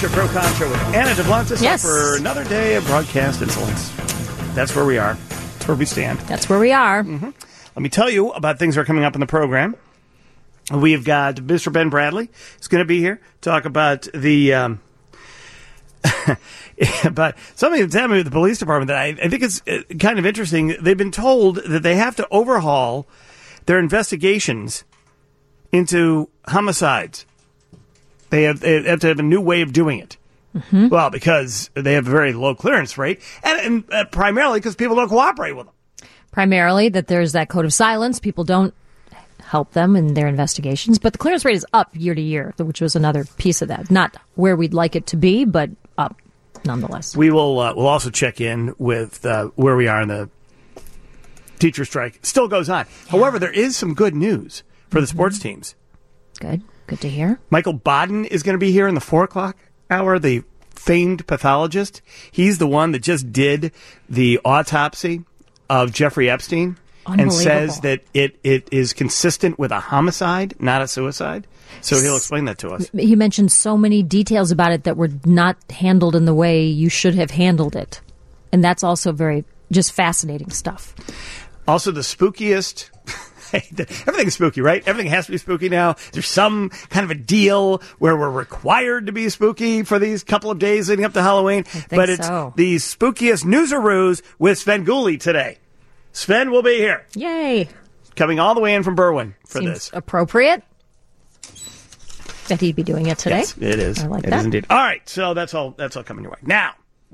Mr. Pro Contra with Anna DeBlantis Yes. for another day of broadcast insolence. That's where we are. That's where we stand. That's where we are. Mm-hmm. Let me tell you about things that are coming up in the program. We've got Mr. Ben Bradley is going to be here to talk about the about something that's happening with the police department that I think is kind of interesting. They've been told that they have to overhaul their investigations into homicides. They have to have a new way of doing it. Mm-hmm. Well, because they have a very low clearance rate, and primarily because people don't cooperate with them. Primarily that there's that code of silence. People don't help them in their investigations. But the clearance rate is up year to year, which was another piece of that. Not where we'd like it to be, but up nonetheless. We will we'll also check in with where we are in the teacher strike. It still goes on. Yeah. However, there is some good news for the sports teams. Good to hear. Michael Baden is going to be here in the 4 o'clock hour, the famed pathologist. He's the one that just did the autopsy of Jeffrey Epstein and says that it is consistent with a homicide, not a suicide. So he'll explain that to us. He mentioned so many details about it that were not handled in the way you should have handled it. And that's also very just fascinating stuff. Also, the spookiest... Everything's spooky, right? Everything has to be spooky now. There's some kind of a deal where we're required to be spooky for these couple of days leading up to Halloween. But it's the spookiest newsaroos with Sven Gooley today. Sven will be here. Yay. Coming all the way in from Berwyn for Seems this. Appropriate that he'd be doing it today. Yes, it is. I like it that. Is indeed. All right, so that's all coming your way. Now,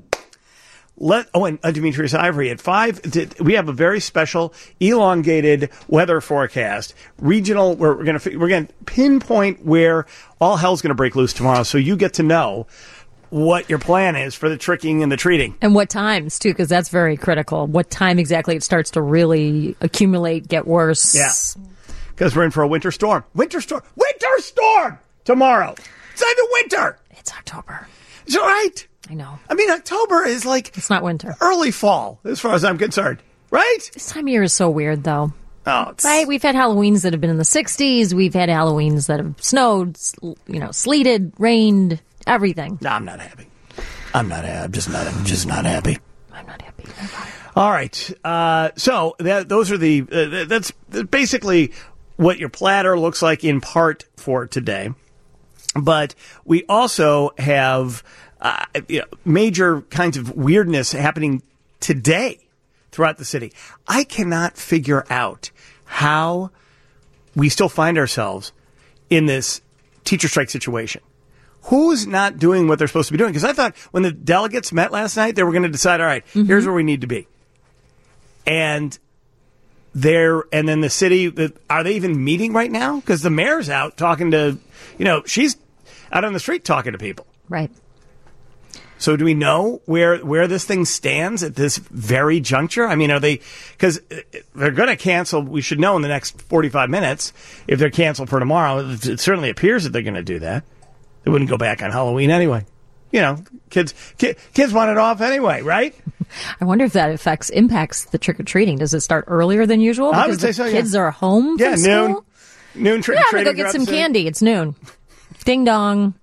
and Demetrius Ivory at 5. We have a very special elongated weather forecast, regional. We're going to pinpoint where all hell's going to break loose tomorrow, so you get to know what your plan is for the tricking and the treating, and what times too, because that's very critical. What time exactly it starts to really accumulate, get worse? Yeah, because we're in for a winter storm. Winter storm tomorrow. It's not even winter. It's October. It's all right. I know. I mean, October is like... It's not winter. Early fall, as far as I'm concerned. Right? This time of year is so weird, though. Oh, right? We've had Halloweens that have been in the 60s. We've had Halloweens that have snowed, sleeted, rained, everything. No, I'm not happy. I'm just not happy. I'm not happy. All right. So those are that's basically what your platter looks like in part for today. But we also have... major kinds of weirdness happening today throughout the city. I cannot figure out how we still find ourselves in this teacher strike situation. Who's not doing what they're supposed to be doing? Because I thought when the delegates met last night, they were going to decide, all right, here's where we need to be. And then the city, are they even meeting right now? Because the mayor's out talking to, she's out on the street talking to people. Right. So do we know where this thing stands at this very juncture? I mean, are they, because they're going to cancel, we should know in the next 45 minutes if they're canceled for tomorrow. It certainly appears that they're going to do that. They wouldn't go back on Halloween anyway. Kids want it off anyway, right? I wonder if that impacts the trick-or-treating. Does it start earlier than usual? Because I would say so, kids are home from school? Noon trick-or-treating. Yeah, go get some candy. It's noon. Ding dong.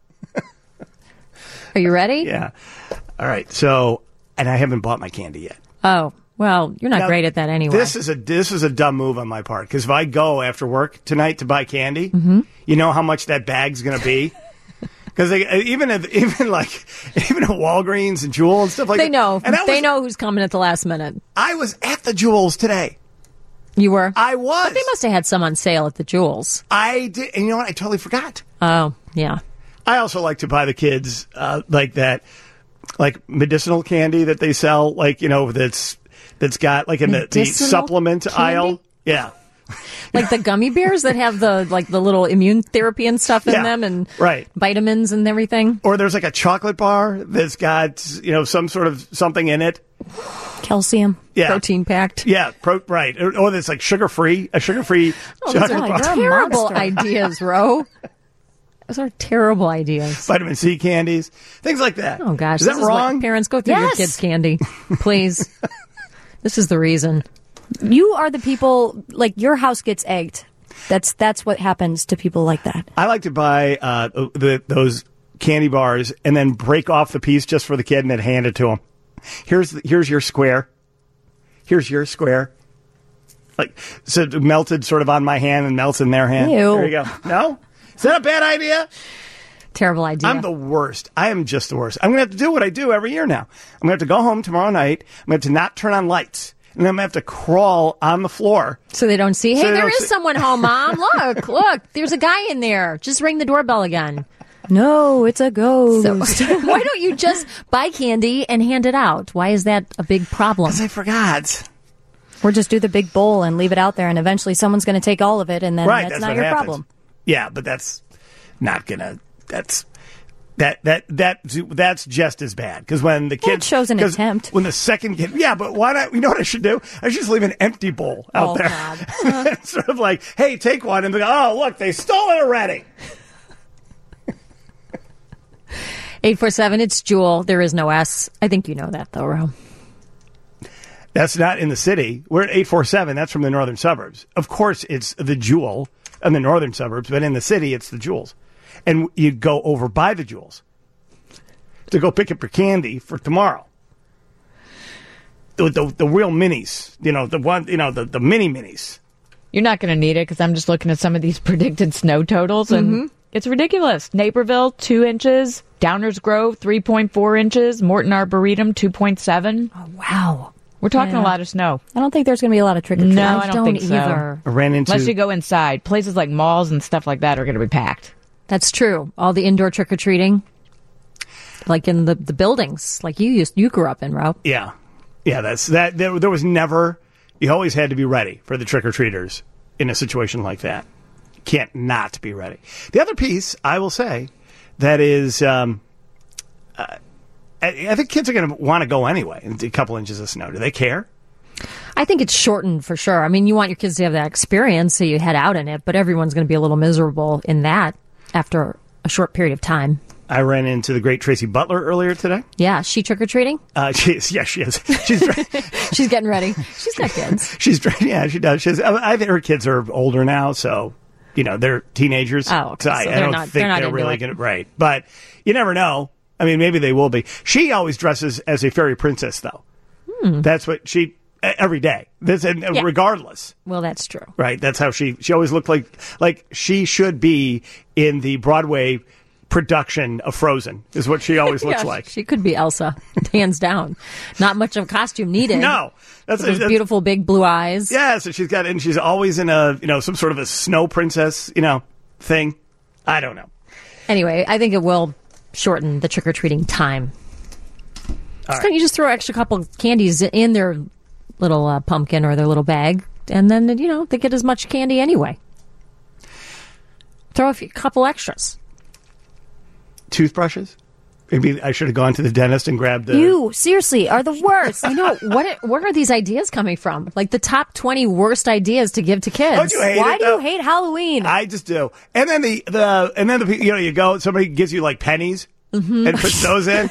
Are you ready? Yeah. All right. So, and I haven't bought my candy yet. Oh, well, you're not great at that anyway. This is a dumb move on my part, because if I go after work tonight to buy candy, you know how much that bag's going to be? Because even at Walgreens and Jewel and stuff like that. They know who's coming at the last minute. I was at the Jewels today. You were? I was. But they must have had some on sale at the Jewels. I did. And you know what? I totally forgot. Oh, yeah. I also like to buy the kids like medicinal candy that they sell, that's got like in the supplement candy? aisle. Yeah. Like the gummy bears that have the little immune therapy and stuff in them, and vitamins and everything. Or there's like a chocolate bar that's got some sort of something in it. Calcium, protein packed. Yeah, right. Or that's like sugar-free, a sugar-free chocolate bar. Terrible ideas, Ro. Those are terrible ideas. Vitamin C candies, things like that. Oh, gosh. Is that wrong? Parents, go through your kids' candy, please. This is the reason. You are the people, your house gets egged. That's what happens to people like that. I like to buy those candy bars and then break off the piece just for the kid and then hand it to him. Here's your square. Here's your square. Like, so it melted sort of on my hand and melts in their hand. Ew. There you go. No? Is that a bad idea? Terrible idea. I'm the worst. I am just the worst. I'm going to have to do what I do every year now. I'm going to have to go home tomorrow night. I'm going to have to not turn on lights. And then I'm going to have to crawl on the floor. So they don't see, So hey, they there don't is see- someone home, Mom. Look, there's a guy in there. Just ring the doorbell again. No, it's a ghost. So, why don't you just buy candy and hand it out? Why is that a big problem? Because I forgot. Or just do the big bowl and leave it out there, and eventually someone's going to take all of it, and then Right, that's that's not what your happens. problem. Yeah, but that's not going to... That's just as bad because when the Well, kids it shows an 'cause attempt. When the second kid, yeah, but why not? You know what I should do? I should just leave an empty bowl out Oh, there. God. Sort of like, hey, take one, and they go, oh, look, they stole it already. 847, it's Jewel. There is no S. I think you know that, though, Ro. That's not in the city. We're at 847. That's from the northern suburbs. Of course, it's the Jewel in the northern suburbs, but in the city, it's the Jewels. And you go over by the Jewels to go pick up your candy for tomorrow. The real minis, the mini minis. You're not going to need it because I'm just looking at some of these predicted snow totals, and it's ridiculous. Naperville, 2 inches. Downers Grove, 3.4 inches. Morton Arboretum, 2.7. Oh, wow. We're talking Yeah. a lot of snow. I don't think there's going to be a lot of trick-or-treating. No, I don't think so. either. I ran into Unless you go inside. Places like malls and stuff like that are going to be packed. That's true. All the indoor trick-or-treating, like in the buildings, like you grew up in, Ro. Yeah. Yeah, that's that. There was never, you always had to be ready for the trick-or-treaters in a situation like that. You can't not be ready. The other piece, I will say, that is, I think kids are going to want to go anyway in a couple inches of snow. Do they care? I think it's shortened for sure. I mean, you want your kids to have that experience, so you head out in it, but everyone's going to be a little miserable in that after a short period of time. I ran into the great Tracy Butler earlier today. Yeah, is she trick-or-treating? She is. She's She's getting ready. She's got kids. yeah, she does. I think her kids are older now, so they're teenagers. Oh, okay. So I So they're don't not- think they're not they're into really it. going to right. But you never know. I mean, maybe they will be. She always dresses as a fairy princess, though. That's what she every day. Yeah. Regardless. Well, that's true. Right. That's how she always looked like she should be in the Broadway production of Frozen is what she always looks Yeah, like. She could be Elsa, hands down. Not much of a costume needed. No. Those beautiful big blue eyes. Yeah, so she's always in a, some sort of a snow princess, thing. I don't know. Anyway, I think it will shorten the trick-or-treating time. You just throw extra couple candies in their little pumpkin or their little bag, and then, they get as much candy anyway. Throw a couple extras. Toothbrushes? Maybe I should have gone to the dentist and grabbed the... You, seriously, are the worst. I know. Where are these ideas coming from? Like the top 20 worst ideas to give to kids. Don't you hate Why it, do though? you hate Halloween? I just do. And then the people, you go, somebody gives you like pennies and puts those in.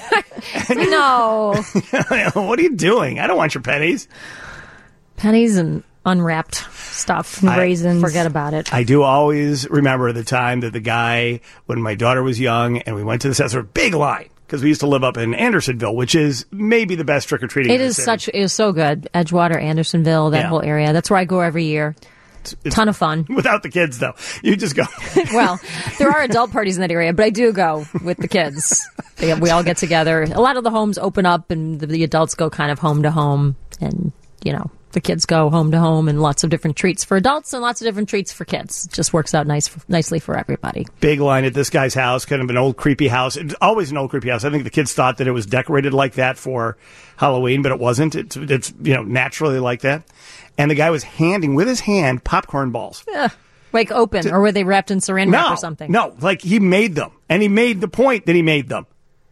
No. What are you doing? I don't want your pennies. Pennies and unwrapped stuff. Raisins. Forget about it. I do always remember the time that the guy, when my daughter was young, and we went to this sort of big line, because we used to live up in Andersonville, which is maybe the best trick-or-treating. It is so good. Edgewater, Andersonville, that whole area. That's where I go every year. Ton of fun. Without the kids, though. You just go. Well, there are adult parties in that area, but I do go with the kids. We all get together. A lot of the homes open up, and the adults go kind of home to home, and, the kids go home to home, and lots of different treats for adults and lots of different treats for kids. It just works out nicely for everybody. Big line at this guy's house, kind of an old creepy house. It's always an old creepy house. I think the kids thought that it was decorated like that for Halloween, but it wasn't. It's naturally like that. And the guy was handing with his hand popcorn balls. Like open, or were they wrapped in saran wrap or something? No, like he made them, and he made the point that he made them.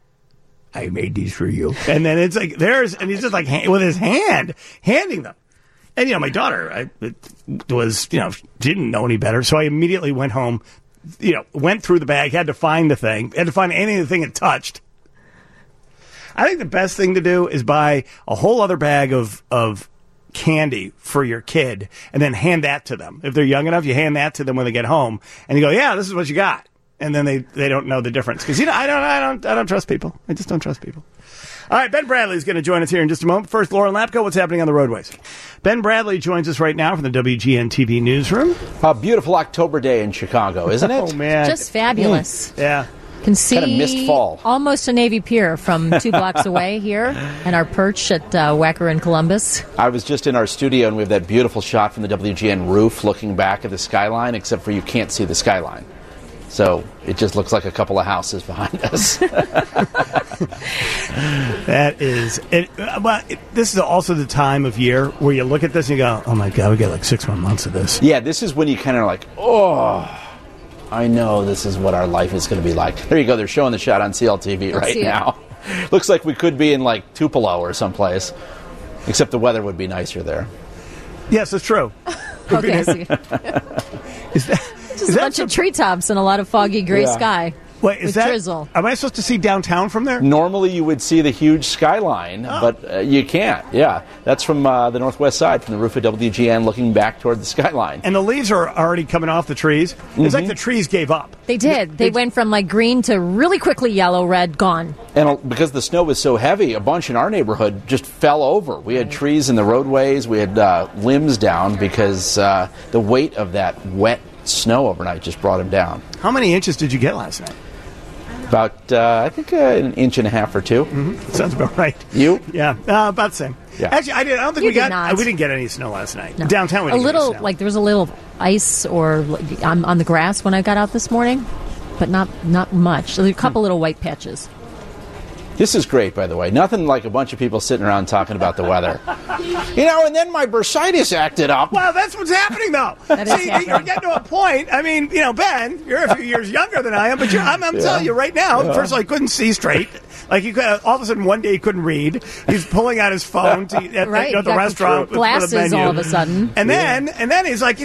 I made these for you, and then it's like and he's just like with his hand handing them. And my daughter she didn't know any better, so I immediately went home. Went through the bag, had to find the thing, had to find anything it touched. I think the best thing to do is buy a whole other bag of candy for your kid and then hand that to them. If they're young enough, you hand that to them when they get home and you go, yeah, this is what you got. and then they don't know the difference. Because I don't trust people. I just don't trust people. All right, Ben Bradley is going to join us here in just a moment. First, Lauren Lapko, what's happening on the roadways? Ben Bradley joins us right now from the WGN TV newsroom. A beautiful October day in Chicago, isn't it? Oh, man. Just fabulous. Yeah. Can see Kind of missed fall. Almost a Navy Pier from 2 blocks away here, and our perch at Wacker in Columbus. I was just in our studio, and we have that beautiful shot from the WGN roof looking back at the skyline, except for you can't see the skyline. So it just looks like a couple of houses behind us. That is it. This is also the time of year where you look at this and you go, oh, my God, we got like 6 more months of this. Yeah, this is when you kind of like, oh, I know this is what our life is going to be like. There you go. They're showing the shot on CLTV right now. Looks like we could be in like Tupelo or someplace, except the weather would be nicer there. Yes, it's true. Okay, Is that... Just a bunch of treetops and a lot of foggy gray sky. Wait, is with that drizzle. Am I supposed to see downtown from there? Normally you would see the huge skyline, but you can't. Yeah, that's from the northwest side, from the roof of WGN looking back toward the skyline. And the leaves are already coming off the trees. It's like the trees gave up. They did. They went from like green to really quickly yellow, red, gone. And because the snow was so heavy, a bunch in our neighborhood just fell over. We had trees in the roadways. We had limbs down because the weight of that wet snow overnight just brought them down. How many inches did you get last night? About, I think, an inch and a half or two. Mm-hmm. Sounds about right. You? Yeah, about the same. Yeah. Actually, I don't think You we got. did not. We didn't get any snow last night. No. Downtown, we a didn't little, get any snow. like there was a little ice or on the grass when I got out this morning, but not much. There were a couple little white patches. This is great, by the way. Nothing like a bunch of people sitting around talking about the weather. And then my bursitis acted up. Well, that's what's happening, though. That is See, happening. you're getting to a point. I mean, Ben, you're a few years younger than I am, but I'm telling you right now, first of all, he couldn't see straight. Like, all of a sudden, one day he couldn't read. He's pulling out his phone at Right, the restaurant. glasses for the menu. all of a sudden. And then he's like, you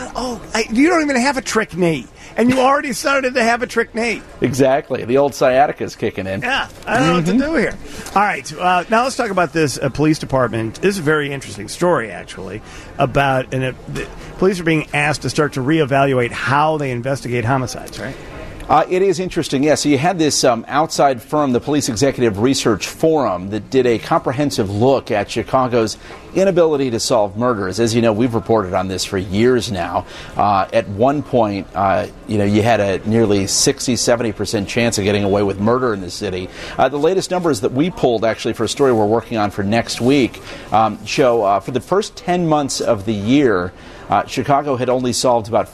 don't even have a trick knee. And you already started to have a trick knee. Exactly. The old sciatica's kicking in. Yeah, I don't know what to do here. All right, now let's talk about this police department. This is a very interesting story, actually, about the police are being asked to start to reevaluate how they investigate homicides, right? It is interesting, yes. So you had this outside firm, the Police Executive Research Forum, that did a comprehensive look at Chicago's inability to solve murders. As you know, we've reported on this for years now. At one point, you had a nearly 60-70% chance of getting away with murder in the city. The latest numbers that we pulled, actually, for a story we're working on for next week, show for the first 10 months of the year, Chicago had only solved about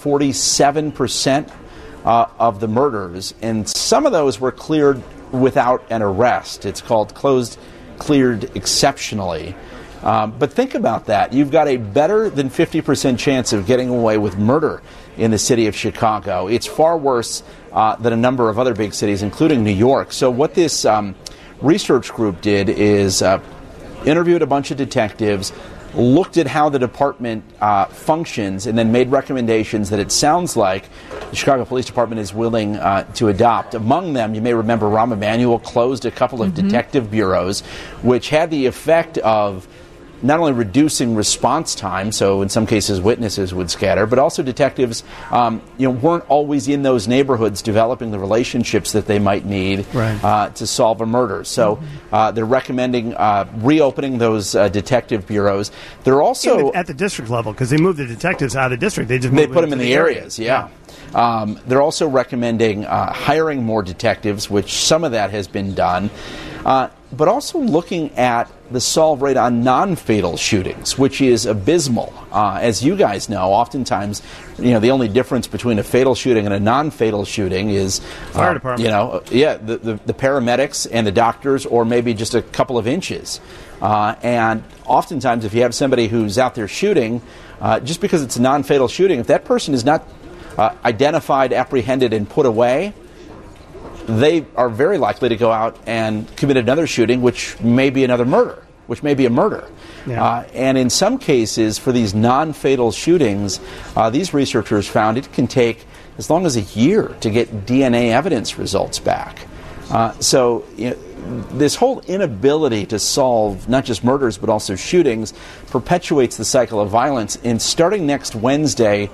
47% of the murders, and some of those were cleared without an arrest. It's called cleared exceptionally. But think about that. You've got a better than 50% chance of getting away with murder in the city of Chicago. It's far worse than a number of other big cities, including New York. So what this research group did is interviewed a bunch of detectives, looked at how the department functions, and then made recommendations that it sounds like the Chicago Police Department is willing to adopt. Among them, you may remember Rahm Emanuel closed a couple of detective bureaus, which had the effect of not only reducing response time, so in some cases witnesses would scatter, but also detectives weren't always in those neighborhoods developing the relationships that they might need to solve a murder. So they're recommending reopening those detective bureaus. They're also at the district level, because they moved the detectives out of the district. They put them in the areas. They're also recommending hiring more detectives, which some of that has been done. But also looking at the solve rate on non-fatal shootings, which is abysmal. As you guys know, oftentimes, the only difference between a fatal shooting and a non-fatal shooting is fire department. The paramedics and the doctors, or maybe just a couple of inches. And oftentimes, if you have somebody who's out there shooting, just because it's a non-fatal shooting, if that person is not identified, apprehended, and put away, they are very likely to go out and commit another shooting, which may be another murder, which may be a murder. Yeah. And in some cases, for these non-fatal shootings, these researchers found it can take as long as a year to get DNA evidence results back. So this whole inability to solve not just murders but also shootings perpetuates the cycle of violence. And starting next Wednesday,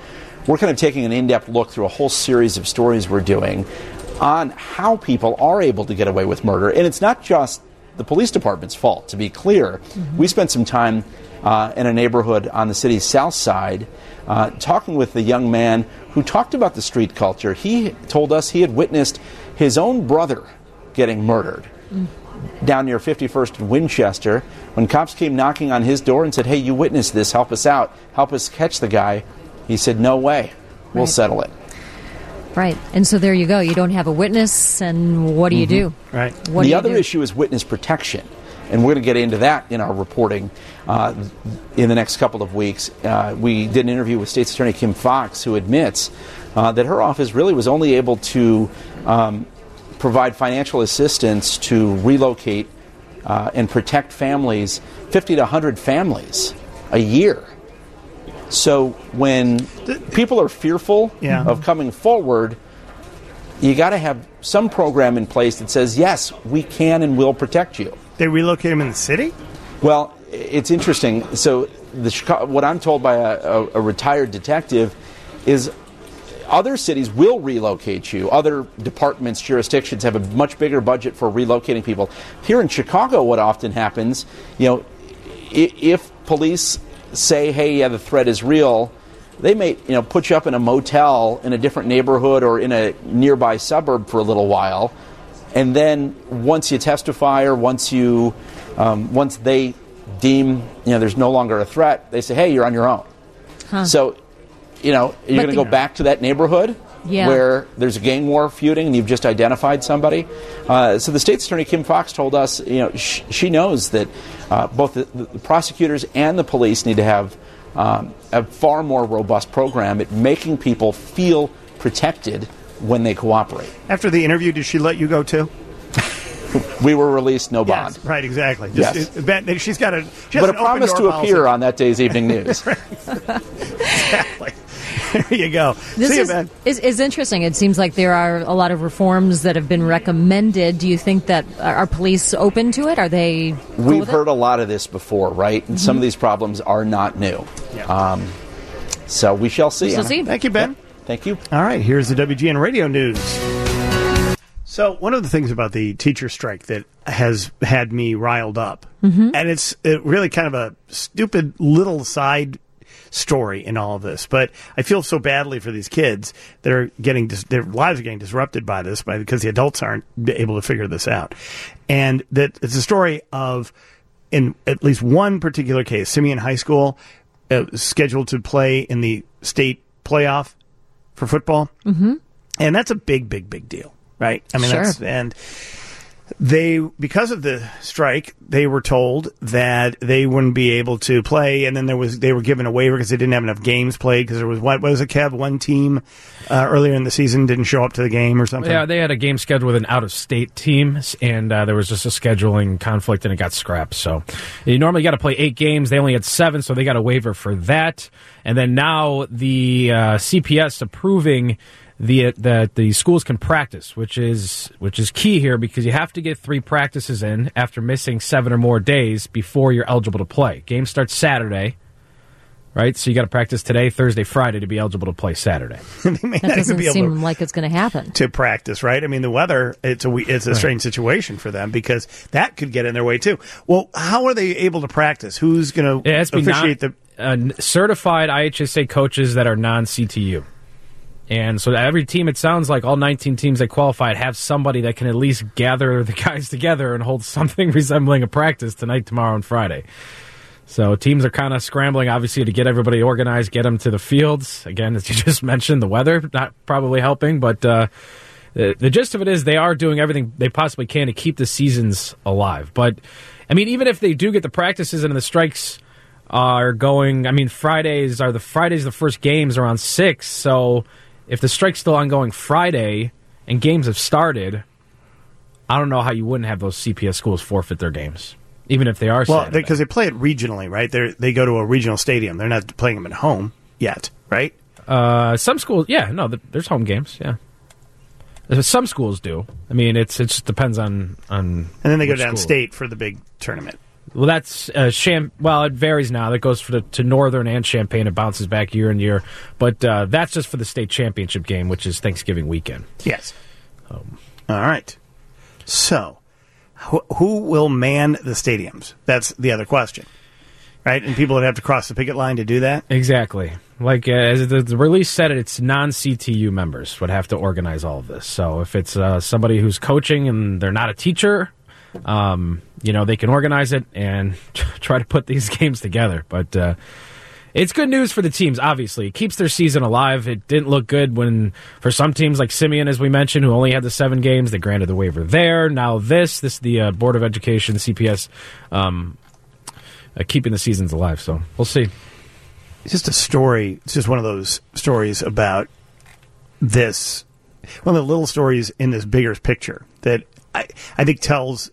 we're kind of taking an in-depth look through a whole series of stories we're doing on how people are able to get away with murder. And it's not just the police department's fault, to be clear. We spent some time in a neighborhood on the city's south side talking with the young man who talked about the street culture. He told us he had witnessed his own brother getting murdered down near 51st and Winchester. When cops came knocking on his door and said, hey, you witnessed this, help us out, help us catch the guy, he said, no way, we'll settle it. Right. And so there you go. You don't have a witness, and what do you do? Right. What do The you other do? issue is witness protection. And we're going to get into that in our reporting in the next couple of weeks. We did an interview with State's Attorney Kim Foxx, who admits that her office really was only able to provide financial assistance to relocate and protect families, 50 to 100 families a year. So when people are fearful of coming forward, you got to have some program in place that says, yes, we can and will protect you. They relocate him in the city? Well, it's interesting. So what I'm told by a retired detective is other cities will relocate you. Other departments, jurisdictions have a much bigger budget for relocating people. Here in Chicago, what often happens, if police say, hey, yeah, the threat is real, they may put you up in a motel in a different neighborhood or in a nearby suburb for a little while. And then once you testify or once they deem there's no longer a threat, they say, hey, you're on your own. So, you're going to go back to that neighborhood where there's a gang war feuding and you've just identified somebody. So the state's attorney, Kim Foxx, told us, she knows that both the prosecutors and the police need to have a far more robust program at making people feel protected when they cooperate. After the interview, did she let you go too? We were released, no bond. Yes, right, exactly. Yes. She's got a promise to appear on that day's evening news. Exactly. There you go. See you, Ben. Is interesting. It seems like there are a lot of reforms that have been recommended. Do you think that are police open to it? Are they? We've heard a lot of this before, right? And some of these problems are not new. Yeah. So we shall see. Thank you, Ben. Yep. Thank you. All right, here's the WGN Radio News. So one of the things about the teacher strike that has had me riled up, and it's really kind of a stupid little side story in all of this, but I feel so badly for these kids that are getting their lives are getting disrupted by this because the adults aren't able to figure this out. And that it's a story of, in at least one particular case, Simeon High School scheduled to play in the state playoff for football. And that's a big, big, big deal, right? I mean, Sure. They, because of the strike, they were told that they wouldn't be able to play, and then they were given a waiver because they didn't have enough games played because there was, what was it, Kev? One team earlier in the season didn't show up to the game or something? Yeah, they had a game scheduled with an out-of-state team, and there was just a scheduling conflict, and it got scrapped. So you normally got to play 8 games. They only had 7, so they got a waiver for that. And then now the CPS approving that the schools can practice, which is key here because you have to get 3 practices in after missing 7 or more days before you're eligible to play. Game starts Saturday, right? So you got to practice today, Thursday, Friday to be eligible to play Saturday. They may That not even doesn't be able seem like it's going to happen. to practice, right? I mean, the weather, it's a strange situation for them because that could get in their way too. Well, how are they able to practice? Who's going to officiate certified IHSA coaches that are non-CTU. And so every team, it sounds like all 19 teams that qualified have somebody that can at least gather the guys together and hold something resembling a practice tonight, tomorrow, and Friday. So teams are kind of scrambling, obviously, to get everybody organized, get them to the fields. Again, as you just mentioned, the weather not probably helping, but the gist of it is they are doing everything they possibly can to keep the seasons alive. But, I mean, even if they do get the practices and the strikes are going, I mean, Fridays, the first games are on 6, so if the strike's still ongoing Friday and games have started, I don't know how you wouldn't have those CPS schools forfeit their games, even if they are Saturday. Well, because they play it regionally, right? They go to a regional stadium. They're not playing them at home yet, right? Some schools, there's home games, yeah. Some schools do. I mean, it just depends on and then they go which down school. state for the big tournament. Well, that's well, it varies now. That goes to Northern and Champaign. It bounces back year and year. But that's just for the state championship game, which is Thanksgiving weekend. Yes. All right. So, who will man the stadiums? That's the other question. Right? And people would have to cross the picket line to do that? Exactly. Like as the release said, it's non-CTU members would have to organize all of this. So if it's somebody who's coaching and they're not a teacher, they can organize it and try to put these games together. But it's good news for the teams, obviously. It keeps their season alive. It didn't look good for some teams like Simeon, as we mentioned, who only had the 7 games. They granted the waiver there. Now this is the Board of Education, CPS, keeping the seasons alive. So we'll see. It's just a story. It's just one of those stories about this, one of the little stories in this bigger picture that I think tells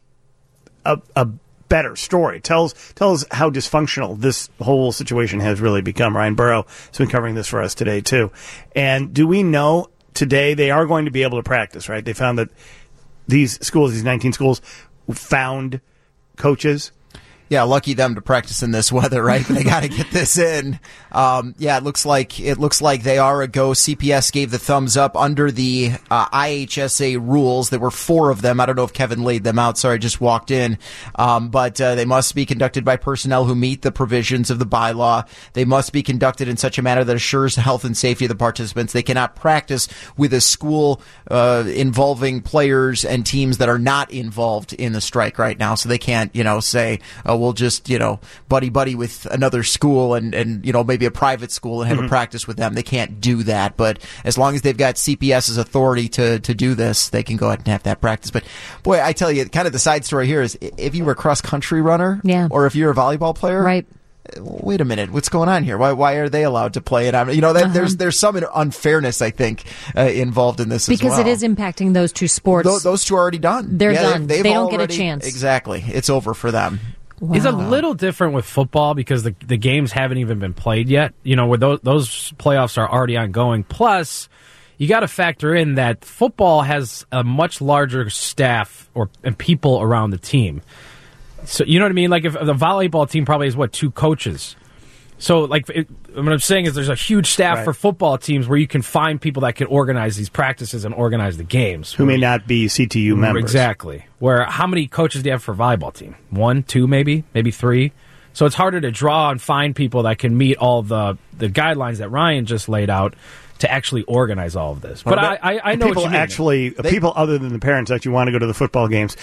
a better story. Tells how dysfunctional this whole situation has really become. Ryan Burrow has been covering this for us today too. And do we know today they are going to be able to practice? Right? They found that these 19 schools, found coaches. Yeah, lucky them to practice in this weather, right? They got to get this in. It looks like they are a go. CPS gave the thumbs up under the IHSA rules. There were 4 of them. I don't know if Kevin laid them out. Sorry, I just walked in. But they must be conducted by personnel who meet the provisions of the bylaw. They must be conducted in such a manner that assures the health and safety of the participants. They cannot practice with a school involving players and teams that are not involved in the strike right now. So they can't, say, we'll just, buddy with another school and maybe a private school and have a practice with them. They can't do that. But as long as they've got CPS's authority to do this, they can go ahead and have that practice. But boy, I tell you, kind of the side story here is if you were a cross-country runner or if you're a volleyball player, right? Wait a minute, what's going on here? Why are they allowed to play it? There's some unfairness, I think, involved in this because as well. It is impacting those two sports. Those two are already done. They're done. They don't get a chance. Exactly. It's over for them. Wow. It's a little different with football because the games haven't even been played yet. Where those playoffs are already ongoing. Plus, you got to factor in that football has a much larger staff and people around the team. So you know what I mean? Like if the volleyball team probably has 2 coaches. So like what I'm saying is there's a huge staff for football teams where you can find people that can organize these practices and organize the games. Who may not be CTU members. Exactly. Where how many coaches do you have for a volleyball team? 1, 2 maybe 3. So it's harder to draw and find people that can meet all the guidelines that Ryan just laid out to actually organize all of this. But I know people what you mean. People other than the parents actually want to go to the football games.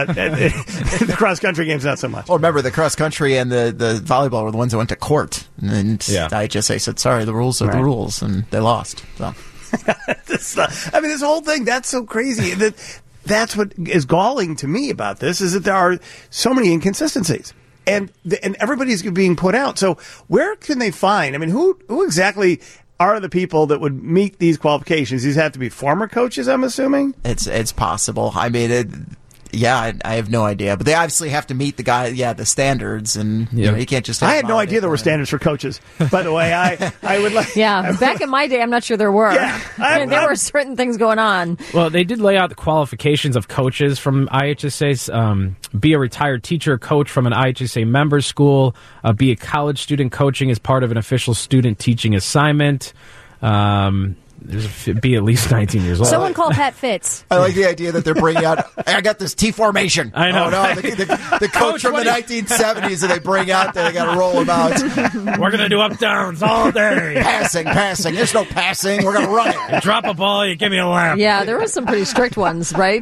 The cross-country games, not so much. Well, remember, the cross-country and the volleyball were the ones that went to court. And the IHSA said, sorry, the rules are the rules, and they lost. So. This whole thing, that's so crazy. That's what is galling to me about this, is that there are so many inconsistencies. And everybody's being put out. So where can they find? Who exactly are the people that would meet these qualifications? These have to be former coaches, I'm assuming? It's possible. I have no idea. But they obviously have to meet the standards, and you can't just have I had no idea there were standards for coaches. By the way, I would like... Yeah, back in my day, I'm not sure there were. Yeah, there were certain things going on. Well, they did lay out the qualifications of coaches from IHSA's, be a retired teacher or coach from an IHSA member school, be a college student coaching as part of an official student teaching assignment, be at least 19 years old. Someone call Pat Fitz. I like the idea that they're bringing out, I got this T formation. I know. Oh, no, the coach from the 1970s that they bring out there, they got to roll him out. We're going to do up-downs all day. Passing. There's no passing. We're going to run it. You drop a ball, you give me a lap. Yeah, there were some pretty strict ones, right?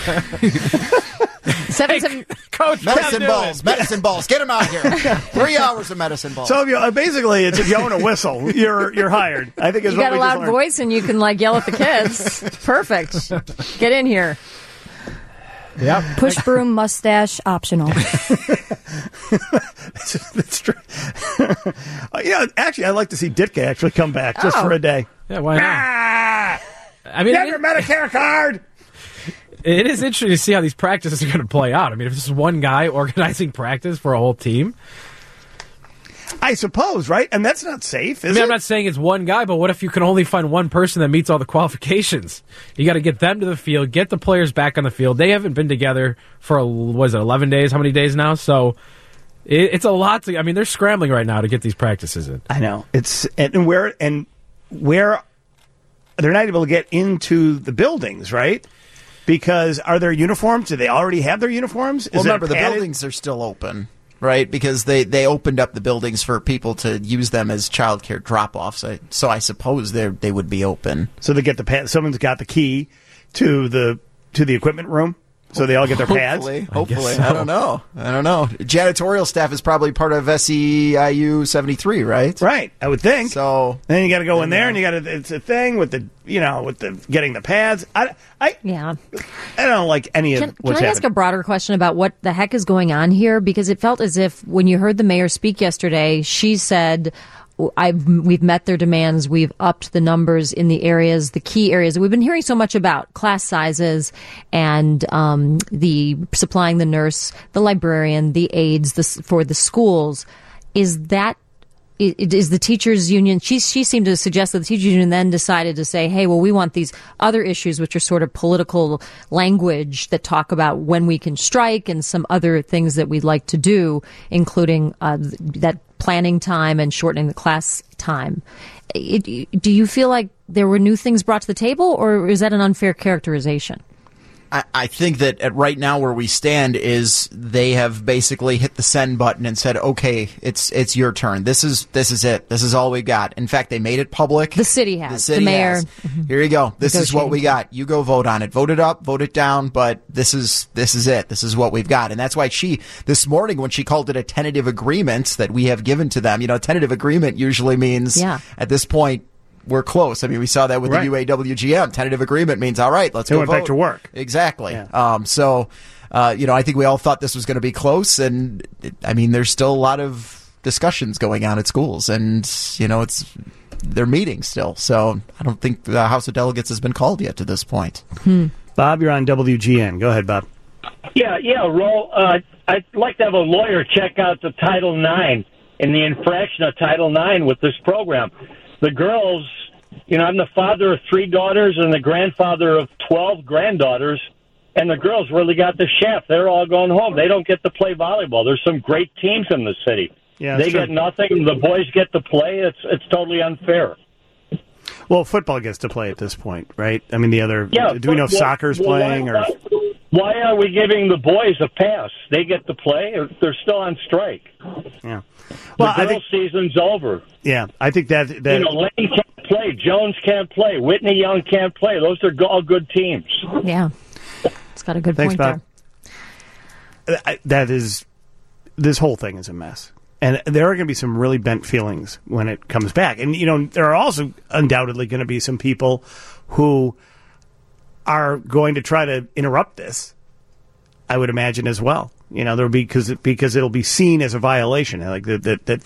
Coach, medicine balls. Get them out here. 3 hours of medicine balls. So basically, it's if you own a whistle, you're hired. I think is you what got we a just loud learned. voice and you can yell at the kids. Perfect. Get in here. Yep. Push broom mustache optional. That's true. Actually, I'd like to see Ditka actually come back just for a day. Yeah, why not? Get your Medicare card. It is interesting to see how these practices are going to play out. If this is one guy organizing practice for a whole team, I suppose, right? And that's not safe, is it? I'm not saying it's one guy, but what if you can only find one person that meets all the qualifications? You got to get them to the field, get the players back on the field. They haven't been together for, 11 days? How many days now? So It's a lot to. I mean, they're scrambling right now to get these practices in. I know where they're not able to get into the buildings, right? Because are there uniforms? Do they already have their uniforms? Well, remember, the buildings are still open, right? Because they opened up the buildings for people to use them as childcare drop-offs. So I suppose they would be open. So they get the pad. Someone's got the key to the equipment room. So they all get their pads? Hopefully. I don't know. Janitorial staff is probably part of SEIU 73, right? Right, I would think. So then you got to go in there, and it's a thing with the getting the pads. I don't like any of what's Can I ask a broader question about what the heck is going on here? Because it felt as if when you heard the mayor speak yesterday, she said, we've met their demands. We've upped the numbers in the areas, the key areas that we've been hearing so much about: class sizes and the supplying the nurse, the librarian, the aides for the schools. Is the teachers union? She seemed to suggest that the teachers union then decided to say, "Hey, well, we want these other issues, which are sort of political language that talk about when we can strike and some other things that we'd like to do, including that." Planning time and shortening the class time. Do you feel like there were new things brought to the table, or is that an unfair characterization? I think that right now where we stand is they have basically hit the send button and said, okay, it's your turn. This is it. This is all we got. In fact, they made it public. The city has. The mayor. Has. Here you go. This is what we got. You go vote on it. Vote it up, vote it down, but this is it. This is what we've got. And that's why this morning when she called it a tentative agreement that we have given to them, tentative agreement usually means at this point, we're close. I mean, we saw that with the UAWGM. Tentative agreement means, all right, let's go went vote. back to work. Exactly. Yeah. I think we all thought this was going to be close. And, there's still a lot of discussions going on at schools. And, they're meeting still. So I don't think the House of Delegates has been called yet to this point. Bob, you're on WGN. Go ahead, Bob. Yeah, Ro. I'd like to have a lawyer check out the Title IX and the infraction of Title IX with this program. The girls, I'm the father of 3 daughters and the grandfather of 12 granddaughters, and the girls really got the shaft. They're all going home. They don't get to play volleyball. There's some great teams in the city. Yeah, they get nothing. The boys get to play. It's totally unfair. Well, football gets to play at this point, right? I mean, do we know if soccer's playing? Why are we giving the boys a pass? They get to play. They're still on strike. Yeah. Well, the girls' season's over. Yeah, I think that Lane can't play. Jones can't play. Whitney Young can't play. Those are all good teams. Yeah, it's got a good point Bob. There. This whole thing is a mess. And there are going to be some really bent feelings when it comes back. And, there are also undoubtedly going to be some people who are going to try to interrupt this, I would imagine, as well. There'll be because it'll be seen as a violation, like that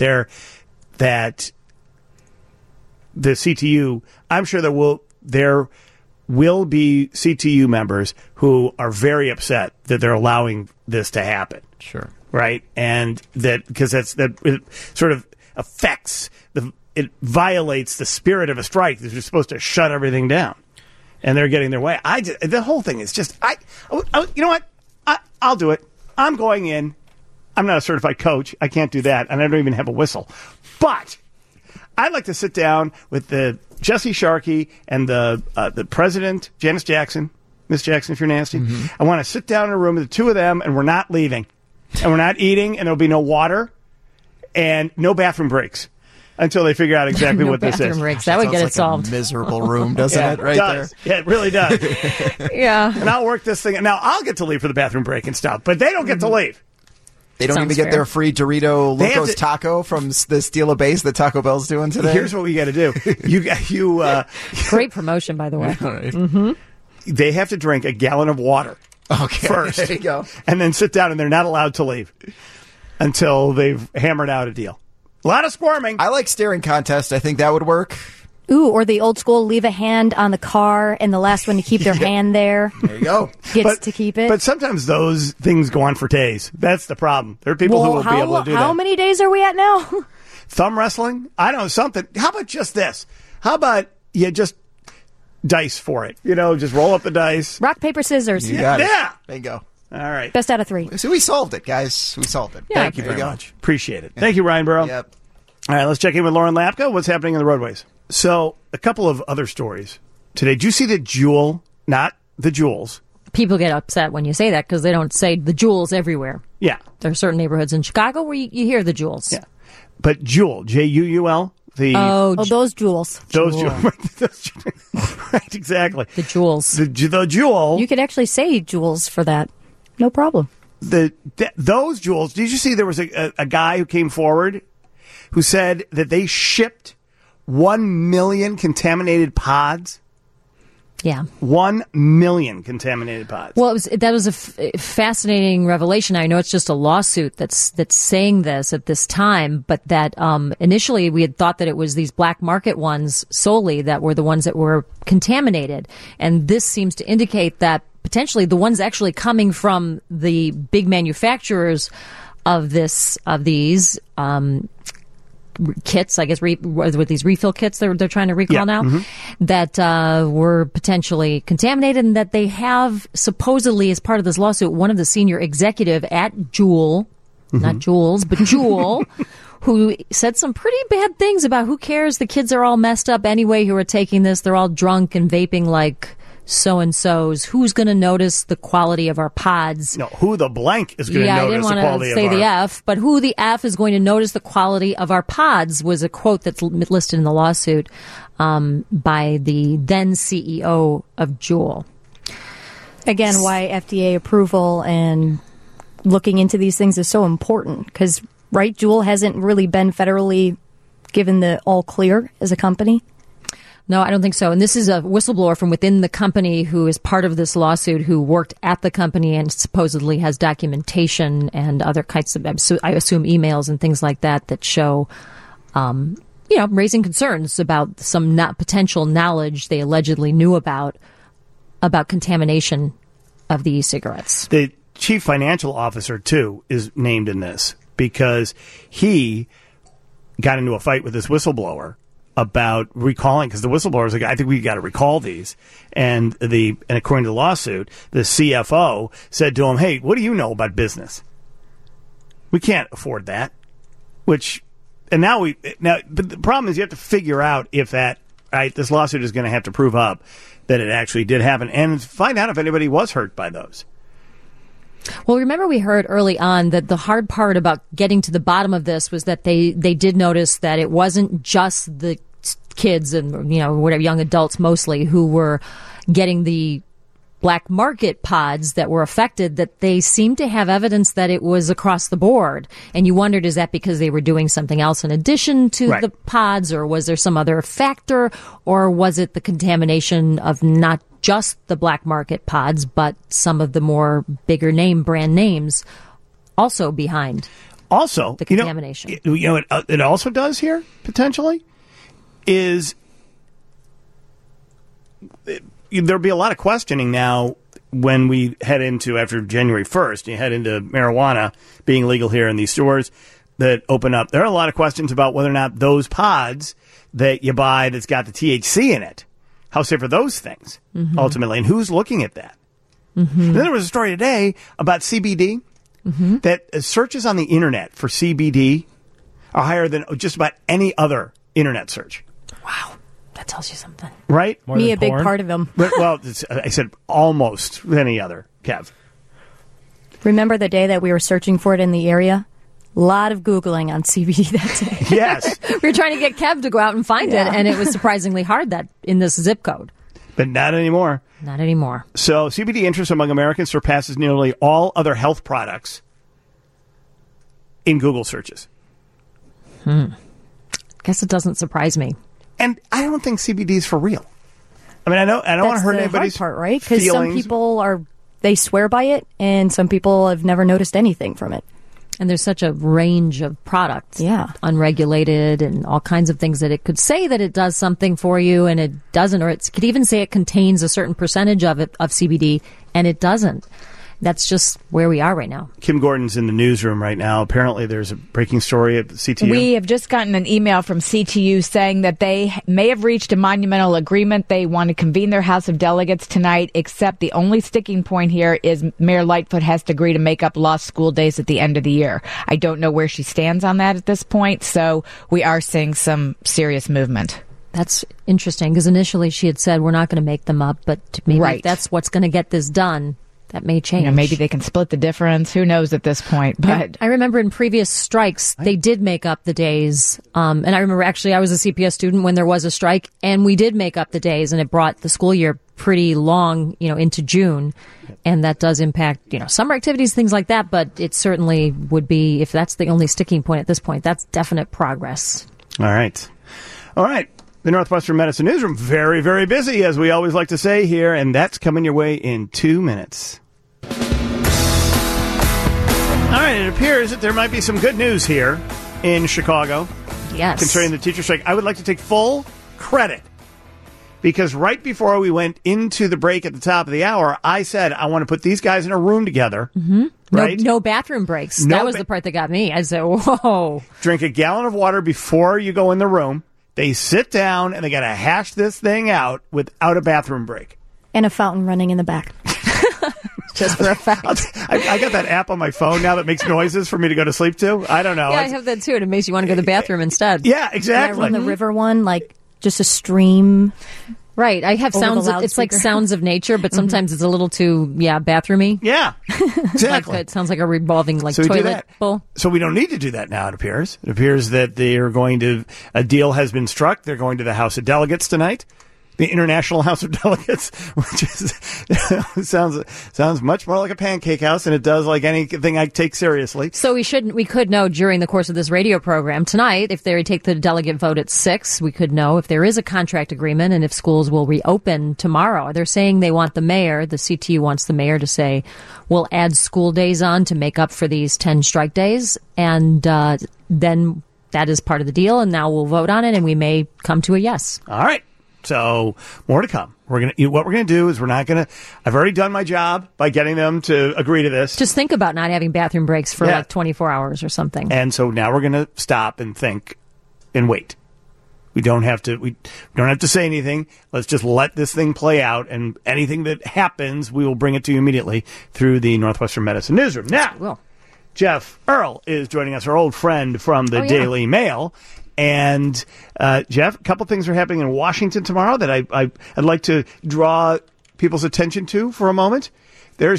the CTU. I'm sure there will be CTU members who are very upset that they're allowing this to happen. Sure. Right, and because it sort of affects it violates the spirit of a strike. They're supposed to shut everything down, and they're getting their way. The whole thing is just you know what? I'll do it. I'm going in. I'm not a certified coach. I can't do that, and I don't even have a whistle. But I'd like to sit down with the Jesse Sharkey and the president, Janice Jackson, Miss Jackson, if you're nasty. Mm-hmm. I want to sit down in a room with the two of them, and we're not leaving. And we're not eating, and there'll be no water and no bathroom breaks until they figure out exactly what this is. Breaks. That would get it solved. A miserable room, doesn't it? Right there. Yeah, it really does. Yeah. And I'll work this thing. Now I'll get to leave for the bathroom break and stuff, but they don't get to leave. They don't even get their free Dorito Locos taco from the Steal a Base that Taco Bell's doing today. Here's what we got to do. You great promotion, by the way. All right. Mm-hmm. They have to drink a gallon of water. Okay. First. There you go. And then sit down, and they're not allowed to leave until they've hammered out a deal. A lot of squirming. I like staring contest. I think that would work. Ooh, or the old school leave a hand on the car, and the last one to keep their hand there. There you go. Gets to keep it. But sometimes those things go on for days. That's the problem. There are people who will be able to do that. How many days are we at now? Thumb wrestling? I don't know, something. How about just this? How about you just dice for it? Just roll up the dice. Rock, paper, scissors. You got it. Yeah. Bingo. All right. Best out of 3. So we solved it, guys. We solved it. Thank you There very go. much. Appreciate it. Thank you, Ryan Burrow. Yep. All right, let's check in with Lauren Lapka. What's happening in the roadways? So, a couple of other stories today. Did you see the Jewel, not the Jewels? People get upset when you say that because they don't say the jewels everywhere. Yeah. There are certain neighborhoods in Chicago where you hear the jewels. Yeah. But Jewel, Juul, the... Oh, those jewels. those Jewel. Right, exactly. The jewels. The Jewel. You could actually say jewels for that. No problem. Those Jewels, did you see there was a guy who came forward who said that they shipped 1 million contaminated pods? Yeah. 1 million contaminated pods. Well, that was a fascinating revelation. I know it's just a lawsuit that's saying this at this time, but that initially we had thought that it was these black market ones solely that were the ones that were contaminated, and this seems to indicate that potentially the ones actually coming from the big manufacturers of these kits, I guess, with these refill kits they're trying to recall now, that were potentially contaminated, and that they have supposedly, as part of this lawsuit, one of the senior executive at Juul, not Jules, but Juul, who said some pretty bad things about who cares, the kids are all messed up anyway who are taking this, they're all drunk and vaping like so-and-so's. Who's going to notice the quality of our pods? No, who the blank is going to notice the quality of our... I didn't want to say the F, but who the F is going to notice the quality of our pods was a quote that's listed in the lawsuit by the then CEO of Juul. Again, why FDA approval and looking into these things is so important. Because, right, Juul hasn't really been federally given the all clear as a company. No, I don't think so. And this is a whistleblower from within the company who is part of this lawsuit, who worked at the company and supposedly has documentation and other kinds of, I assume, emails and things like that show, raising concerns about some potential knowledge they allegedly knew about contamination of the e-cigarettes. The chief financial officer, too, is named in this because he got into a fight with this whistleblower about recalling, because the whistleblower was like, I think we got to recall these. And according to the lawsuit, the CFO said to him, hey, what do you know about business? We can't afford that. But the problem is you have to figure out if that, right, this lawsuit is going to have to prove up that it actually did happen and find out if anybody was hurt by those. Well, remember we heard early on that the hard part about getting to the bottom of this was that they did notice that it wasn't just the kids and, whatever, young adults mostly who were getting the black market pods that were affected, that they seemed to have evidence that it was across the board. And you wondered, is that because they were doing something else in addition to the pods, or was there some other factor, or was it the contamination of not just the black market pods, but some of the more bigger name brand names also behind the contamination? It also does here, potentially, is there'll be a lot of questioning now when we head into, after January 1st, you head into marijuana being legal here in these stores that open up. There are a lot of questions about whether or not those pods that you buy that's got the THC in it, how safe are those things, ultimately, and who's looking at that? And then there was a story today about CBD, that searches on the internet for CBD are higher than just about any other internet search. Wow. That tells you something. Right? Me, a big part of them. Well, I said almost any other, Kev. Remember the day that we were searching for it in the area? A lot of Googling on CBD that day. Yes. We were trying to get Kev to go out and find it, and it was surprisingly hard that in this zip code. But not anymore. Not anymore. So CBD interest among Americans surpasses nearly all other health products in Google searches. Guess it doesn't surprise me. And I don't think CBD is for real. I mean, I don't want to hurt anybody's hard part, right? Because some feelings. people they swear by it, and some people have never noticed anything from it. And there's such a range of products, unregulated, and all kinds of things that it could say that it does something for you, and it doesn't, or it could even say it contains a certain percentage of CBD, and it doesn't. That's just where we are right now. Kim Gordon's in the newsroom right now. Apparently there's a breaking story at CTU. We have just gotten an email from CTU saying that they may have reached a monumental agreement. They want to convene their House of Delegates tonight, except the only sticking point here is Mayor Lightfoot has to agree to make up lost school days at the end of the year. I don't know where she stands on that at this point, so we are seeing some serious movement. That's interesting, because initially she had said we're not going to make them up, but maybe if that's what's going to get this done. That may change. Maybe they can split the difference. Who knows at this point? But I remember in previous strikes, they did make up the days. And I remember actually I was a CPS student when there was a strike, and we did make up the days, and it brought the school year pretty long, into June. And that does impact, summer activities, things like that. But it certainly would be, if that's the only sticking point at this point, that's definite progress. All right. The Northwestern Medicine Newsroom, very, very busy, as we always like to say here, and that's coming your way in 2 minutes. All right, it appears that there might be some good news here in Chicago. Yes. Concerning the teacher strike. I would like to take full credit, because right before we went into the break at the top of the hour, I said I want to put these guys in a room together. Mm-hmm. Right? No bathroom breaks. No that was the part that got me. I said, whoa. Drink a gallon of water before you go in the room. They sit down, and they got to hash this thing out without a bathroom break. And a fountain running in the back. Just for a fact. I got that app on my phone now that makes noises for me to go to sleep to. I don't know. Yeah, I have that too, and it makes you want to go to the bathroom instead. Yeah, exactly. Yeah, I run the river one, like just a stream. Right. I have sounds. It's like sounds of nature, but sometimes it's a little too, bathroomy. Yeah, exactly. It sounds like a revolving so toilet bowl. So we don't need to do that now, it appears. It appears that a deal has been struck. They're going to the House of Delegates tonight. The International House of Delegates, which is sounds much more like a pancake house than it does like anything I take seriously. So we could know during the course of this radio program tonight, if they take the delegate vote at 6, we could know if there is a contract agreement and if schools will reopen tomorrow. They're saying they want the CTU wants the mayor to say, we'll add school days on to make up for these 10 strike days, and then that is part of the deal, and now we'll vote on it, and we may come to a yes. All right. So more to come. What we're gonna do is I've already done my job by getting them to agree to this. Just think about not having bathroom breaks for like 24 hours or something. And so now we're gonna stop and think and wait. We don't have to say anything. Let's just let this thing play out, and anything that happens, we will bring it to you immediately through the Northwestern Medicine Newsroom. Now, Jeff Earl is joining us, our old friend from the Daily Mail. And, Jeff, a couple things are happening in Washington tomorrow that I'd like to draw people's attention to for a moment. There's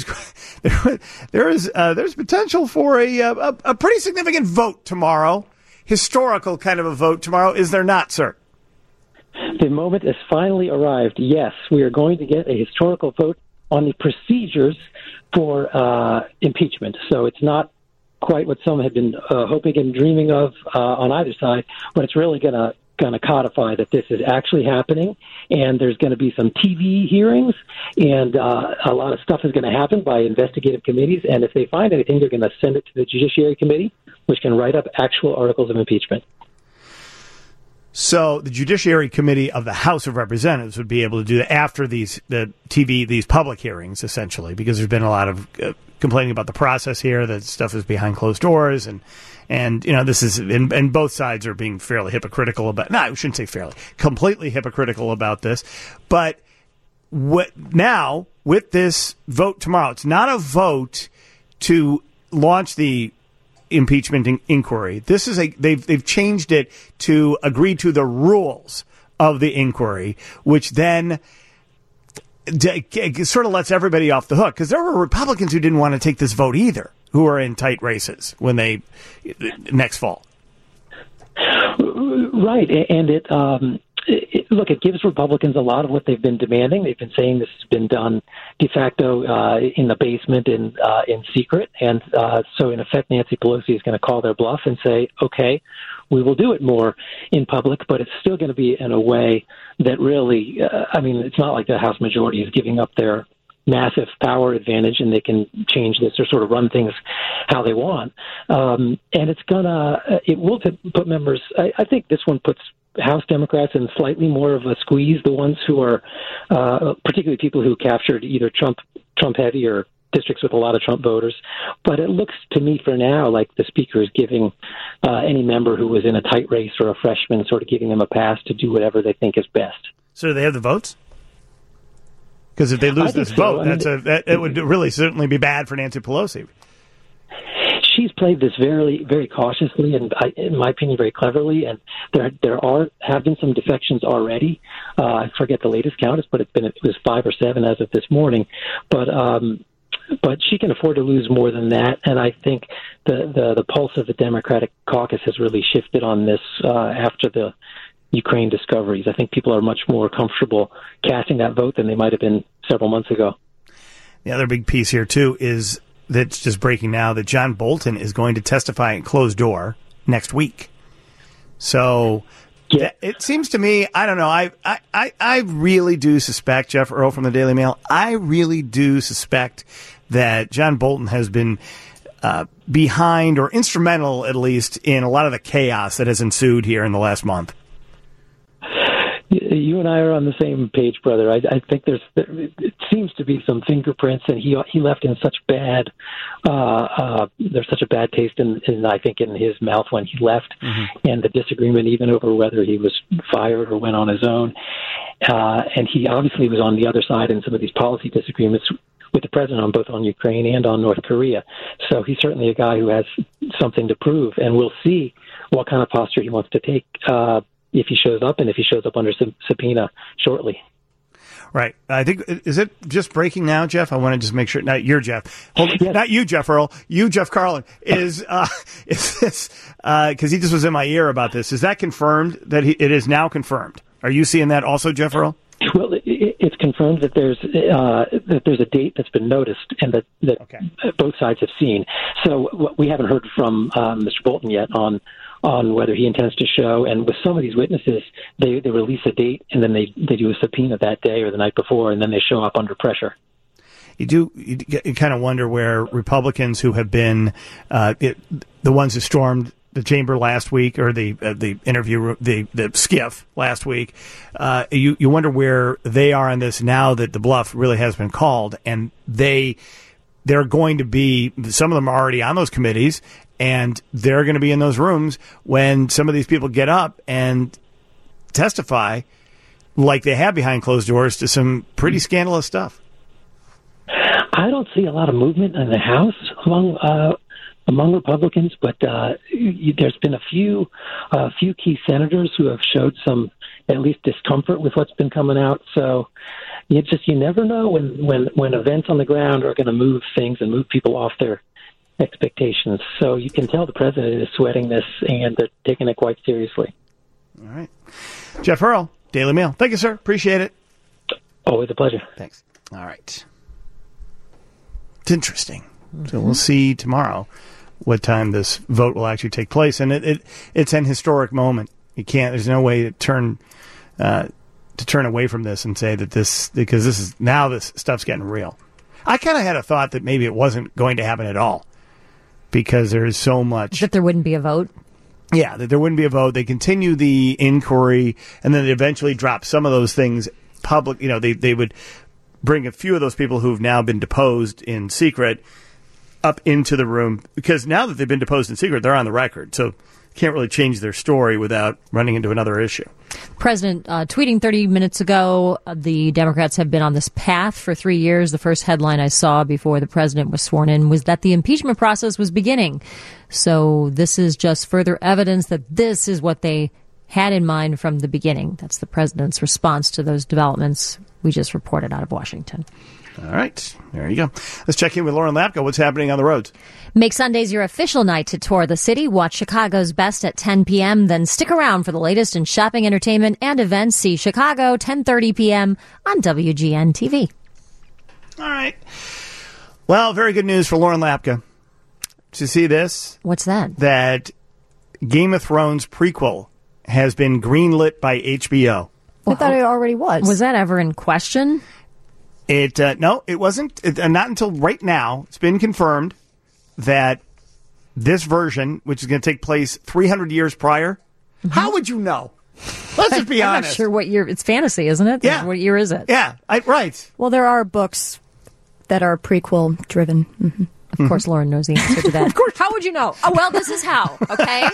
potential for a pretty significant vote tomorrow, historical kind of a vote tomorrow. Is there not, sir? The moment has finally arrived. Yes, we are going to get a historical vote on the procedures for impeachment. So it's not quite what some had been hoping and dreaming of on either side, but it's really going to codify that this is actually happening, and there's going to be some TV hearings, and a lot of stuff is going to happen by investigative committees, and if they find anything, they're going to send it to the Judiciary Committee, which can write up actual articles of impeachment. So the Judiciary Committee of the House of Representatives would be able to do that after these public hearings, essentially, because there's been a lot of complaining about the process here, that stuff is behind closed doors, and this is, and both sides are being fairly hypocritical about, I shouldn't say fairly, completely hypocritical about this. But now, with this vote tomorrow, it's not a vote to launch the impeachment inquiry. This is they've changed it to agree to the rules of the inquiry, which then sort of lets everybody off the hook, because there were Republicans who didn't want to take this vote either, who are in tight races next fall. Right, and it gives Republicans a lot of what they've been demanding. They've been saying this has been done de facto in the basement in secret, and so in effect, Nancy Pelosi is going to call their bluff and say, okay, we will do it more in public, but it's still going to be in a way that really, it's not like the House majority is giving up their massive power advantage and they can change this or sort of run things how they want. And it will put members, I think this one puts House Democrats in slightly more of a squeeze, the ones who are, particularly people who captured either Trump heavy or districts with a lot of Trump voters. But it looks to me for now like the Speaker is giving any member who was in a tight race or a freshman sort of giving them a pass to do whatever they think is best. So do they have the votes? Because if they lose this vote, it would really certainly be bad for Nancy Pelosi. She's played this very, very cautiously and, in my opinion, very cleverly. And there have been some defections already. I forget the latest count, but it was 5 or 7 as of this morning. But she can afford to lose more than that. And I think the pulse of the Democratic caucus has really shifted on this after the Ukraine discoveries. I think people are much more comfortable casting that vote than they might have been several months ago. The other big piece here, too, is that's just breaking now that John Bolton is going to testify in closed door next week. So it seems to me, I don't know, I really do suspect, Jeff Earl from the Daily Mail, I really do suspect that John Bolton has been behind or instrumental, at least, in a lot of the chaos that has ensued here in the last month. You and I are on the same page, brother. I think it seems to be some fingerprints, and he left in such bad. There's such a bad taste in I think in his mouth when he left, and the disagreement even over whether he was fired or went on his own, and he obviously was on the other side in some of these policy disagreements with the president on both on Ukraine and on North Korea. So he's certainly a guy who has something to prove, and we'll see what kind of posture he wants to take. If he shows up, and if he shows up under subpoena shortly. Right. I think, is it just breaking now, Jeff? I want to just make sure. Not you're Jeff. Yes. Not you, Jeff Earl. You, Jeff Carlin. Is this, because he just was in my ear about this. Is that confirmed, that it is now confirmed? Are you seeing that also, Jeff Earl? Well, it's confirmed that there's a date that's been noticed and that both sides have seen. So we haven't heard from Mr. Bolton yet on whether he intends to show. And with some of these witnesses, they release a date and then they do a subpoena that day or the night before, and then they show up under pressure. You kind of wonder where Republicans who have been the ones who stormed the chamber last week, or the interview, the skiff last week, you wonder where they are on this now that the bluff really has been called, and they're going to be, some of them are already on those committees, and they're going to be in those rooms when some of these people get up and testify like they have behind closed doors to some pretty scandalous stuff. I don't see a lot of movement in the House among Republicans, but there's been a few key senators who have showed some at least discomfort with what's been coming out. So you never know when events on the ground are going to move things and move people off their expectations. So you can tell the president is sweating this, and they're taking it quite seriously. All right. Jeff Earl, Daily Mail. Thank you, sir. Appreciate it. Always a pleasure. Thanks. All right. It's interesting. So we'll see tomorrow what time this vote will actually take place. And it's an historic moment. There's no way to turn away from this and say that because this stuff's getting real. I kind of had a thought that maybe it wasn't going to happen at all, because there is so much. That there wouldn't be a vote? Yeah, that there wouldn't be a vote. They continue the inquiry, and then they eventually drop some of those things public. They would bring a few of those people who've now been deposed in secret up into the room, because now that they've been deposed in secret, they're on the record. So can't really change their story without running into another issue. President tweeting 30 minutes ago, the Democrats have been on this path for 3 years. The first headline I saw before the president was sworn in was that the impeachment process was beginning. So this is just further evidence that this is what they had in mind from the beginning. That's the president's response to those developments we just reported out of Washington. All right. There you go. Let's check in with Lauren Lapka. What's happening on the roads? Make Sundays your official night to tour the city. Watch Chicago's best at 10 p.m. Then stick around for the latest in shopping, entertainment, and events. See Chicago, 10:30 p.m. on WGN TV. All right. Well, very good news for Lauren Lapka. Did you see this? What's that? That Game of Thrones prequel has been greenlit by HBO. I thought it already was. Was that ever in question? No, it wasn't. Not until right now. It's been confirmed that this version, which is going to take place 300 years prior, how would you know? Let's just be honest. I'm not sure what year. It's fantasy, isn't it? Yeah. What year is it? Yeah, right. Well, there are books that are prequel driven. Mm-hmm. Of course, Lauren knows the answer to that. Of course. How would you know? Oh, well, this is how, okay?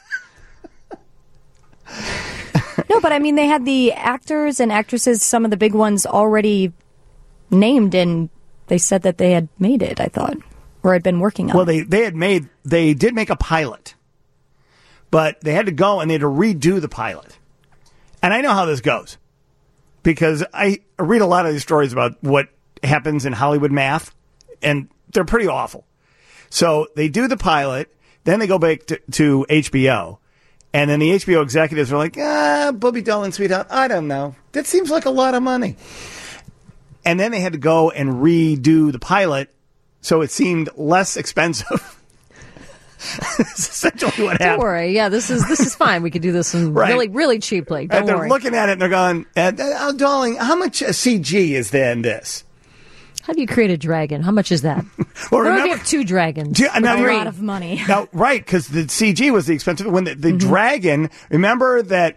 No, but I mean, they had the actors and actresses, some of the big ones already named, and they said that they had made it, I thought, or had been working on Well, it. they did make a pilot, but they had to go and they had to redo the pilot. And I know how this goes because I read a lot of these stories about what happens in Hollywood math, and they're pretty awful. So they do the pilot, then they go back to HBO, and then the HBO executives are like, Bobby Dolan, sweetheart, I don't know. That seems like a lot of money. And then they had to go and redo the pilot so it seemed less expensive. That's essentially what happened. Don't worry. Yeah, this is fine. We could do this Right. really, really cheaply. Don't And they're worry. looking at it and they're going, darling, how much CG is there in this? How do you create a dragon? How much is that? Well, What if remember- you have 2 dragons? Now, A you're- lot of money. Now, right, because the CG was the expensive. When the dragon, remember that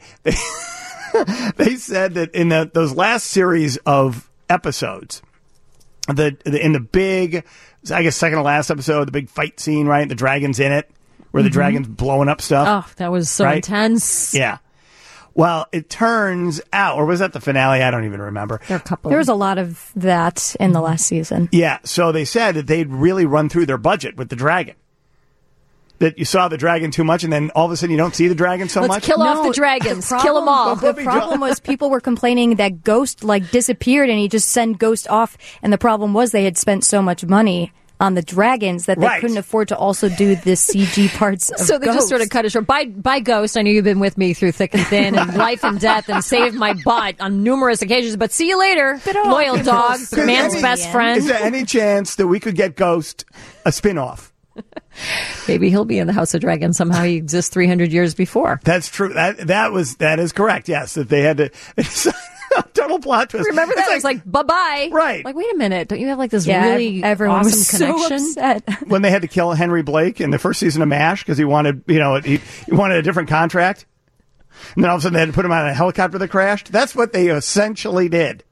they said that in those last series of episodes, in the big, I guess second to last episode, the big fight scene, right? The dragon's in it, where the dragon's blowing up stuff. Oh, that was so Right? intense. Yeah. Well, it turns out, or was that the finale? I don't even remember. There are a couple. There was a lot of that in the last season. Yeah, so they said that they'd really run through their budget with the dragon. That you saw the dragon too much, and then all of a sudden you don't see the dragon so Let's much. kill off the dragons. Kill them all. The problem was people were complaining that Ghost disappeared and he just sent Ghost off. And the problem was they had spent so much money on the dragons that they Right. couldn't afford to also do the CG parts of So they just Ghost. sort of cut it short. By Ghost, I know you've been with me through thick and thin and life and death and saved my butt on numerous occasions, but see you later. Loyal dog, man's best friend. Is there any chance that we could get Ghost a spin-off? Maybe he'll be in the House of Dragons somehow. He exists 300 years before. That's true. That is correct. Yes, that they had to. It's a total plot twist. Remember that? It's It was like, bye-bye. Right. Like, wait a minute. Don't you have like this Yeah, really everyone awesome was connection? so upset. when they had to kill Henry Blake in the first season of MASH because he wanted, he wanted a different contract, and then all of a sudden they had to put him on a helicopter that crashed. That's what they essentially did.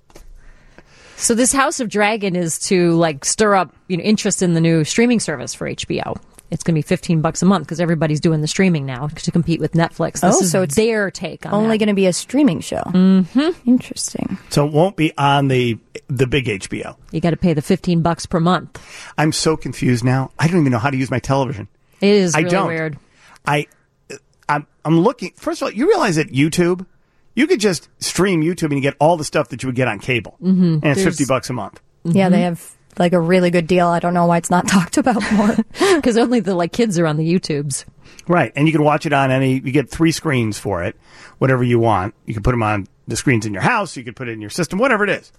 So this House of Dragon is to stir up interest in the new streaming service for HBO. It's going to be $15 a month because everybody's doing the streaming now to compete with Netflix. This is so it's their take on Only that. going to be a streaming show. Mm-hmm. Interesting. So it won't be on the big HBO. You got to pay the $15 per month. I'm so confused now. I don't even know how to use my television. It is I really don't. weird. I'm looking. First of all, you realize that YouTube, you could just stream YouTube and you get all the stuff that you would get on cable, and it's $50 a month. Yeah, they have a really good deal. I don't know why it's not talked about more. Because only the kids are on the YouTubes. Right, and you can watch it on any. You get 3 screens for it, whatever you want. You can put them on the screens in your house. You could put it in your system, whatever it is.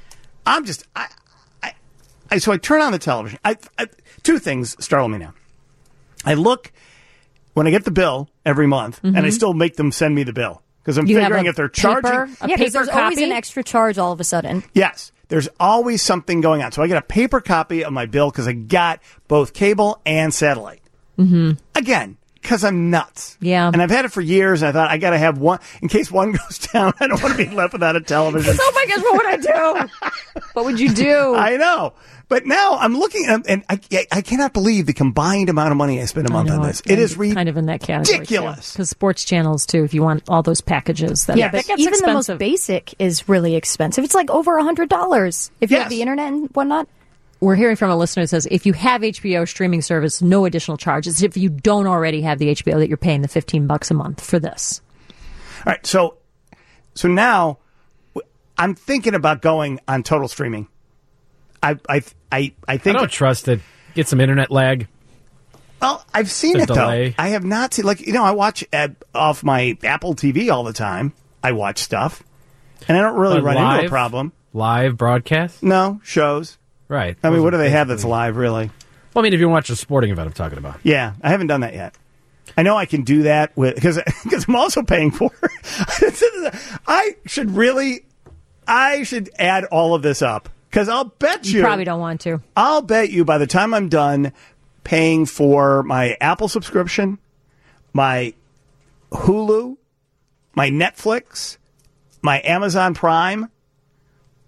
So I turn on the television. Two things startle me now. I look when I get the bill every month, and I still make them send me the bill because I'm You have figuring a if they're charging. paper- a Yeah, because paper there's always copy? an extra charge all of a sudden. Yes, there's always something going on. So I get a paper copy of my bill because I got both cable and satellite. Mm-hmm. Again, because I'm nuts. Yeah. And I've had it for years, and I thought I got to have one in case one goes down. I don't want to be left without a television. Oh my gosh, what would I do? What would you do? I know. But now I'm looking at and I cannot believe the combined amount of money I spend a month on this. It is kind of in that category. ridiculous. Because sports channels, too, if you want all those packages. That Yeah, that but gets even expensive. the most basic is really expensive. It's like over $100 if you Yes. have the internet and whatnot. We're hearing from a listener that says if you have HBO streaming service, no additional charges. If you don't already have the HBO, that you're paying the $15 a month for this. All right, so now I'm thinking about going on total streaming. I think I don't trust it. Get some internet lag. Well, I've seen The it delay. though. I have not seen I watch off my Apple TV all the time. I watch stuff, and I don't really But run into a problem. Live broadcast? No shows. Right. I mean, Those what do are they have that's basically- live? Really? Well, I mean, if you watch a sporting event, I'm talking about. Yeah, I haven't done that yet. I know I can do that because I'm also paying for it. I should add all of this up because I'll bet You probably don't want to. I'll bet you by the time I'm done paying for my Apple subscription, my Hulu, my Netflix, my Amazon Prime,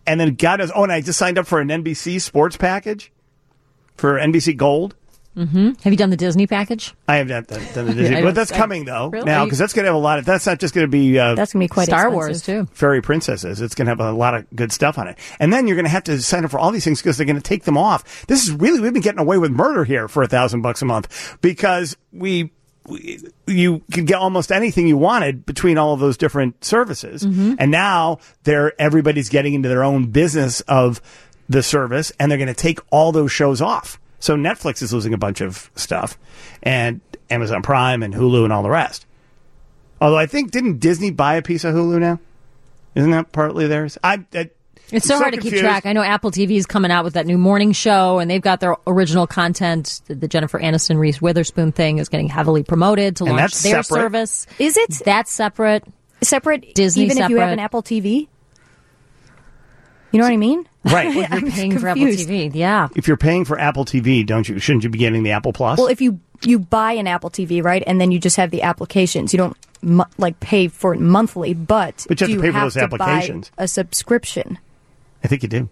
And then God knows, and I just signed up for an NBC sports package for NBC Gold. Mm-hmm. Have you done the Disney package? I have not done the Disney, but that's coming though really? now because that's going to have a lot of. That's not just going to be. That's going to be quite Star expensive. Wars too. Fairy princesses. It's going to have a lot of good stuff on it, and then you're going to have to sign up for all these things because they're going to take them off. This is really we've been getting away with murder here for $1,000 a month because you could get almost anything you wanted between all of those different services, and now everybody's getting into their own business of the service, and they're going to take all those shows off. So Netflix is losing a bunch of stuff, and Amazon Prime and Hulu and all the rest. Although I think, didn't Disney buy a piece of Hulu now? Isn't that partly theirs? It's so hard to keep track. I know Apple TV is coming out with that new morning show, and they've got their original content. The Jennifer Aniston, Reese Witherspoon thing is getting heavily promoted to launch their service. Is it? That's separate. Separate, Disney even separate. if you have an Apple TV? You know what I mean? Right. Well, if you're paying for Apple TV, yeah. If you're paying for Apple TV, shouldn't you be getting the Apple Plus? Well, if you buy an Apple TV, right, and then you just have the applications, you don't pay for it monthly, but you have to pay for those to applications. Buy a subscription. I think you do.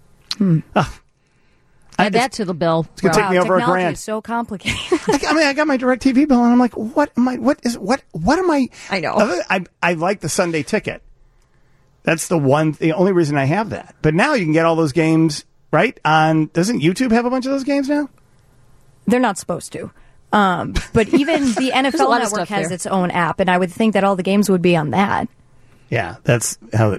Add that to the bill. It's going to take me over technology $1,000. is so complicated. I got my DirecTV bill, and I'm like, what am I? I know. I like the Sunday ticket. That's the only reason I have that. But now you can get all those games, right? Doesn't YouTube have a bunch of those games now? They're not supposed to. But even the NFL Network has its own app, and I would think that all the games would be on that. Yeah, that's how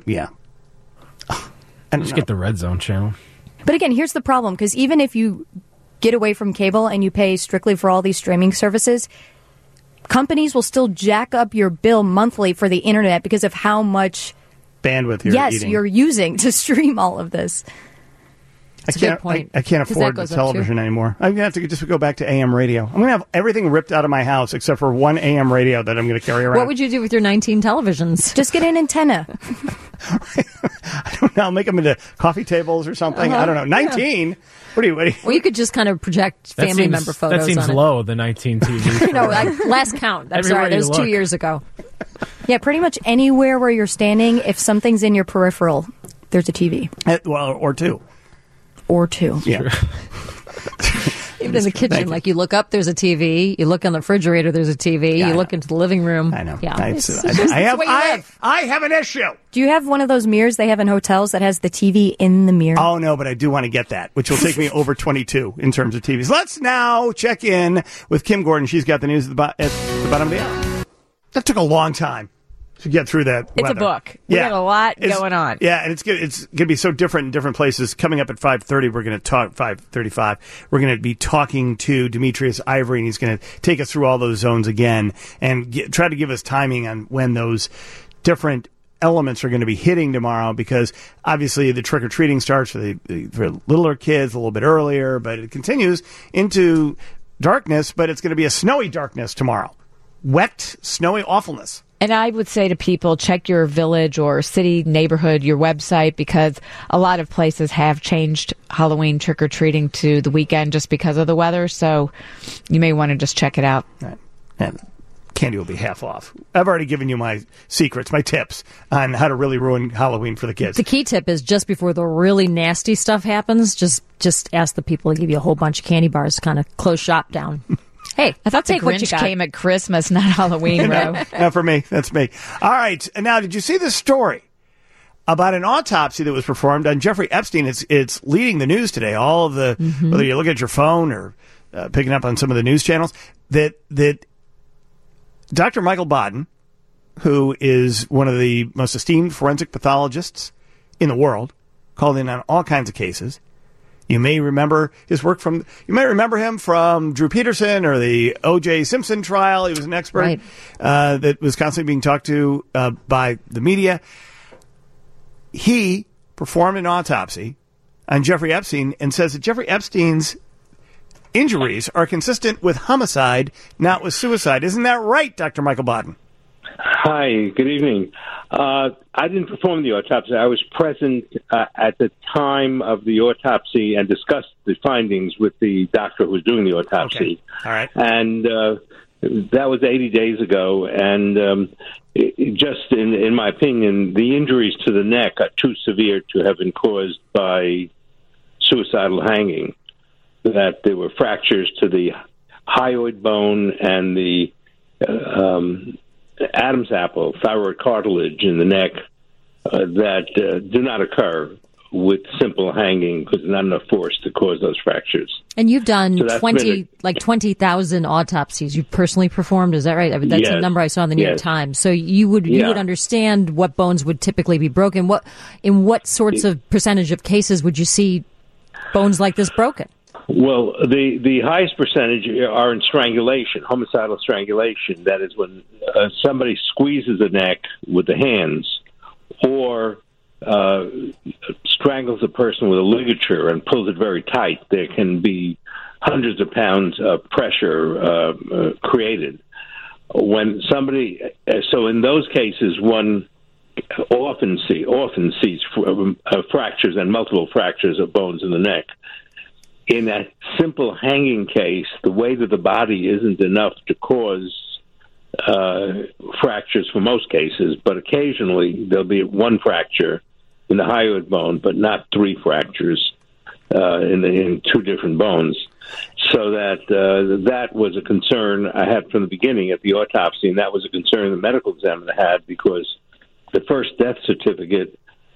Just get the Red Zone channel. But again, here's the problem, because even if you get away from cable and you pay strictly for all these streaming services, companies will still jack up your bill monthly for the internet because of how much bandwidth you're using to stream all of this. I can't afford the television anymore. I'm going to have to just go back to AM radio. I'm going to have everything ripped out of my house except for one AM radio that I'm going to carry around. What would you do with your 19 televisions? Just get an antenna. I don't know. I'll make them into coffee tables or something. I don't know. 19? Yeah. What do you? Well, you could just kind of project family member photos. That seems on low, the 19 TV. No, last count. I'm sorry, that was 2 years ago. Yeah, pretty much anywhere where you're standing, if something's in your peripheral, there's a TV. Or two. Or two. Yeah. Even in the kitchen, like you look up, there's a TV. You look on the refrigerator, there's a TV. Yeah, you look into the living room. I know. Yeah. I have an issue. Do you have one of those mirrors they have in hotels that has the TV in the mirror? Oh, no, but I do want to get that, which will take me over 22 in terms of TVs. Let's now check in with Kim Gordon. She's got the news at the bottom of the hour. That took a long time to get through that. It's a book. We got a lot going on. Yeah, and it's going to be so different in different places. Coming up at 5:30, we're going to talk 5:35. We're going to be talking to Demetrius Ivory, and he's going to take us through all those zones again and try to give us timing on when those different elements are going to be hitting tomorrow, because obviously the trick-or-treating starts for littler kids a little bit earlier, but it continues into darkness, but it's going to be a snowy darkness tomorrow. Wet, snowy awfulness. And I would say to people, check your village or city, neighborhood, your website, because a lot of places have changed Halloween trick-or-treating to the weekend just because of the weather. So you may want to just check it out. Right. And candy will be half off. I've already given you my secrets, my tips on how to really ruin Halloween for the kids. The key tip is just before the really nasty stuff happens, just ask the people to give you a whole bunch of candy bars to kind of close shop down. Hey, I thought the take what you Grinch got. came at Christmas, not Halloween, Ro. Not for me. That's me. All right. Now, did you see this story about an autopsy that was performed on Jeffrey Epstein? It's leading the news today. All of the, whether you look at your phone or picking up on some of the news channels, that Dr. Michael Baden, who is one of the most esteemed forensic pathologists in the world, called in on all kinds of cases. You may remember his work you may remember him from Drew Peterson or the O.J. Simpson trial. He was an expert that was constantly being talked to by the media. He performed an autopsy on Jeffrey Epstein and says that Jeffrey Epstein's injuries are consistent with homicide, not with suicide. Isn't that right, Dr. Michael Baden? Hi, good evening. I didn't perform the autopsy. I was present at the time of the autopsy and discussed the findings with the doctor who was doing the autopsy. Okay. All right. And That was 80 days ago, and just in my opinion, the injuries to the neck are too severe to have been caused by suicidal hanging. That there were fractures to the hyoid bone and the Adam's apple, thyroid cartilage in the neck that do not occur with simple hanging because there's not enough force to cause those fractures. And you've done 20,000 autopsies you've personally performed, is that right? I mean, that's a number I saw in the New York Times. So you would understand what bones would typically be broken. In what sorts of percentage of cases would you see bones like this broken? Well, the highest percentage are in strangulation, homicidal strangulation. That is when somebody squeezes the neck with the hands or strangles a person with a ligature and pulls it very tight. There can be hundreds of pounds of pressure created. When somebody, so in those cases, one often sees fractures and multiple fractures of bones in the neck. In a simple hanging case, the weight of the body isn't enough to cause fractures for most cases, but occasionally there'll be one fracture in the hyoid bone, but not three fractures in two different bones. So that was a concern I had from the beginning at the autopsy, and that was a concern the medical examiner had because the first death certificate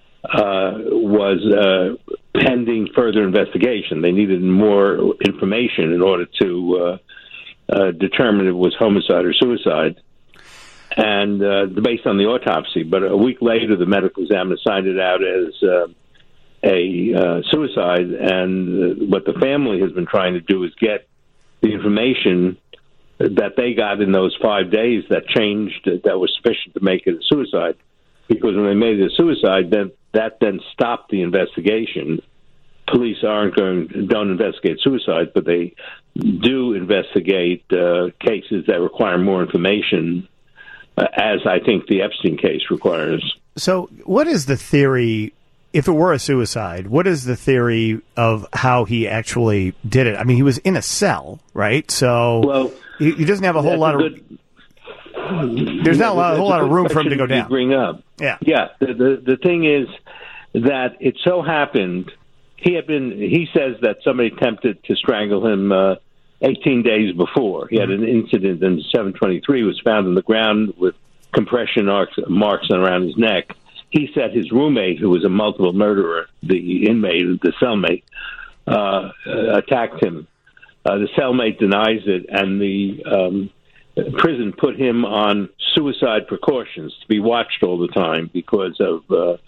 was pending further investigation. They needed more information in order to determine if it was homicide or suicide, and based on the autopsy. But a week later, the medical examiner signed it out as a suicide, and what the family has been trying to do is get the information that they got in those 5 days that changed, that was sufficient to make it a suicide. Because when they made it a suicide, then stopped the investigation. Police don't investigate suicide, but they do investigate cases that require more information, as I think the Epstein case requires. So what is the theory, if it were a suicide, what is the theory of how he actually did it? I mean, he was in a cell, right? So he doesn't have a whole lot of... There's not a whole lot of room for him to go down. Bring up. Yeah. The thing is that it so happened he says that somebody attempted to strangle him 18 days before. He had an incident in 723, was found in the ground with compression marks around his neck. He said his roommate, who was a multiple murderer, the inmate, the cellmate, attacked him. The cellmate denies it, and the prison put him on suicide precautions to be watched all the time because of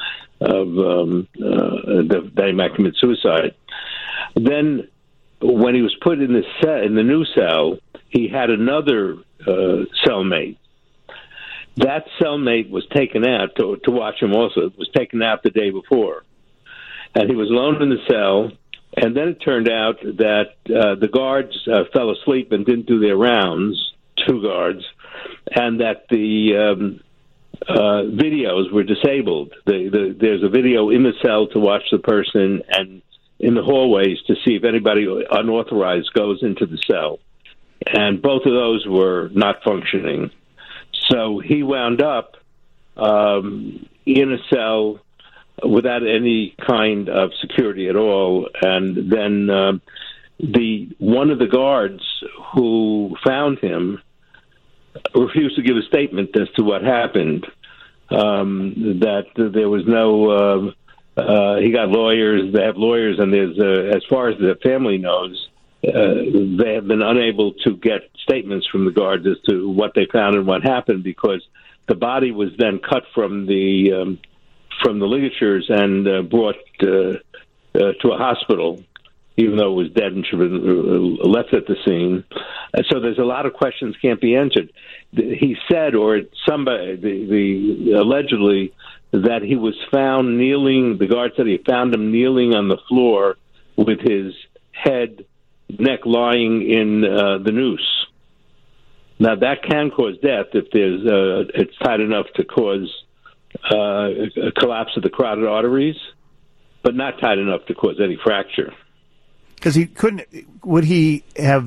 that he might commit suicide. Then, when he was put in the new cell, he had another cellmate. That cellmate was taken out to watch him. Also, was taken out the day before, and he was alone in the cell. And then it turned out that the guards fell asleep and didn't do their rounds. 2 guards, and that the videos were disabled. There's a video in the cell to watch the person and in the hallways to see if anybody unauthorized goes into the cell. And both of those were not functioning. So he wound up in a cell without any kind of security at all. And then one of the guards who found him refused to give a statement as to what happened. That there was no. He got lawyers. They have lawyers, and there's as far as the family knows, they have been unable to get statements from the guards as to what they found and what happened because the body was then cut from the ligatures and brought to a hospital, even though it was dead and should have been left at the scene. So there's a lot of questions can't be answered. He said, or somebody, allegedly, that he was found kneeling, the guard said he found him kneeling on the floor with his neck lying in the noose. Now, that can cause death if it's tight enough to cause a collapse of the carotid arteries, but not tight enough to cause any fracture. Because he couldn't. Would he have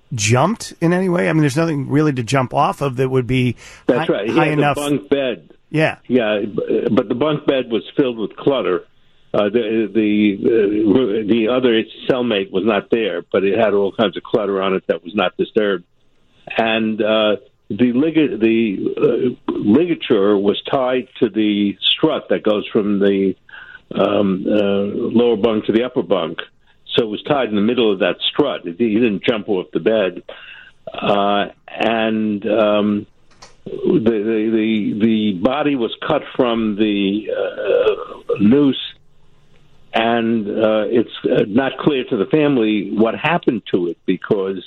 jumped in any way? I mean, there's nothing really to jump off of that would be That's right. He high had enough. a bunk bed. Yeah. Yeah, but the bunk bed was filled with clutter. The other cellmate was not there, but it had all kinds of clutter on it that was not disturbed. And the ligature was tied to the strut that goes from the lower bunk to the upper bunk. So it was tied in the middle of that strut. He didn't jump off the bed. The body was cut from the noose, and it's not clear to the family what happened to it because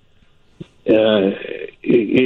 the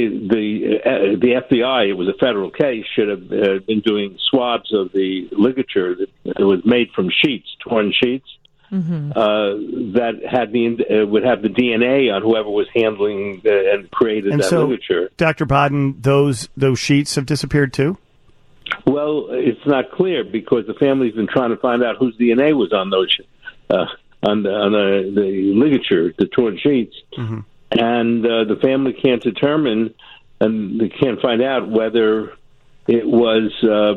FBI, it was a federal case, should have been doing swabs of the ligature that was made from sheets, torn sheets. Mm-hmm. That had would have the DNA on whoever was handling and created that ligature. Dr. Bodden, those sheets have disappeared too? Well, it's not clear because the family's been trying to find out whose DNA was on those on the ligature, the torn sheets, mm-hmm. and the family can't determine and they can't find out whether it was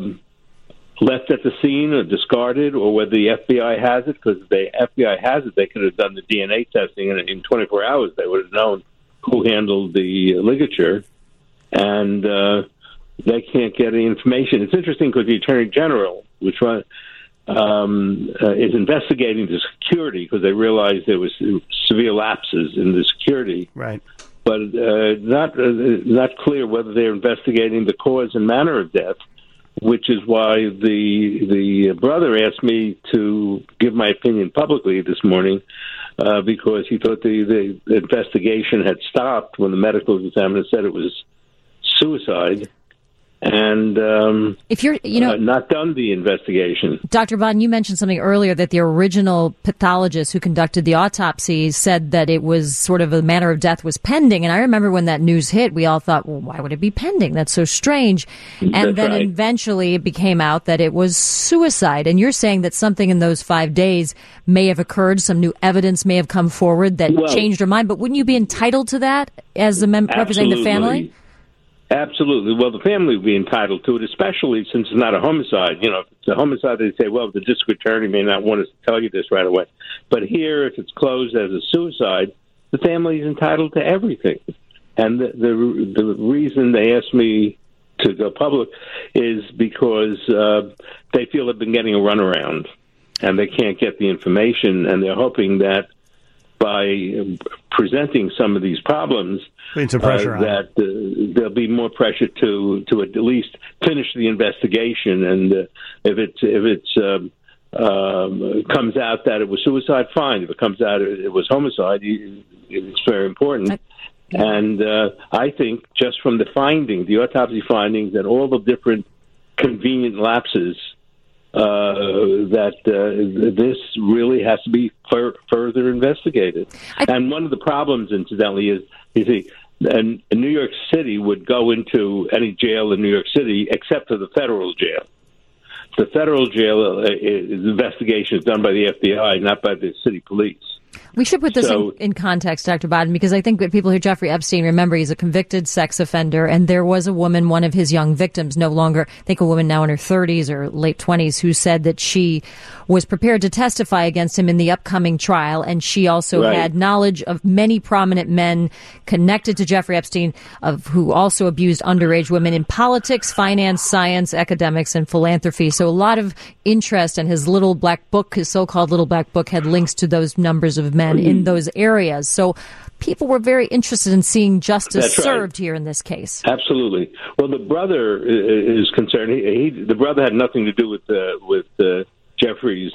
left at the scene or discarded, or whether the FBI has it, because if the FBI has it, they could have done the DNA testing, and in 24 hours they would have known who handled the ligature, and they can't get any information. It's interesting because the Attorney General, which is investigating the security because they realized there was severe lapses in the security. Right. But not clear whether they're investigating the cause and manner of death, which is why the brother asked me to give my opinion publicly this morning because he thought the investigation had stopped when the medical examiner said it was suicide. And if you're, not done the investigation. Dr. Bodden, you mentioned something earlier that the original pathologist who conducted the autopsy said that it was sort of a manner of death was pending. And I remember when that news hit, we all thought, well, why would it be pending? That's so strange. And That's then right. Eventually it became out that it was suicide. And you're saying that something in those 5 days may have occurred, some new evidence may have come forward that changed her mind. But wouldn't you be entitled to that as representing the family? Absolutely. Well, the family would be entitled to it, especially since it's not a homicide. If it's a homicide, they say, well, the district attorney may not want us to tell you this right away. But here, if it's closed as a suicide, the family is entitled to everything. And the reason they asked me to go public is because they feel they've been getting a runaround, and they can't get the information, and they're hoping that by presenting some of these problems, that there'll be more pressure to at least finish the investigation. And if it comes out that it was suicide, fine. If it comes out it was homicide, it's very important. And I think just from the autopsy findings, and all the different convenient lapses, that this really has to be further investigated. And one of the problems, incidentally, is, you see, and New York City would go into any jail in New York City except for the federal jail. The federal jail investigation is done by the FBI, not by the city police. We should put this in context, Dr. Bodden, because I think that people hear Jeffrey Epstein, remember he's a convicted sex offender, and there was a woman, one of his young victims, no longer, I think a woman now in her 30s or late 20s, who said that she was prepared to testify against him in the upcoming trial, and she also had knowledge of many prominent men connected to Jeffrey Epstein, who also abused underage women in politics, finance, science, academics, and philanthropy. So a lot of interest, and his little black book, his so-called little black book, had links to those numbers of men in those areas. So people were very interested in seeing justice served here in this case. Absolutely. Well, the brother is concerned. The brother had nothing to do with Jeffrey's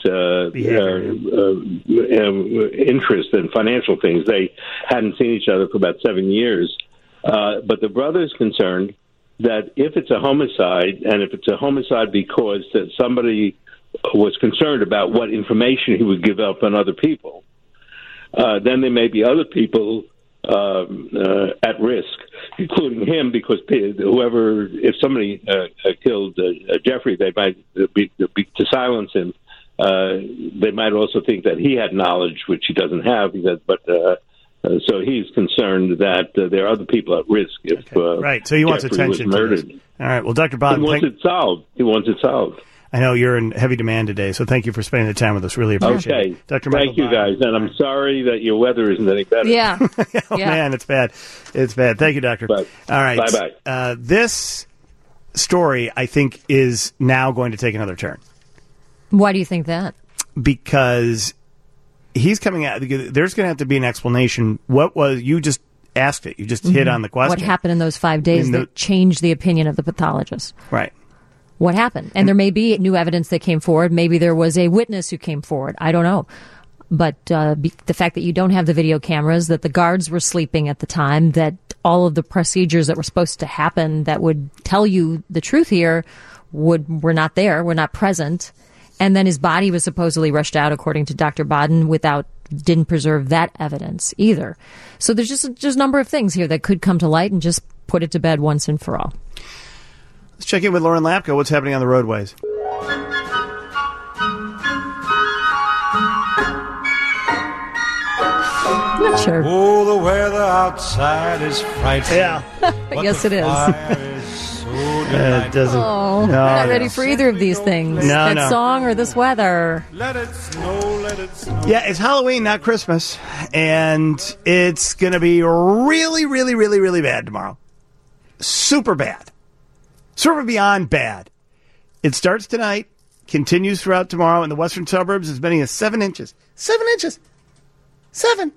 interest in financial things. They hadn't seen each other for about 7 years. But the brother is concerned that if it's a homicide, and if it's a homicide because that somebody was concerned about what information he would give up on other people, then there may be other people at risk, including him, because if somebody killed Jeffrey, they might be to silence him. They might also think that he had knowledge, which he doesn't have. But So he's concerned that there are other people at risk if right. So he wants Jeffrey attention was to murdered. this. All right. Well, Dr. Bodden, He wants it solved. He wants it solved. I know you're in heavy demand today, so thank you for spending the time with us. Really appreciate it. Dr. Thank you, Bodden. guys. And I'm sorry that your weather isn't any better. Yeah. Oh, man, it's bad. It's bad. Thank you, Doctor. Bye. All right. Bye-bye. This story, I think, is now going to take another turn. Why do you think that? Because he's coming out. There's going to have to be an explanation. What was, you just asked it. You just hit on the question. What happened in those 5 days that changed the opinion of the pathologist? Right. What happened? And there may be new evidence that came forward. Maybe there was a witness who came forward. I don't know. But the fact that you don't have the video cameras, that the guards were sleeping at the time, that all of the procedures that were supposed to happen that would tell you the truth here were not there, were not present. And then his body was supposedly rushed out, according to Dr. Bodden, didn't preserve that evidence either. So there's just a number of things here that could come to light and just put it to bed once and for all. Let's check in with Lauren Lapko. What's happening on the roadways? I'm not sure. Oh, the weather outside is frightful. Yeah. Yes, it is. It doesn't. Oh, we're not ready for either of these things. That song or this weather. Let it snow, let it snow. Yeah, it's Halloween, not Christmas. And it's going to be really, really, really, really bad tomorrow. Super bad. Super beyond bad. It starts tonight, continues throughout tomorrow in the western suburbs as many as 7 inches. 7 inches. 7.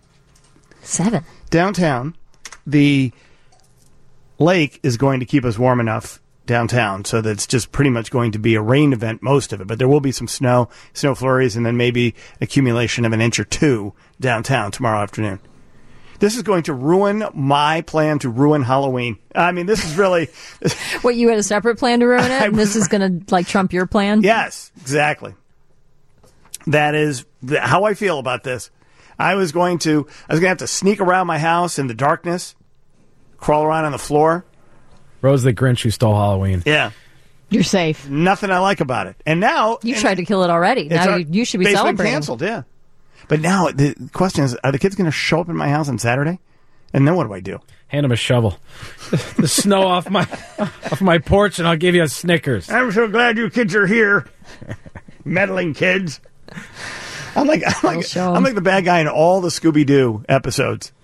Downtown, the lake is going to keep us warm enough downtown so that it's just pretty much going to be a rain event, most of it. But there will be some snow flurries, and then maybe accumulation of an inch or two downtown tomorrow afternoon. This is going to ruin my plan to ruin Halloween. I mean, this is really... What, you had a separate plan to ruin it? And this is going to, trump your plan? Yes, exactly. That is how I feel about this. I was going to have to sneak around my house in the darkness, crawl around on the floor. Rose the Grinch who stole Halloween. Yeah. You're safe. Nothing I like about it. And now... You tried to kill it already. Now you should be celebrating. Canceled, yeah. But now the question is, are the kids going to show up in my house on Saturday? And then what do I do? Hand them a shovel. The snow off my porch, and I'll give you a Snickers. I'm so glad you kids are here. Meddling kids. I'm like the bad guy in all the Scooby-Doo episodes.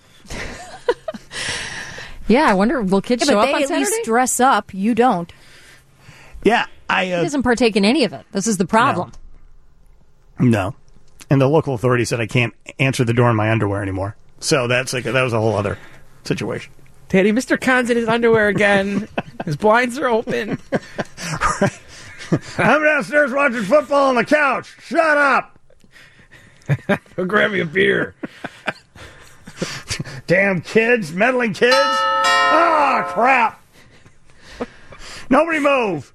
Yeah, I wonder, will kids show up on Saturday? Saturday? At least dress up. You don't. Yeah, He doesn't partake in any of it. This is the problem. No. And the local authority said I can't answer the door in my underwear anymore. So that was a whole other situation. Daddy, Mr. Khan's in his underwear again. His blinds are open. Right. I'm downstairs watching football on the couch. Shut up. Go grab me a beer. Damn kids, meddling kids. Ah, crap. Nobody move.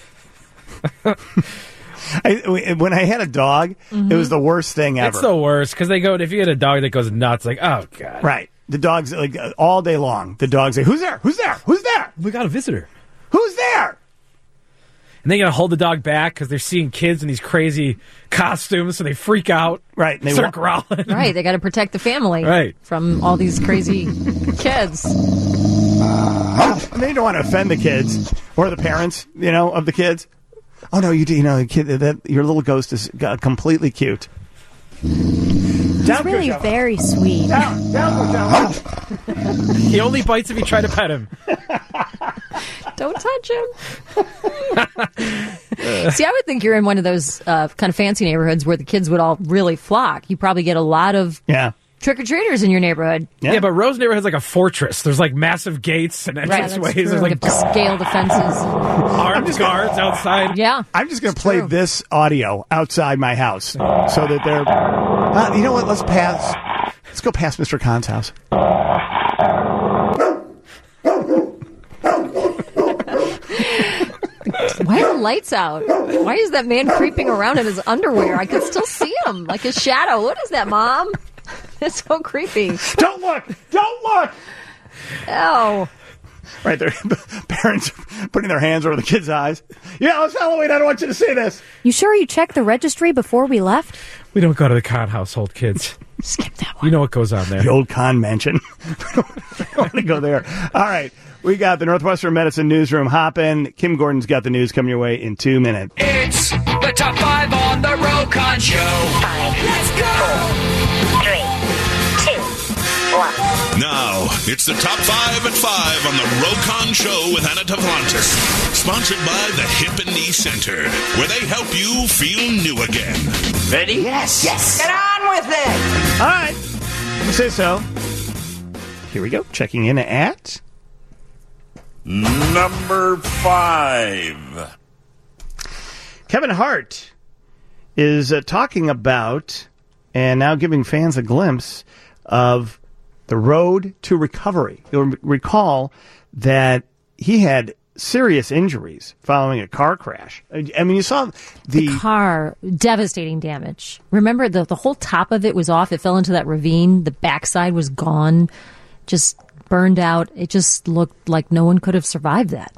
When I had a dog, it was the worst thing ever. It's the worst because if you get a dog that goes nuts, like, oh god, right? The dogs all day long. The dogs say, "Who's there? Who's there? Who's there? We got a visitor. Who's there?" And they gotta hold the dog back because they're seeing kids in these crazy costumes, so they freak out. Right? And they start growling. Right? They got to protect the family, right, from all these crazy kids. And they don't want to offend the kids or the parents, of the kids. Oh no, the kid, that your little ghost is completely cute. He's really very sweet. Down. He only bites if you try to pet him. Don't touch him. See, I would think you're in one of those kind of fancy neighborhoods where the kids would all really flock. You probably get a lot of trick-or-treaters in your neighborhood. Yeah, but Rose neighborhood has like a fortress. There's like massive gates and entranceways. There's like scale defenses. Armed guards outside. Yeah. I'm just going to play this audio outside my house so that they're... you know what? Let's go past Mr. Khan's house. Why are the lights out? Why is that man creeping around in his underwear? I can still see him like his shadow. What is that, Mom? It's so creepy. Don't look! Don't look! Oh. Right, their parents putting their hands over the kids' eyes. Yeah, it's Halloween. I don't want you to see this. You sure you checked the registry before we left? We don't go to the Khan household, kids. Skip that one. You know what goes on there. The old con mansion. I want to go there. All right. We got the Northwestern Medicine Newsroom hopping. Kim Gordon's got the news coming your way in 2 minutes. It's the Top 5 on the Rokon Show. 5, Let's go! 4, 3, 2, 1. Now, it's the Top 5 at 5 on the Rokon Show with Anna Tavlantis. Sponsored by the Hip and Knee Center, where they help you feel new again. Ready? Yes. Get on with it! All right. You say so. Here we go. Checking in at Number 5. Kevin Hart is talking about and now giving fans a glimpse of the road to recovery. You'll recall that he had serious injuries following a car crash. I mean, you saw the car, devastating damage. Remember, the whole top of it was off. It fell into that ravine. The backside was gone, just burned out. It just looked like no one could have survived that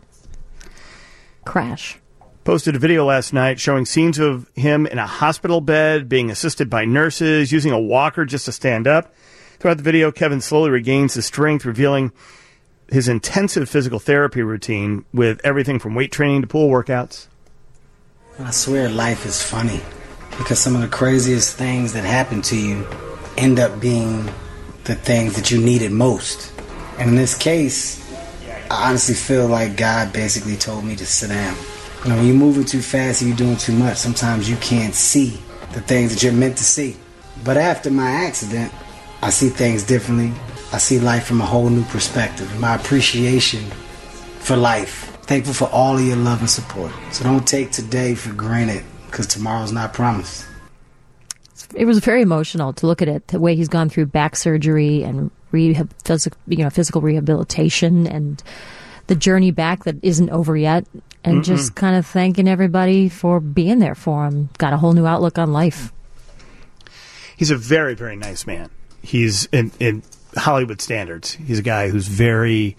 crash. Posted a video last night showing scenes of him in a hospital bed, being assisted by nurses, using a walker just to stand up. Throughout the video, Kevin slowly regains his strength, revealing his intensive physical therapy routine with everything from weight training to pool workouts. I swear life is funny because some of the craziest things that happen to you end up being the things that you needed most. And in this case, I honestly feel like God basically told me to sit down. You know, when you're moving too fast and you're doing too much, sometimes you can't see the things that you're meant to see. But after my accident, I see things differently. I see life from a whole new perspective. My appreciation for life. Thankful for all of your love and support. So don't take today for granted because tomorrow's not promised. It was very emotional to look at it, the way he's gone through back surgery and physical rehabilitation and the journey back that isn't over yet, and just kind of thanking everybody for being there for him. Got a whole new outlook on life. He's a very, very nice man. He's in Hollywood standards. He's a guy who's very,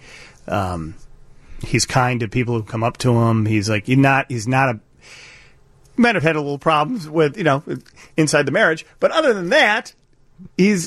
he's kind to people who come up to him. He's like, he's not a, might have had a little problems with, inside the marriage, but other than that, he's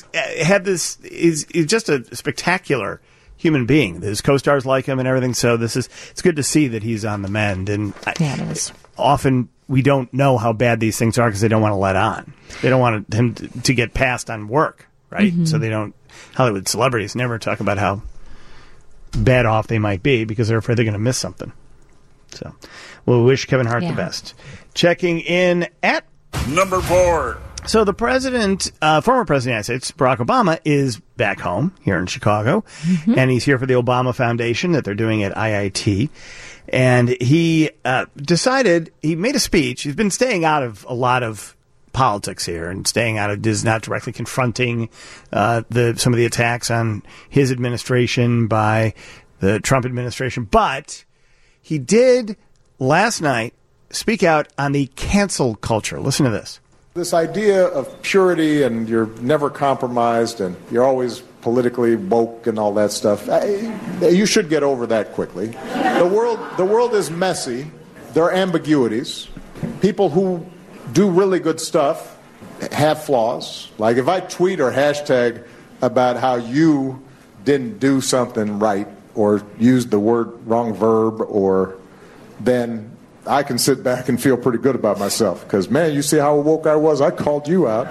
just a spectacular human being. His co-stars like him and everything. So it's good to see that he's on the mend. And it is. Often we don't know how bad these things are because they don't want to let on. They don't want him to get passed on work, right? Mm-hmm. So they don't. Hollywood celebrities never talk about how bad off they might be because they're afraid they're going to miss something. So we'll wish Kevin Hart the best. Checking in at Number 4. So the president, former president of the United States, Barack Obama, is back home here in Chicago, and he's here for the Obama Foundation that they're doing at IIT. And he decided, he made a speech. He's been staying out of a lot of politics here and staying out of, is not directly confronting some of the attacks on his administration by the Trump administration. But he did last night speak out on the cancel culture. Listen to this. This idea of purity and you're never compromised and you're always politically woke and all that stuff, you should get over that quickly. The world is messy. There are ambiguities. People who do really good stuff have flaws. Like if I tweet or hashtag about how you didn't do something right or used the wrong verb, or then I can sit back and feel pretty good about myself because, man, you see how woke I was? I called you out.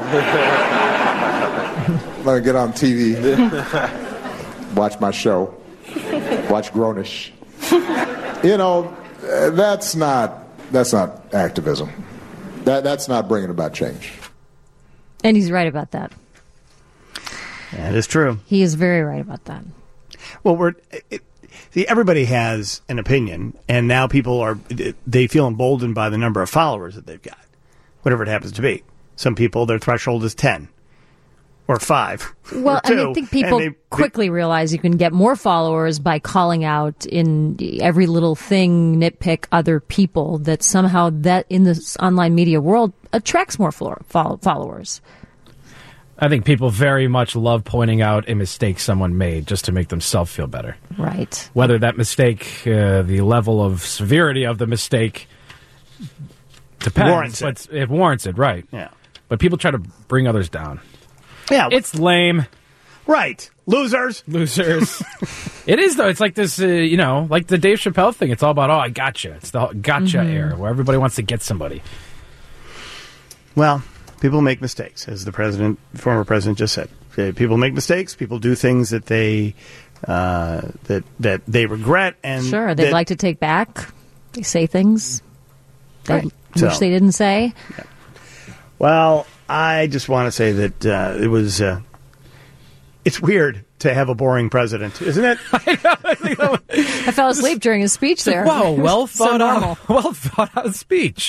Let me get on TV, watch my show, watch Grownish. That's not activism. That's not bringing about change. And he's right about that. That is true. He is very right about that. Well, see, everybody has an opinion, and now people they feel emboldened by the number of followers that they've got, whatever it happens to be. Some people, their threshold is 10 or 5. Well, or 2, I think people quickly realize you can get more followers by calling out in every little thing, nitpick other people, that somehow that in this online media world attracts more followers. I think people very much love pointing out a mistake someone made just to make themselves feel better. Right. Whether that mistake, the level of severity of the mistake depends. Warrants it. It warrants it, right. Yeah. But people try to bring others down. Yeah. It's lame. Right. Losers. It is, though. It's like this, like the Dave Chappelle thing. It's all about, I gotcha. It's the gotcha era where everybody wants to get somebody. Well, people make mistakes, as the former president just said. People make mistakes. People do things that they that they regret, and sure, they'd like to take back. They say things they wish they didn't say. Yeah. Well, I just want to say that it was. It's weird to have a boring president, isn't it? I fell asleep during his speech there. Wow, well thought out speech.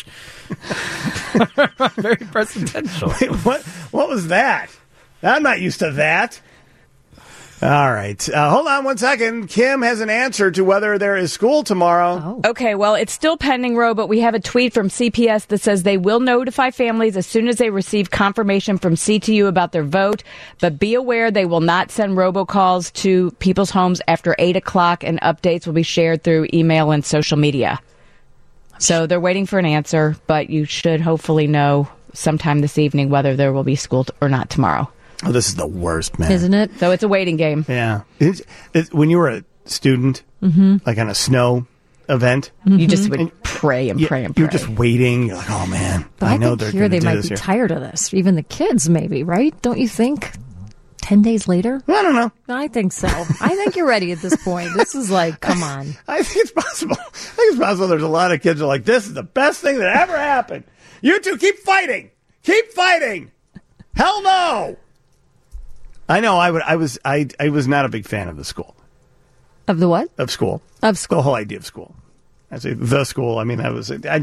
Very presidential. Wait, what was that? I'm not used to that. All right. Hold on one second. Kim has an answer to whether there is school tomorrow. Oh. Okay, well, it's still pending, Ro, but we have a tweet from CPS that says they will notify families as soon as they receive confirmation from CTU about their vote. But be aware they will not send robocalls to people's homes after 8 o'clock, and updates will be shared through email and social media. So they're waiting for an answer, but you should hopefully know sometime this evening whether there will be school or not tomorrow. Oh, this is the worst, man. Isn't it? So it's a waiting game. Yeah. When you were a student, like on a snow event, you just would pray and pray and pray. You're just waiting. You're like, oh, man. But I know they're here they might be tired of this. Even the kids, maybe, right? Don't you think? 10 days later? I don't know. I think so. I think you're ready at this point. This is like, come on. I think it's possible. There's a lot of kids who are like, this is the best thing that ever happened. You two keep fighting. Keep fighting. Hell no. I know. I was not a big fan of the school. Of the what? Of school. Of school. The whole idea of school. I say the school. I mean, it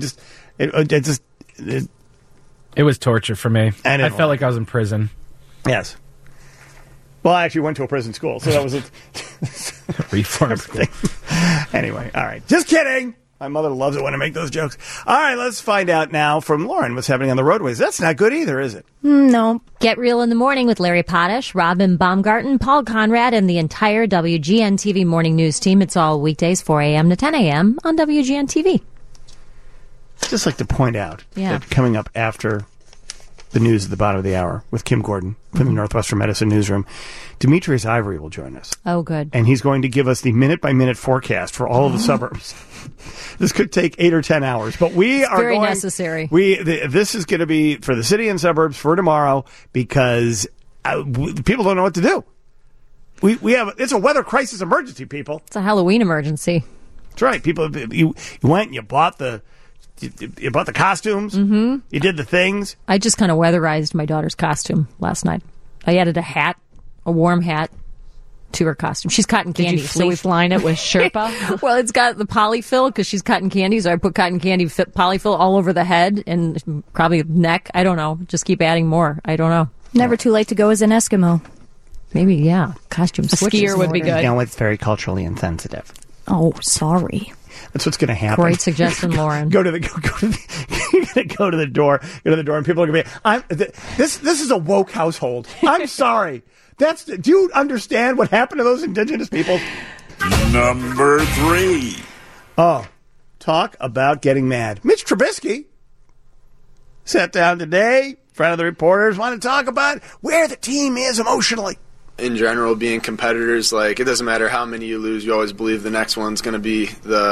was torture for me. I felt like I was in prison. Yes. Well, I actually went to a prison school, so that was a reform school. Anyway, all right. Just kidding. My mother loves it when I make those jokes. All right, let's find out now from Lauren what's happening on the roadways. That's not good either, is it? No. Get Real in the Morning with Larry Potash, Robin Baumgarten, Paul Conrad, and the entire WGN TV morning news team. It's all weekdays, 4 a.m. to 10 a.m. on WGN TV. I'd just like to point out that coming up after the news at the bottom of the hour with Kim Gordon from the Northwestern Medicine Newsroom, Demetrius Ivory will join us. Oh, good. And he's going to give us the minute-by-minute forecast for all of the suburbs. This could take 8 or 10 hours, but we are very necessary. This is going to be for the city and suburbs for tomorrow because people don't know what to do. It's a weather crisis emergency, people. It's a Halloween emergency. That's right. People, you went and you bought the costumes. Mm-hmm. You did the things. I just kind of weatherized my daughter's costume last night. I added a warm hat to her costume. She's cotton candy. Did you fleece line it with Sherpa? Well, it's got the polyfill because she's cotton candy, so I put cotton candy polyfill all over the head and probably neck. I don't know. Just keep adding more. I don't know. Never too late to go as an Eskimo. Maybe, yeah. Costume switches. Skier would be good. No, it's very culturally insensitive. Oh, sorry. That's what's going to happen. Great suggestion, Lauren. You're going to go to the door, and people are going to be, this is a woke household. I'm sorry. Do you understand what happened to those indigenous people? Number 3. Oh, talk about getting mad. Mitch Trubisky sat down today in front of the reporters, wanted to talk about where the team is emotionally. In general, being competitors, like it doesn't matter how many you lose, you always believe the next one's going to be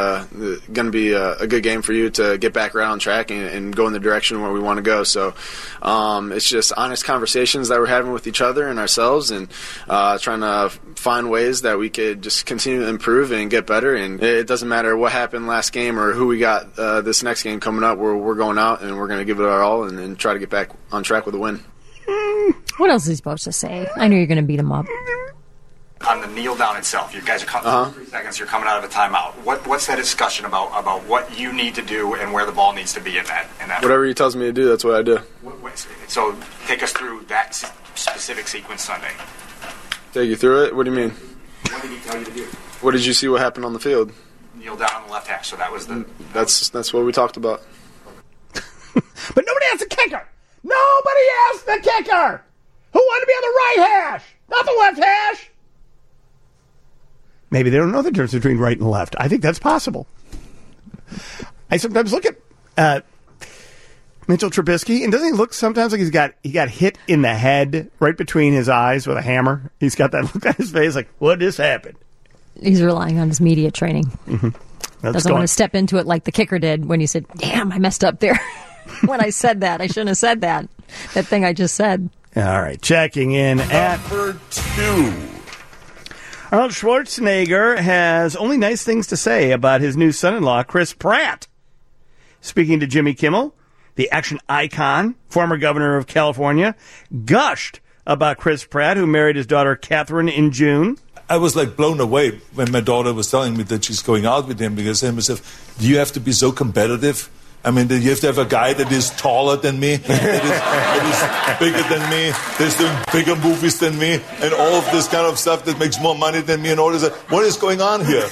a good game for you to get back right on track and go in the direction where we want to go. So it's just honest conversations that we're having with each other and ourselves, and trying to find ways that we could just continue to improve and get better. And it doesn't matter what happened last game or who we got this next game coming up. We're going out and we're going to give it our all and try to get back on track with a win. What else is he supposed to say? I knew you're going to beat him up. On the kneel down itself, you guys are coming 3 seconds. You're coming out of a timeout. What's that discussion about what you need to do and where the ball needs to be in that? Whatever he tells me to do, that's what I do. So take us through that specific sequence Sunday. Take you through it? What do you mean? What did he tell you to do? What did you see? What happened on the field? Kneel down on the left hash. So that was the. That's what we talked about. But nobody asked the kicker. Nobody asked the kicker. Who wanted to be on the right hash, not the left hash? Maybe they don't know the difference between right and left. I think that's possible. I sometimes look at Mitchell Trubisky, and doesn't he look sometimes like he got hit in the head right between his eyes with a hammer? He's got that look on his face like, what just happened? He's relying on his media training. Mm-hmm. Doesn't want to step into it like the kicker did when he said, damn, I messed up there. When I said that, I shouldn't have said that. That thing I just said. All right, checking in at number 2. Arnold Schwarzenegger has only nice things to say about his new son-in-law, Chris Pratt. Speaking to Jimmy Kimmel, the action icon, former governor of California, gushed about Chris Pratt, who married his daughter Catherine in June. I was like blown away when my daughter was telling me that she's going out with him, because I said to myself, do you have to be so competitive? I mean, you have to have a guy that is taller than me, that is bigger than me, that's doing bigger movies than me, and all of this kind of stuff that makes more money than me and all this. What is going on here?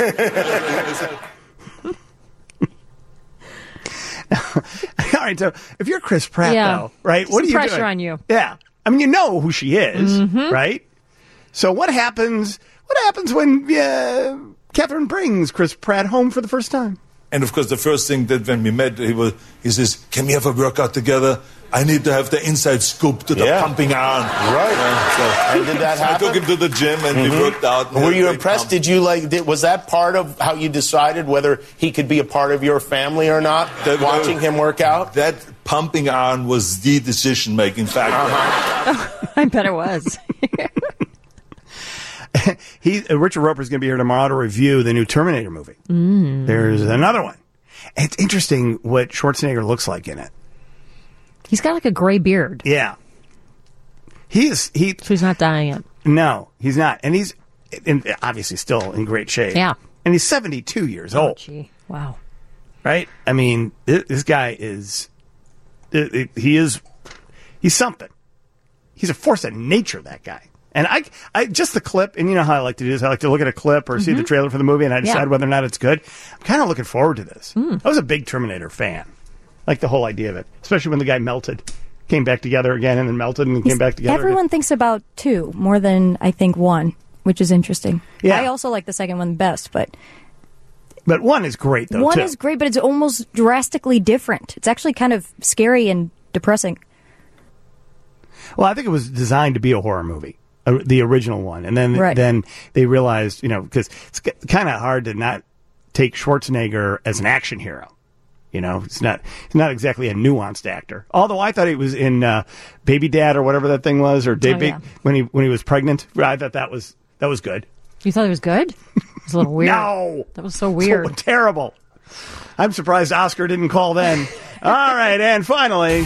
All right, so if you're Chris Pratt, though, right, what are you doing? Pressure on you. Yeah. I mean, you know who she is, right? So what happens when Catherine brings Chris Pratt home for the first time? And, of course, the first thing that when we met, he says, can we have a workout together? I need to have the inside scoop to the pumping iron. Right. And did that happen? I took him to the gym, and we worked out. Were you impressed? Did you was that part of how you decided whether he could be a part of your family or not, watching him work out? That pumping iron was the decision-making factor. I bet it was. Richard Roper is going to be here tomorrow to review the new Terminator movie. There's another one. It's interesting what Schwarzenegger looks like in it. He's got like a gray beard. Yeah. So he's not dying yet. No, he's not. And he's obviously still in great shape. Yeah. And he's 72 years old. Gee. Wow. Right? I mean, this guy is... he's something. He's a force of nature, that guy. And I just the clip, and you know how I like to do this. I like to look at a clip or see the trailer for the movie, and I decide whether or not it's good. I'm kind of looking forward to this. I was a big Terminator fan. Like the whole idea of it, especially when the guy melted, came back together again, and then melted and came back together. Everyone thinks about 2 more than I think 1, which is interesting. Yeah. I also like the second one best, but 1 is great though. 1 too. is great, but it's almost drastically different. It's actually kind of scary and depressing. Well, I think it was designed to be a horror movie. The original one, and then they realized, because it's kind of hard to not take Schwarzenegger as an action hero. He's not exactly a nuanced actor. Although I thought he was in Baby Dad or whatever that thing was, or when he was pregnant. I thought that was good. You thought it was good? It was a little weird. No, that was so weird. So terrible. I'm surprised Oscar didn't call then. All right, and finally,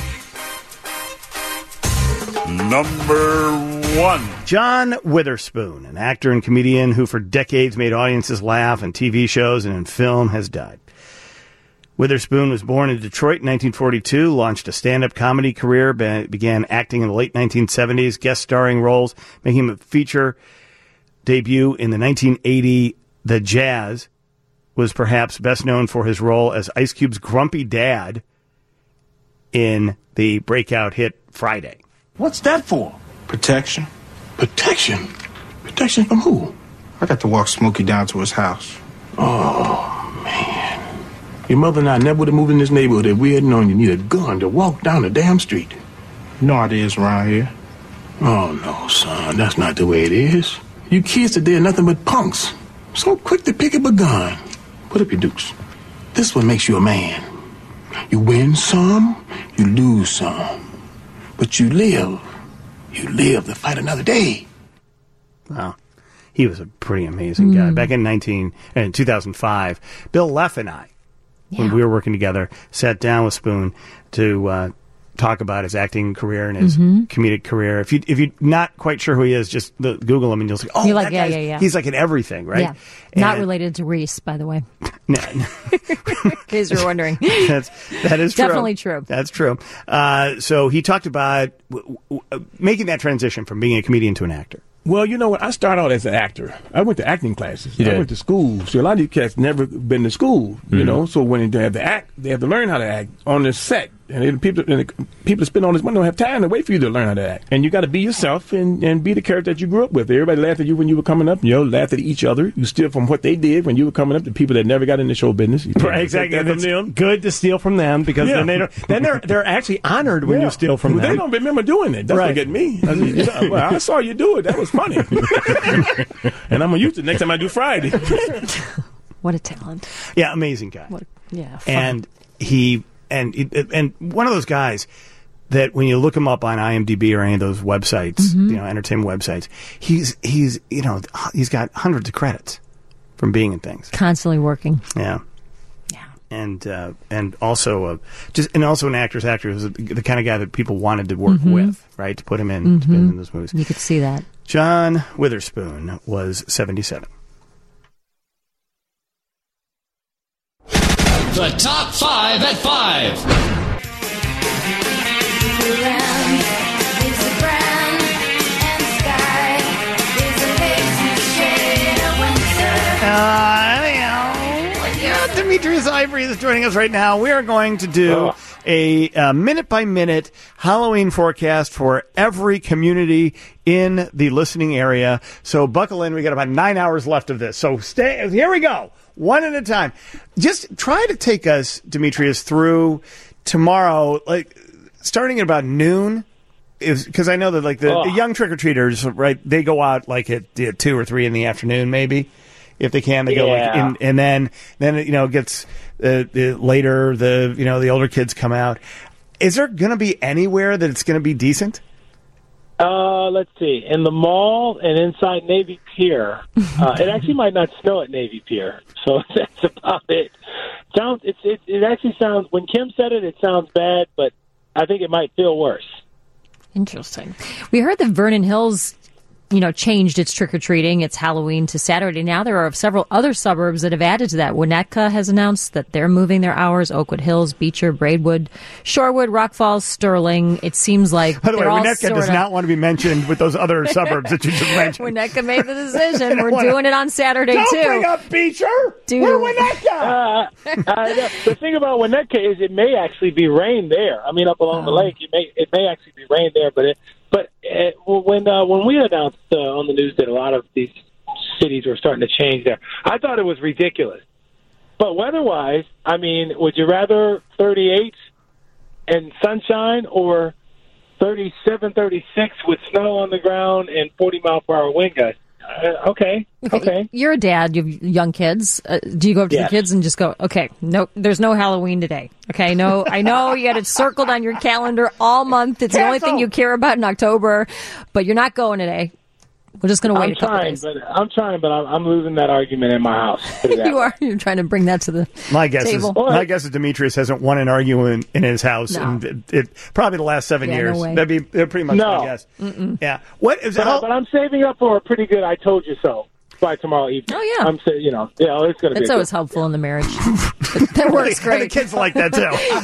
number 1. John Witherspoon, an actor and comedian who for decades made audiences laugh in TV shows and in film, has died. Witherspoon was born in Detroit in 1942, launched a stand-up comedy career, began acting in the late 1970s, guest starring roles, making him a feature debut in the 1980 The Jazz, was perhaps best known for his role as Ice Cube's grumpy dad in the breakout hit Friday. What's that for? Protection. Protection? Protection from who? I got to walk Smokey down to his house. Oh, man. Your mother and I never would have moved in this neighborhood if we had known you needed a gun to walk down the damn street. You know how it is around here. Oh, no, son. That's not the way it is. You kids today are nothing but punks. So quick to pick up a gun. Put up your dukes. This is what makes you a man. You win some, you lose some. But you live. You live to fight another day. Wow. He was a pretty amazing guy. Back in 2005, Bill Leff and I, when we were working together, sat down with Spoon to talk about his acting career and his comedic career. If you're not quite sure who he is, just Google him and you'll say, oh, you're that guy's, he's like in everything, right? Yeah. Not related to Reese, by the way. No. In case you're wondering. That is true. Definitely true. That's true. So he talked about making that transition from being a comedian to an actor. Well, you know what? I started out as an actor. I went to acting classes. I went to school. So a lot of these cats never been to school, you know. So when they have to act, they have to learn how to act on the set. And the people that spend all this money don't have time to wait for you to learn how to act. And you got to be yourself and be the character that you grew up with. Everybody laughed at you when you were coming up. Laughed at each other. You steal from what they did when you were coming up. The people that never got in the show business. Right, exactly. And it's good to steal from them because then they're actually honored when you steal from them. They don't remember doing it. That's what get me. I saw you do it. That was funny. And I'm going to use it next time I do Friday. What a talent. Yeah, amazing guy. Fun. And he... And one of those guys that when you look him up on IMDb or any of those websites, entertainment websites, he's got hundreds of credits from being in things. Constantly working. Yeah. And also also an actor who's the kind of guy that people wanted to work with, right? To put him in, to put him in those movies. You could see that. John Witherspoon was 77. The top 5 at 5. Demetrius Ivory is joining us right now. We are going to do a minute-by-minute Halloween forecast for every community in the listening area. So buckle in. We got about 9 hours left of this. So here we go. One at a time. Just try to take us, Demetrius, through tomorrow, like starting at about noon. Because I know that the young trick-or-treaters, right, they go out like at 2 or 3 in the afternoon, maybe. If they can, they go and then it gets later. The older kids come out. Is there going to be anywhere that it's going to be decent? Let's see. In the mall and inside Navy Pier, it actually might not snow at Navy Pier, so that's about it. It actually sounds. When Kim said it, it sounds bad, but I think it might feel worse. Interesting. We heard that Vernon Hills changed its trick-or-treating, its Halloween to Saturday. Now there are several other suburbs that have added to that. Winnetka has announced that they're moving their hours. Oakwood Hills, Beecher, Braidwood, Shorewood, Rock Falls, Sterling. It seems like by the way, Winnetka does not want to be mentioned with those other suburbs that you just mentioned. Winnetka made the decision. We're doing it on Saturday, Don't too. Don't bring up Beecher. We're Winnetka. The thing about Winnetka is it may actually be rain there. I mean, up along the lake, it may actually be rain there, but when we announced on the news that a lot of these cities were starting to change there, I thought it was ridiculous. But weather-wise, I mean, would you rather 38 and sunshine or 37, 36 with snow on the ground and 40-mile-per-hour wind gusts? Okay. You're a dad. You have young kids. Do you go up to the kids and just go, okay, no, there's no Halloween today. Okay, no, I know you had it circled on your calendar all month. It's the only thing you care about in October, but you're not going today. We're just going to wait a couple days. I'm trying, but I'm losing that argument in my house. You are. You're trying to bring that to the table. My guess is Demetrius hasn't won an argument in his house in probably the last 7 years. No way. That'd be pretty much my guess. Yeah. What is but I'm saving up for a pretty good "I told you so" by tomorrow evening. Oh yeah. I'm saying, it's going to be. It's always helpful in the marriage. That works great. And the kids like that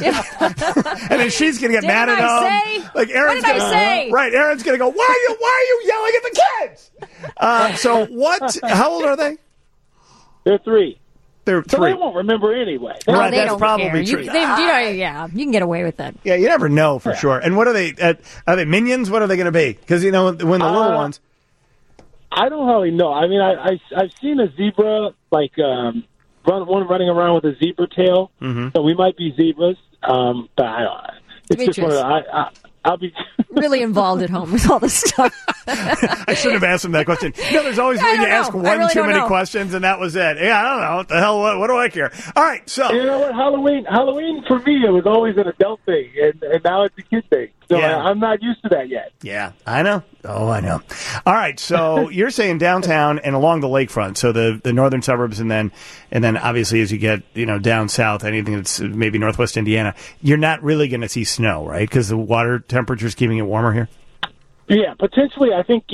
too. And then she's going to get mad at him. Like Aaron's what did I say? Right. Aaron's going to go, why are you yelling at the kids? So what? How old are they? They're 3. They're 3. So they won't remember anyway. Right, that's probably true. You can get away with that. Yeah, you never know for sure. And what are they? Are they minions? What are they going to be? Because when the little ones. I don't really know. I mean, I've seen a zebra one running around with a zebra tail. Mm-hmm. So we might be zebras. But I don't. It's just one of I'll be really involved at home with all this stuff. I should have asked him that question. There's always when you ask one too many questions, and that was it. Yeah, I don't know. What the hell? What do I care? All right, so you know what? Halloween for me, it was always an adult thing, and now it's a kid thing. So I'm not used to that yet. Yeah, I know. Oh, I know. All right, so you're saying downtown and along the lakefront, so the northern suburbs, and then obviously as you get down south, anything that's maybe northwest Indiana, you're not really going to see snow, right? Because the water temperature's keeping it warmer here. Yeah, potentially. I think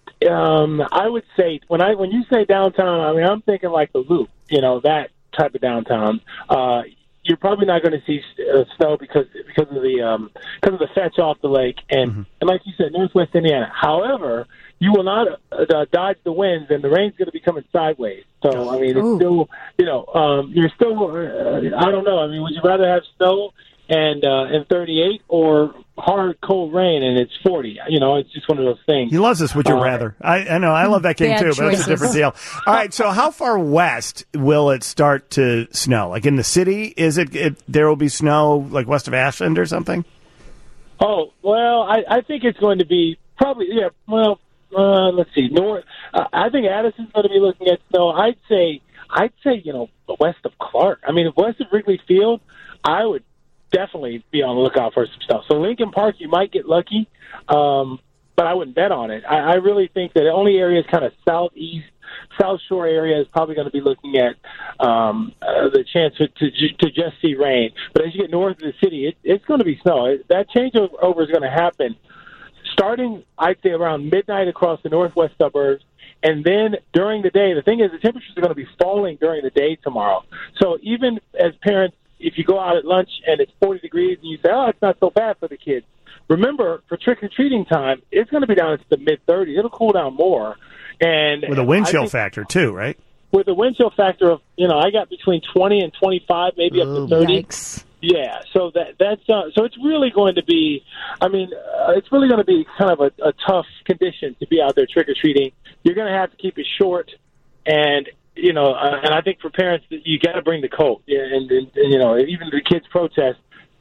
I would say when you say downtown, I mean I'm thinking like the Loop, that type of downtown. You're probably not going to see snow because of the fetch off the lake and like you said, northwest Indiana. However, you will not dodge the winds, and the rain's going to be coming sideways. So I mean, it's still you're still I don't know. I mean, would you rather have snow and 38, or hard cold rain and it's 40. It's just one of those things. He loves this. Would you rather? I know. I love that game too, but it's a different deal. All right. So, how far west will it start to snow? Like in the city, is it there will be snow like west of Ashland or something? Oh well, I think it's going to be probably Well, let's see. North. I think Addison's going to be looking at snow. I'd say west of Clark. I mean, if west of Wrigley Field, I would definitely be on the lookout for some stuff. So Lincoln Park, you might get lucky, but I wouldn't bet on it. I really think that the only areas kind of southeast, South Shore area is probably going to be looking at the chance to just see rain. But as you get north of the city, it's going to be snow. That changeover is going to happen starting, I'd say, around midnight across the northwest suburbs. And then during the day, the thing is the temperatures are going to be falling during the day tomorrow. So even as parents, if you go out at lunch and it's 40 degrees and you say, oh, it's not so bad for the kids, remember, for trick-or-treating time, it's going to be down into the mid-30s. It'll cool down more. And with a wind chill factor, too, right? With a wind chill factor of, I got between 20 and 25, maybe up to 30. Yikes. Yeah, so that's so it's really going to be, it's really going to be kind of a tough condition to be out there trick-or-treating. You're going to have to keep it short, and and I think for parents, you got to bring the coat. And even the kids protest.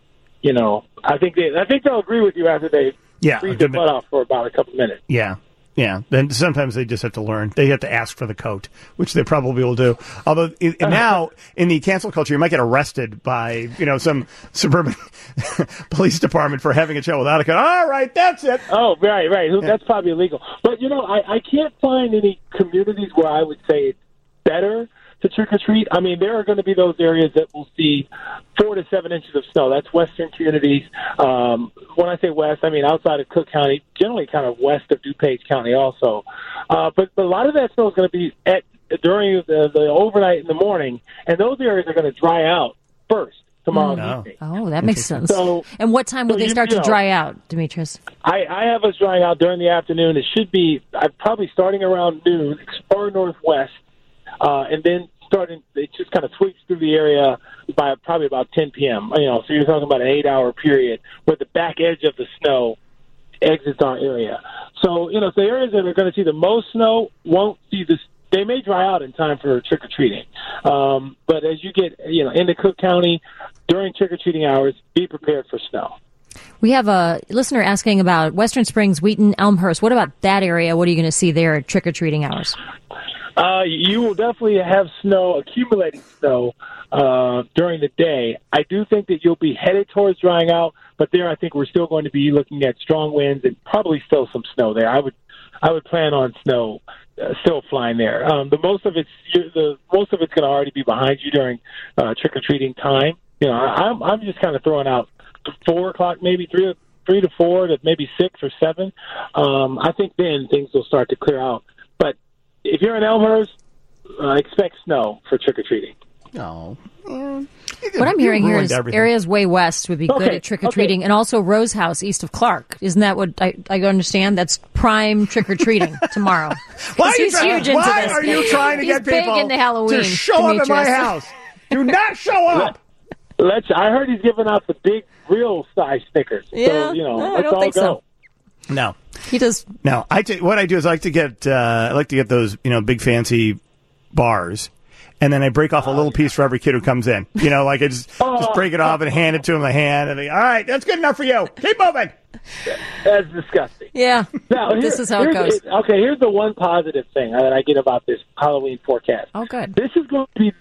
I think they'll agree with you after they freeze their butt off for about a couple minutes. Yeah. Yeah, then sometimes they just have to learn. They have to ask for the coat, which they probably will do. Although now in the cancel culture, you might get arrested by some suburban police department for having a child without a coat. All right, that's it. Oh, right. Yeah. That's probably illegal. But I can't find any communities where I would say it's better to trick or treat. I mean, there are going to be those areas that will see 4 to 7 inches of snow. That's western communities. When I say west, I mean outside of Cook County, generally kind of west of DuPage County also. But a lot of that snow is going to be during the overnight in the morning, and those areas are going to dry out first tomorrow evening. Oh, that makes sense. And what time will they start to dry out, Demetrius? I have us drying out during the afternoon. It should be probably starting around noon, far northwest. And then it just kind of sweeps through the area by probably about 10 p.m. So you're talking about an 8-hour period where the back edge of the snow exits our area. So, so the areas that are going to see the most snow won't see this. They may dry out in time for trick-or-treating. But as you get, into Cook County during trick-or-treating hours, be prepared for snow. We have a listener asking about Western Springs, Wheaton, Elmhurst. What about that area? What are you going to see there at trick-or-treating hours? You will definitely have accumulating snow during the day. I do think that you'll be headed towards drying out, but there I think we're still going to be looking at strong winds and probably still some snow there. I would plan on snow still flying there. The most of it's going to already be behind you during trick or treating time. I'm just kind of throwing out 4 o'clock, maybe 3 to 4 to maybe 6 or 7. I think then things will start to clear out. But if you're in Elmhurst, expect snow for trick-or-treating. No. What I'm hearing here is areas way west would be good at trick-or-treating, and also Rose House east of Clark. Isn't that what I understand? That's prime trick-or-treating tomorrow. Why are you trying to get people big into Halloween, to show up at my house? Do not show up! I heard he's giving out the big, real-size stickers. Yeah, so, I don't think so. No, he does. No, what I do is I like to get those big fancy bars, and then I break off a little piece for every kid who comes in. I just break it off and hand it to him in the hand, and all right, that's good enough for you. Keep moving. That's disgusting. Yeah, now, this is how it goes. Here's the one positive thing that I get about this Halloween forecast. Oh, good. This is going to be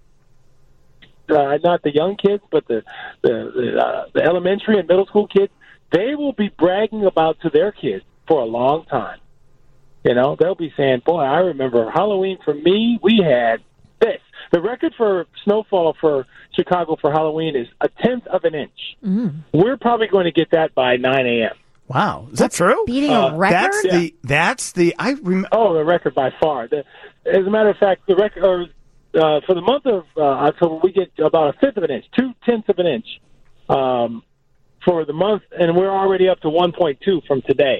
not the young kids, but the elementary and middle school kids. They will be bragging about to their kids for a long time. They'll be saying, boy, I remember Halloween for me, we had this. The record for snowfall for Chicago for Halloween is 1/10 of an inch. Mm. We're probably going to get that by 9 a.m. Wow. Is that true? Beating a record? the record by far. As a matter of fact, the record, for the month of October, we get about 1/5 of an inch, 2/10 of an inch. For the month, and we're already up to 1.2 from today.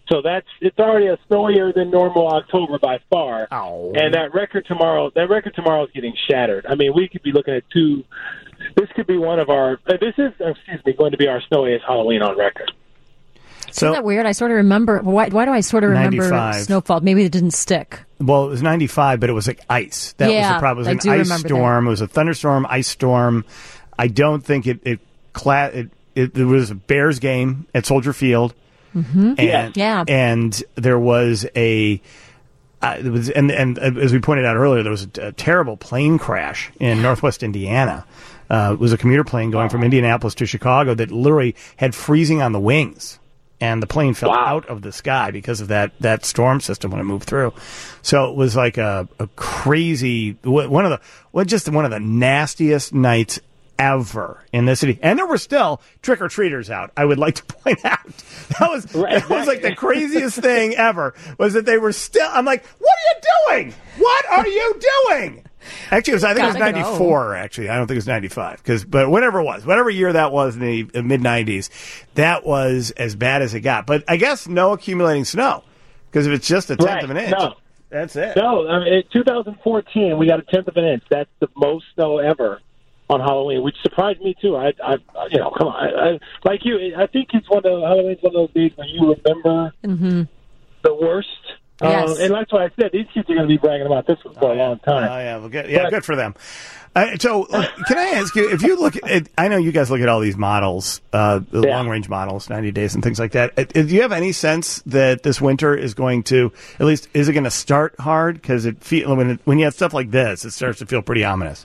So it's already a snowier than normal October by far. Oh. And that record tomorrow is getting shattered. I mean, we could be looking at this could be one of our, going to be our snowiest Halloween on record. Isn't that weird? I sort of remember, why do I sort of remember 95. snowfall? Maybe it didn't stick. Well, it was 95, but it was like ice. That was the problem. It was an ice storm. It was a thunderstorm, ice storm. I don't think it was a Bears game at Soldier Field. Mm-hmm. And there was and as we pointed out earlier, there was a terrible plane crash in Northwest Indiana. It was a commuter plane going from Indianapolis to Chicago that literally had freezing on the wings. And the plane fell out of the sky because of that storm system when it moved through. So it was like a crazy one of the nastiest nights ever in this city. And there were still trick-or-treaters out, I would like to point out. That was like the craziest thing ever, was that they were still, I'm like, what are you doing? What are you doing? Actually, I think it was 94, actually. I don't think it was 95. But whatever it was, whatever year that was in the mid-90s, that was as bad as it got. But I guess no accumulating snow, because if it's just a tenth of an inch, that's it. No, I mean, in 2014, we got a tenth of an inch. That's the most snow ever on Halloween, which surprised me, too. Come on. Like you, I think Halloween's one of those days when you remember the worst. Yes. And that's why I said these kids are going to be bragging about this one for a long time. Oh, yeah. Well, good for them. So can I ask you, if you look at, I know you guys look at all these models, the long-range models, 90 days and things like that. Do you have any sense that this winter is going to, at least, is it going to start hard? Because when you have stuff like this, it starts to feel pretty ominous.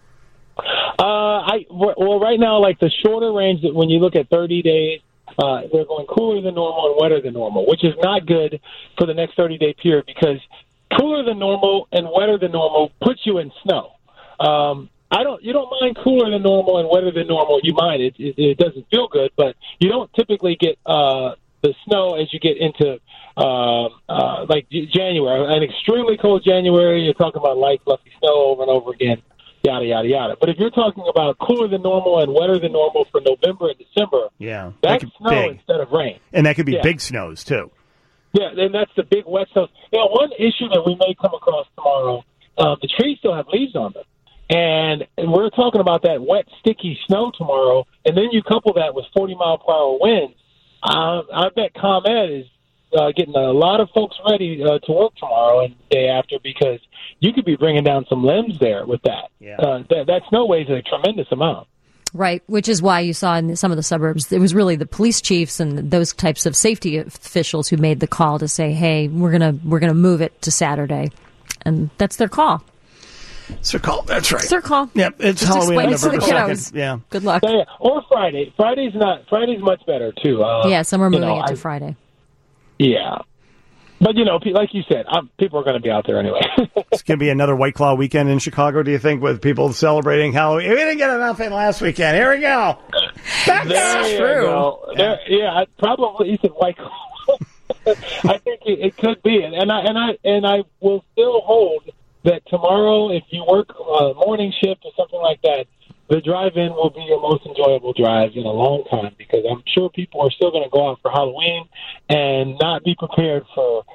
Well, right now, like the shorter range, that when you look at 30 days, they're going cooler than normal and wetter than normal, which is not good for the next 30-day period, because cooler than normal and wetter than normal puts you in snow. You don't mind cooler than normal and wetter than normal. You mind it doesn't feel good, but you don't typically get the snow as you get into like January. An extremely cold January, you're talking about light fluffy snow over and over again. Yada, yada, yada. But if you're talking about cooler than normal and wetter than normal for November and December, that's snow instead of rain. And that could be big snows, too. Yeah, and that's the big wet snows. One issue that we may come across tomorrow, the trees still have leaves on them. And we're talking about that wet, sticky snow tomorrow, and then you couple that with 40-mile-per-hour winds. I bet ComEd is getting a lot of folks ready to work tomorrow and the day after, because you could be bringing down some limbs there with that. Yeah. That snow weighs a tremendous amount. Right, which is why you saw in some of the suburbs, it was really the police chiefs and those types of safety officials who made the call to say, hey, we're gonna move it to Saturday. And that's their call. It's their call. That's right. It's their call. Yep, it's just Halloween. Explain it to the kiddos. Yeah. Good luck. Yeah. Or Friday. Friday's much better, too. Some are moving it to Friday. Yeah. But, like you said, people are going to be out there anyway. It's going to be another White Claw weekend in Chicago, do you think, with people celebrating Halloween? We didn't get enough in last weekend. Here we go. That's true. Yeah, probably. You said White Claw. I think it could be. And I will still hold that tomorrow, if you work a morning shift or something like that, the drive-in will be your most enjoyable drive in a long time, because I'm sure people are still going to go out for Halloween and not be prepared for,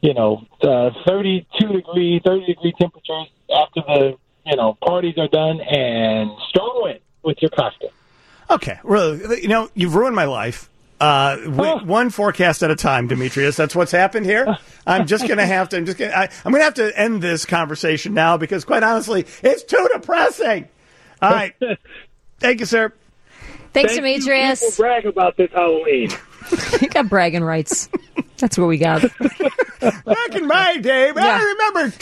30-degree temperatures after the, parties are done, and strong wind with your costume. Okay. Really, you've ruined my life. One forecast at a time, Demetrius. That's what's happened here. I'm just going to have to. I'm going to have to end this conversation now, because, quite honestly, it's too depressing. All right. Thank you, sir. Thanks, Demetrius. People brag about this Halloween. You got bragging rights. That's what we got. Back in my day, I remember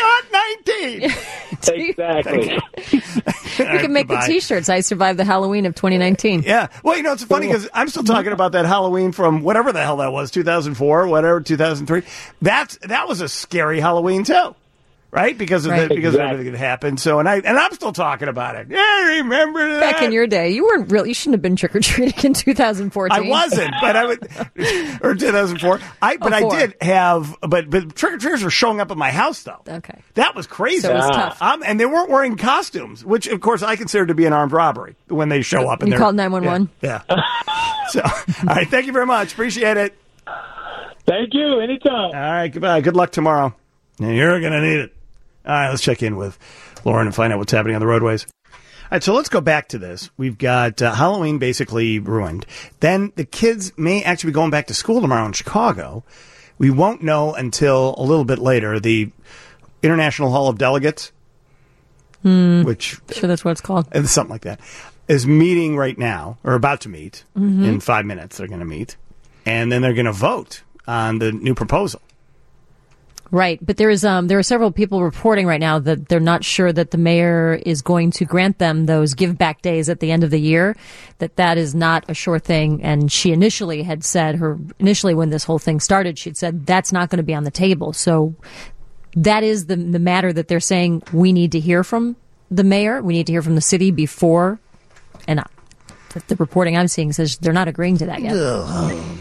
20-19. Exactly. You can make the T-shirts. I survived the Halloween of 2019. Yeah. Well, it's funny, because I'm still talking about that Halloween from whatever the hell that was, 2004, whatever, 2003. That was a scary Halloween too. Right? Because of everything that happened. So, and I'm still talking about it. Yeah, I remember that. Back in your day, you shouldn't have been trick-or-treating in 2014. I wasn't, but or 2004. I did have, but trick-or-treaters were showing up at my house, though. Okay. That was crazy. So it was tough. And they weren't wearing costumes, which, of course, I consider to be an armed robbery when they show up. You called 911? Yeah. So, all right. Thank you very much. Appreciate it. Thank you. Anytime. All right, goodbye. Good luck tomorrow. You're going to need it. All right, let's check in with Lauren and find out what's happening on the roadways. All right, so let's go back to this. We've got Halloween basically ruined. Then the kids may actually be going back to school tomorrow in Chicago. We won't know until a little bit later. The International Hall of Delegates, which... Sure, that's what it's called. Something like that, is meeting right now, or about to meet. In 5 minutes they're going to meet. And then they're going to vote on the new proposal. Right, but there are several people reporting right now that they're not sure that the mayor is going to grant them those give back days at the end of the year, that is not a sure thing. And she initially had said, when this whole thing started, she'd said that's not going to be on the table. So that is the matter that they're saying we need to hear from the mayor. We need to hear from the city before, and the reporting I'm seeing says they're not agreeing to that yet. Oh,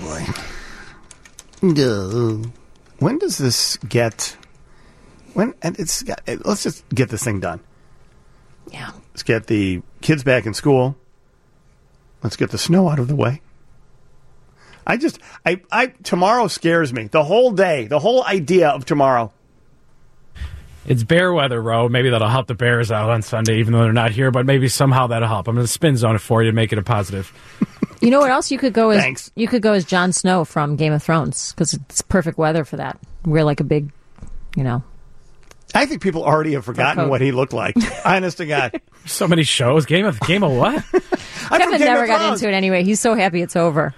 boy. When does this get... let's just get this thing done. Yeah. Let's get the kids back in school. Let's get the snow out of the way. Tomorrow scares me. The whole day, the whole idea of tomorrow. It's bear weather, Ro. Maybe that'll help the Bears out on Sunday, even though they're not here, but maybe somehow that'll help. I'm going to spin zone it for you to make it a positive. You know what else you could go as? Thanks. You could go as Jon Snow from Game of Thrones, because it's perfect weather for that. We're like a big, I think people already have forgotten what he looked like. Honest to God. So many shows. Game of what? Kevin never got into it anyway. He's so happy it's over.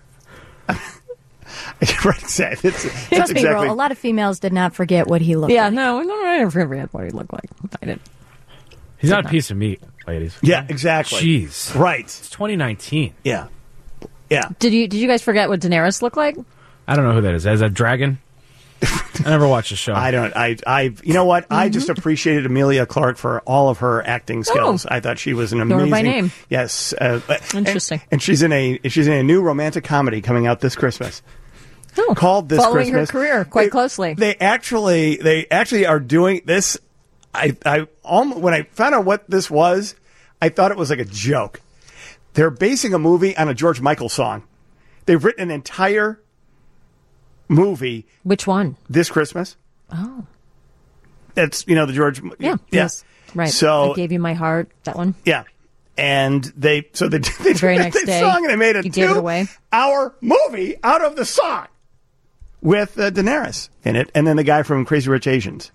Right, exactly. Trust me, bro. A lot of females did not forget what he looked like. Yeah, no, I never forget what he looked like. I didn't. He's not a piece of meat, ladies. Yeah, exactly. Jeez. Right. It's 2019. Yeah. Did you guys forget what Daenerys looked like? I don't know who that is. Is that dragon? I never watched the show. I don't. You know what? I just appreciated Emilia Clarke for all of her acting skills. I thought she was an amazing. Know her by name. Yes. Interesting. And she's in a new romantic comedy coming out this Christmas. Called This Following Christmas. her career quite closely. They actually are doing this. When I found out what this was, I thought it was like a joke. They're basing a movie on a George Michael song. They've written an entire movie. Which one? This Christmas. Oh. That's, the George. Yeah. Yes. Right. So I Gave You My Heart, that one. Yeah. And they the very next day, song and they made a 2-hour movie out of the song with Daenerys in it. And then the guy from Crazy Rich Asians.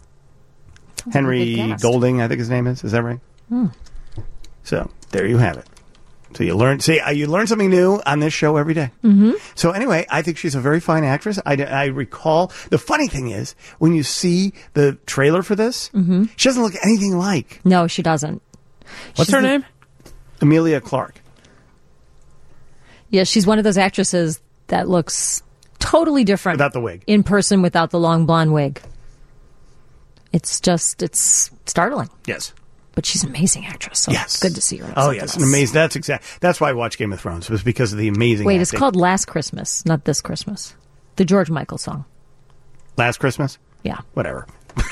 Henry Golding, I think his name is. Is that right? So there you have it. So you learn something new on this show every day. Mm-hmm. So anyway, I think she's a very fine actress. I recall, the funny thing is, when you see the trailer for this, she doesn't look anything like. No, she doesn't. What's her name? Emilia Clarke. Yeah, she's one of those actresses that looks totally different. Without the wig. In person without the long blonde wig. It's startling. Yes. But she's an amazing actress. So yes. It's good to see her. Oh, yes. An amazing. That's why I watched Game of Thrones. It was because of the amazing Wait, acting. It's called Last Christmas, not This Christmas. The George Michael song. Last Christmas? Yeah. Whatever.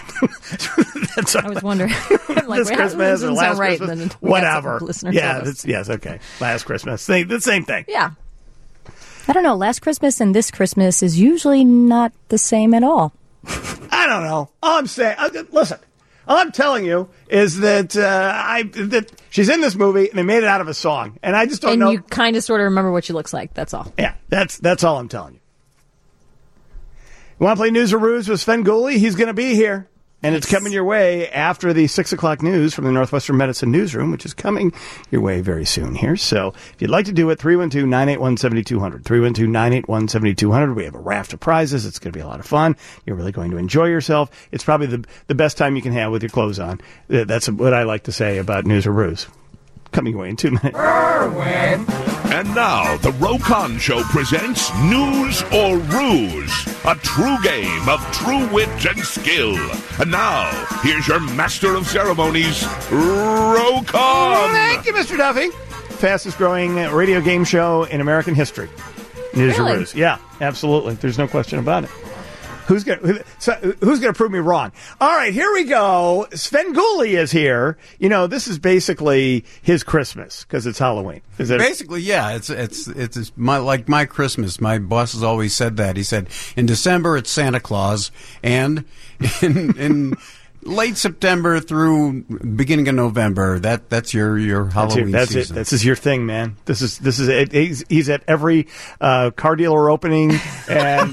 I was wondering. I'm like, this Christmas or last right. Christmas? Whatever. Yeah, yes, okay. Last Christmas. The same thing. Yeah. I don't know. Last Christmas and this Christmas is usually not the same at all. I don't know. All I'm saying, listen, all I'm telling you is that that she's in this movie and they made it out of a song, and I just don't know. And you kind of sort of remember what she looks like. That's all. Yeah, that's all I'm telling you. You want to play News or Ruse with Sven Gulli? He's going to be here. And it's coming your way after the 6 o'clock news from the Northwestern Medicine Newsroom, which is coming your way very soon here. So if you'd like to do it, 312-981-7200. 312-981-7200. We have a raft of prizes. It's going to be a lot of fun. You're really going to enjoy yourself. It's probably the best time you can have with your clothes on. That's what I like to say about News or Ruse. Coming your way in 2 minutes. And now, the Rokon Show presents News or Ruse, a true game of true wit and skill. And now, here's your master of ceremonies, Rokon. Thank you, Mr. Duffy. Fastest growing radio game show in American history. News or Ruse. Yeah, absolutely. There's no question about it. Who's gonna prove me wrong? All right, here we go. Svengoolie is here. This is basically his Christmas because it's Halloween. Is it basically? Yeah, it's my Christmas. My boss has always said that. He said in December it's Santa Claus, and in late September through beginning of November, that's your Halloween that's season. This is your thing, man. This is it. He's at every car dealer opening and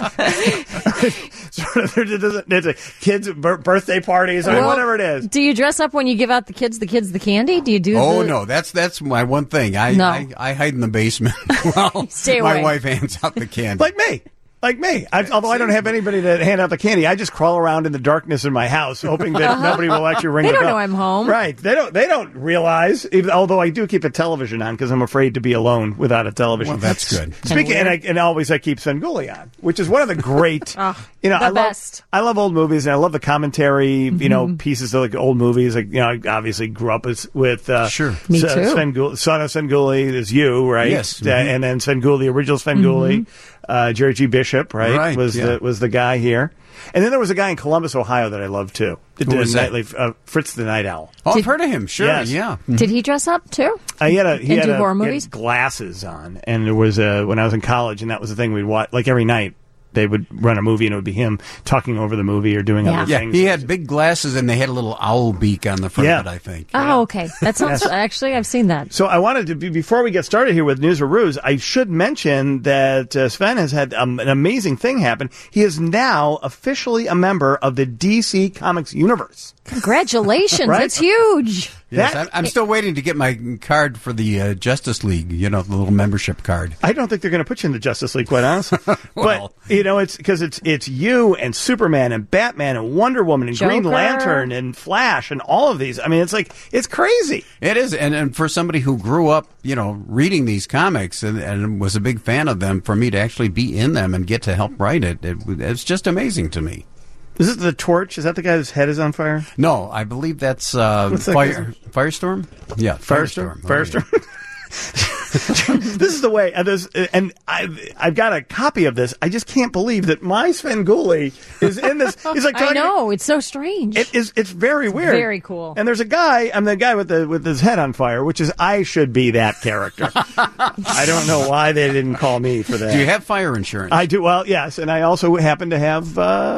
there's a kids' birthday parties or whatever it is. Do you dress up when you give out the kids the candy? Do you do? Oh no, that's my one thing. I hide in the basement while my wife hands out the candy. Like me. Although I don't have anybody to hand out the candy, I just crawl around in the darkness in my house, hoping that nobody will actually ring the bell. They don't know I'm home. Right. They don't realize, although I do keep a television on because I'm afraid to be alone without a television. Well, that's good. Speaking, and always I keep Svengoolie on, which is one of the great, best. I love old movies and I love the commentary, pieces of like old movies. Like, I obviously grew up with, Me too. Svengoolie, son of Svengoolie is you, right? Yes. And then Svengoolie, original Svengoolie. Jerry G. Bishop, right? Was the guy here. And then there was a guy in Columbus, Ohio that I loved too. Who was that? Fritz the Night Owl. Oh, I've heard of him. Sure, yes. Yeah. Did he dress up too? He had horror movies? Glasses on, and there was when I was in college, and that was the thing we'd watch like every night. They would run a movie, and it would be him talking over the movie or doing other things. He had big glasses, and they had a little owl beak on the front of it, I think. Oh, okay. That sounds... Actually, I've seen that. So I wanted to, before we get started here with News or Ruse, I should mention that Sven has had an amazing thing happen. He is now officially a member of the DC Comics universe. Congratulations. Right? That's huge. Yes, I'm still waiting to get my card for the Justice League, the little membership card. I don't think they're going to put you in the Justice League, quite honestly. But, it's because it's you and Superman and Batman and Wonder Woman and Joker. Green Lantern and Flash and all of these. I mean, it's crazy. It is. And for somebody who grew up, reading these comics and was a big fan of them, for me to actually be in them and get to help write it's just amazing to me. Is this the Torch? Is that the guy whose head is on fire? No, I believe that's Firestorm? Yeah, Firestorm. This is the way, and I've got a copy of this. I just can't believe that my Svengoolie is in this. He's like, I know, it's so strange. It's very weird. Very cool. And there's a guy. I'm the guy with his head on fire, which is I should be that character. I don't know why they didn't call me for that. Do you have fire insurance? I do. Well, yes, and I also happen to have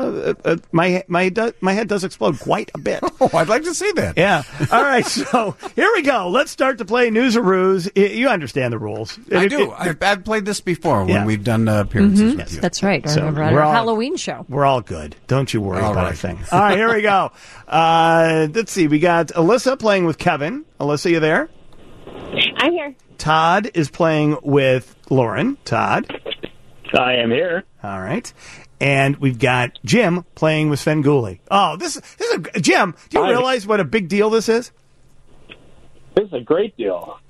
my head does explode quite a bit. Oh, I'd like to see that. Yeah. All right. So here we go. Let's start to play News or Ruse. You understand the rules. I do. I've played this before when we've done appearances with you. That's right. So we're our Halloween show. We're all good. Don't you worry about a thing. All right, here we go. Let's see. We got Alyssa playing with Kevin. Alyssa, you there? I'm here. Todd is playing with Lauren. Todd? I am here. All right. And we've got Jim playing with Svengoolie. Oh, this is Jim, do you realize what a big deal this is? This is a great deal.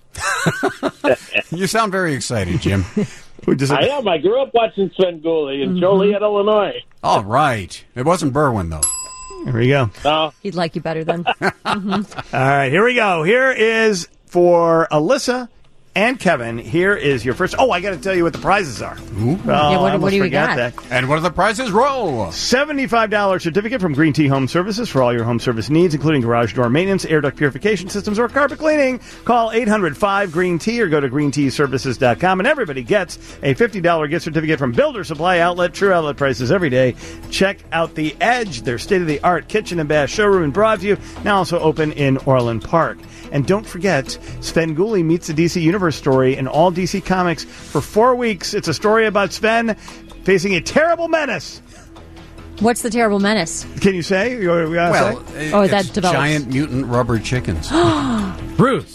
You sound very excited, Jim. I am. I grew up watching Svengoolie in Joliet, Illinois. All right. It wasn't Berwyn, though. Here we go. He'd like you better then. All right, here we go. Here is for Alyssa and Kevin. Here is your first. Oh, I got to tell you what the prizes are. What do you got? That. And what are the prizes? Roll. $75 certificate from Green Tea Home Services for all your home service needs, including garage door maintenance, air duct purification systems, or carpet cleaning. Call 800-5-GREEN-TEA or go to greenteaservices.com. And everybody gets a $50 gift certificate from Builder Supply Outlet. True outlet prices every day. Check out The Edge, their state-of-the-art kitchen and bath showroom in Broadview, now also open in Orland Park. And don't forget, Svengoolie meets the DC Universe story in all DC Comics for 4 weeks. It's a story about Sven facing a terrible menace. What's the terrible menace? Can you say? That develops. Giant mutant rubber chickens. Bruce.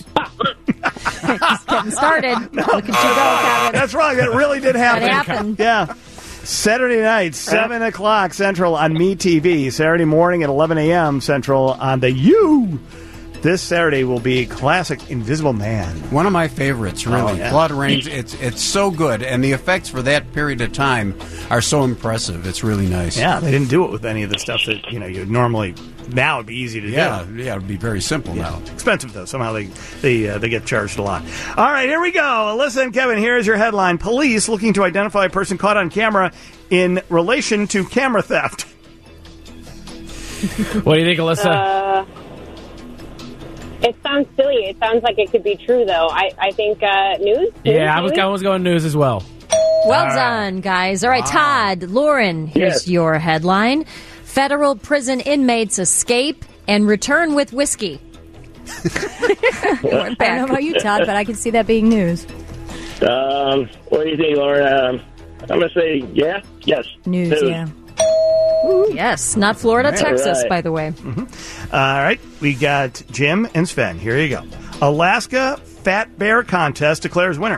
He's getting started. Look at you go, Kevin. That's right. That really did happen. That happened. Yeah. Saturday night, 7 o'clock Central on MeTV. Saturday morning at 11 a.m. Central on the U. This Saturday will be classic Invisible Man. One of my favorites, really. Oh, yeah. Blood Rains, it's so good, and the effects for that period of time are so impressive. It's really nice. Yeah, they didn't do it with any of the stuff that you'd normally. Now it'd be easy to do. Yeah, it'd be very simple now. Expensive though. Somehow they get charged a lot. All right, here we go. Alyssa and Kevin. Here is your headline: Police looking to identify a person caught on camera in relation to camera theft. What do you think, Alyssa? It sounds silly. It sounds like it could be true, though. I think news. Yeah, I was going news as well. Well done, guys. All right, Todd, Lauren, here's your headline. Federal prison inmates escape and return with whiskey. I don't know about you, Todd, but I can see that being news. What do you think, Lauren? I'm going to say yes. News, yeah. Yes, not Florida, All Texas, right. by the way. Mm-hmm. All right, we got Jim and Sven. Here you go. Alaska Fat Bear Contest declares winner.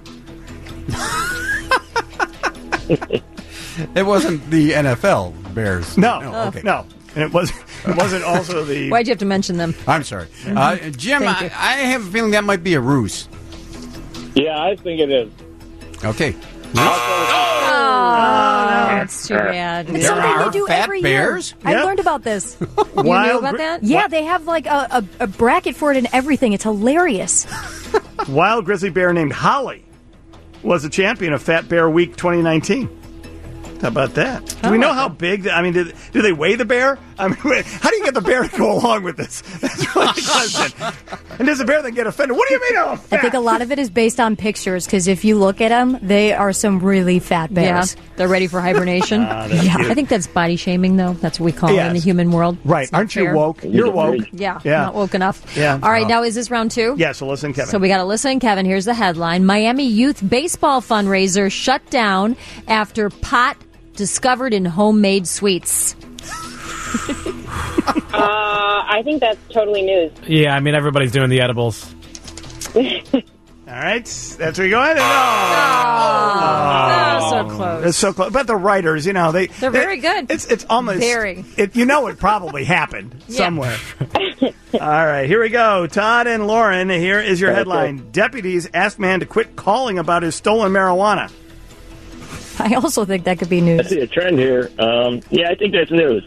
It wasn't the NFL Bears. No, okay. no. And it wasn't also the... Why'd you have to mention them? I'm sorry. Jim, Thank you. I have a feeling that might be a ruse. Yeah, I think it is. Okay. Oh, that's too bad. It's something they do every year. I learned about this. You knew about that? Yeah, they have like a bracket for it and everything. It's hilarious. Wild grizzly bear named Holly was the champion of Fat Bear Week 2019. How about that? Do we know how big? Do they weigh the bear? I mean, how do you get the bear to go along with this? That's really the question. And does the bear then get offended? What do you mean? I'm fat? I think a lot of it is based on pictures because if you look at them, they are some really fat bears. Yeah, they're ready for hibernation. Yeah. I think that's body shaming, though. That's what we call it in the Yes. human world. Right. It's not Aren't you fair. woke? You're woke. Yeah, Yeah. not woke enough. Yeah. All right, now is this round two? Yeah, so listen, Kevin. So we got Alyssa and Kevin. Here's the headline. Miami youth baseball fundraiser shut down after pot discovered in homemade sweets. I think that's totally news. Yeah, I mean, everybody's doing the edibles. All right, that's where you're going. So close. It's so close. But the writers, they're very good. It's almost Very. It probably happened somewhere. All right, here we go. Todd and Lauren. Here is your headline: Deputies ask man to quit calling about his stolen marijuana. I also think that could be I news. see a trend here. Yeah, I think that's news.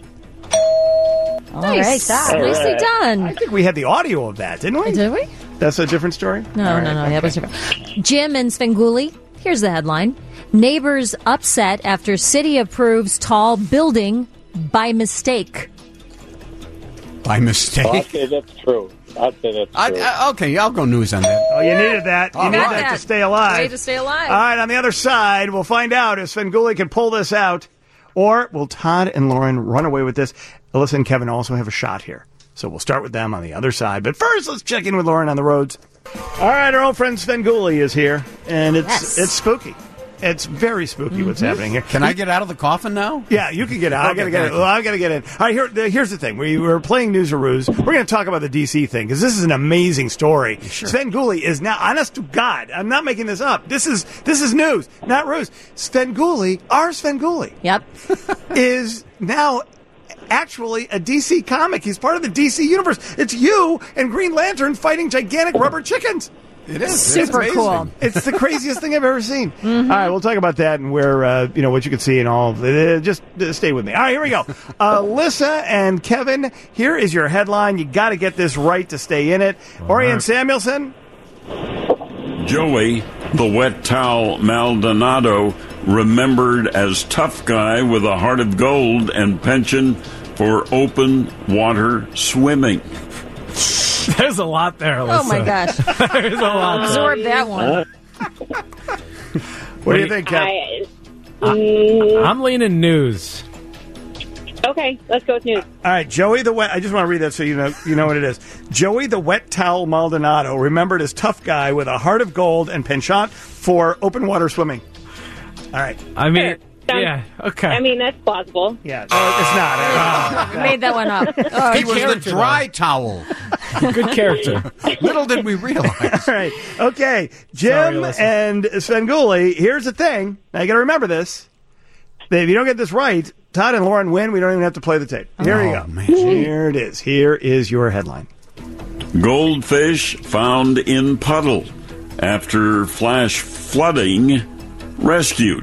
Nice. All Nicely right. done. I think we had the audio of that, didn't we? Did we? That's a different story? No, All right, no, okay. that was different. Jim and Svengoolie, here's the headline. Neighbors upset after city approves tall building by mistake. By mistake? I'll say that's true. Okay, I'll go news on that. Oh, you needed that. You needed that to stay alive. Way to stay alive. All right, on the other side, we'll find out if Svengoolie can pull this out, or will Todd and Lauren run away with this? Alyssa and Kevin also have a shot here. So we'll start with them on the other side. But first, let's check in with Lauren on the roads. All right, our old friend Svengoolie is here, and it's spooky. It's very spooky what's happening here. Can I get out of the coffin now? Yeah, you can get out. I Okay, gotta get thank it. you. Well, I gotta get in. All right, here's the thing. We were playing News or Ruse. We're going to talk about the DC thing because this is an amazing story. Sure. Svengoolie is now, honest to God, I'm not making this up. This is news, not ruse. Svengoolie, our Svengoolie, Yep. is now actually a DC comic. He's part of the DC universe. It's you and Green Lantern fighting gigantic rubber chickens. It is. Super It's cool. amazing. It's the craziest thing I've ever seen. All right, we'll talk about that and where, what you can see and all. Just stay with me. All right, here we go. Alyssa and Kevin, here is your headline. You got to get this right to stay in it. Orion Samuelson. Joey, the wet towel Maldonado, remembered as tough guy with a heart of gold and penchant for open water swimming. There's a lot there, Alyssa. Oh, my gosh. There's a lot there. Absorb that one. What do you think, Kevin? I'm leaning news. Okay, let's go with news. All right, Joey the wet. I just want to read that so you know what it is. Joey the wet towel Maldonado, remembered as tough guy with a heart of gold and penchant for open water swimming. All right. I mean, Sounds- yeah, okay. I mean, that's plausible. Yeah, it's not. We made that one up. Oh, He was the character, dry towel. Good character. Little did we realize. All right. Okay. Sorry, Jim Alyssa. and Svengoolie, here's the thing. Now, you got to remember this. If you don't get this right, Todd and Lauren win. We don't even have to play the tape. Here you Oh, go. man. Here it is. Here is your headline. Goldfish found in puddle after flash flooding rescued.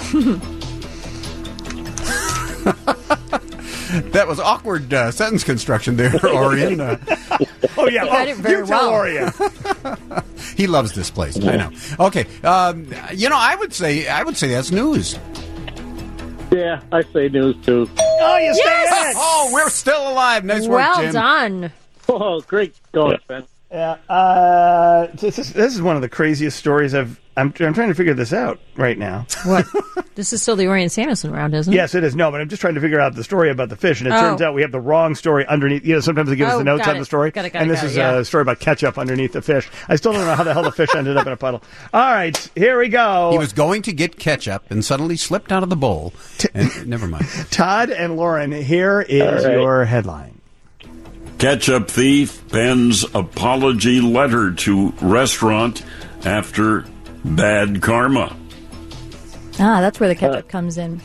That was awkward sentence construction there, Orion. Oh, yeah. You got it very you tell well. Orion. He loves this place. I know. Okay. I would say that's news. Yeah, I say news too. Oh, you Yes! say Oh, we're still alive. Nice work, Well Jim. done. Oh, great going, Ben. Yeah. This is one of the craziest stories I'm trying to figure this out right now. What? This is still the Orion Samuelson round, isn't it? Yes, it is. No, but I'm just trying to figure out the story about the fish, and it Oh. turns out we have the wrong story underneath. You know, sometimes they give us Oh, the notes got on it. the story, Got it, and this is yeah. a story about ketchup underneath the fish. I still don't know how the hell the fish ended up in a puddle. All right, here we go. He was going to get ketchup and suddenly slipped out of the bowl. And, never mind. Todd and Lauren, here is your headline. Ketchup thief pens apology letter to restaurant after bad karma. That's where the ketchup comes in.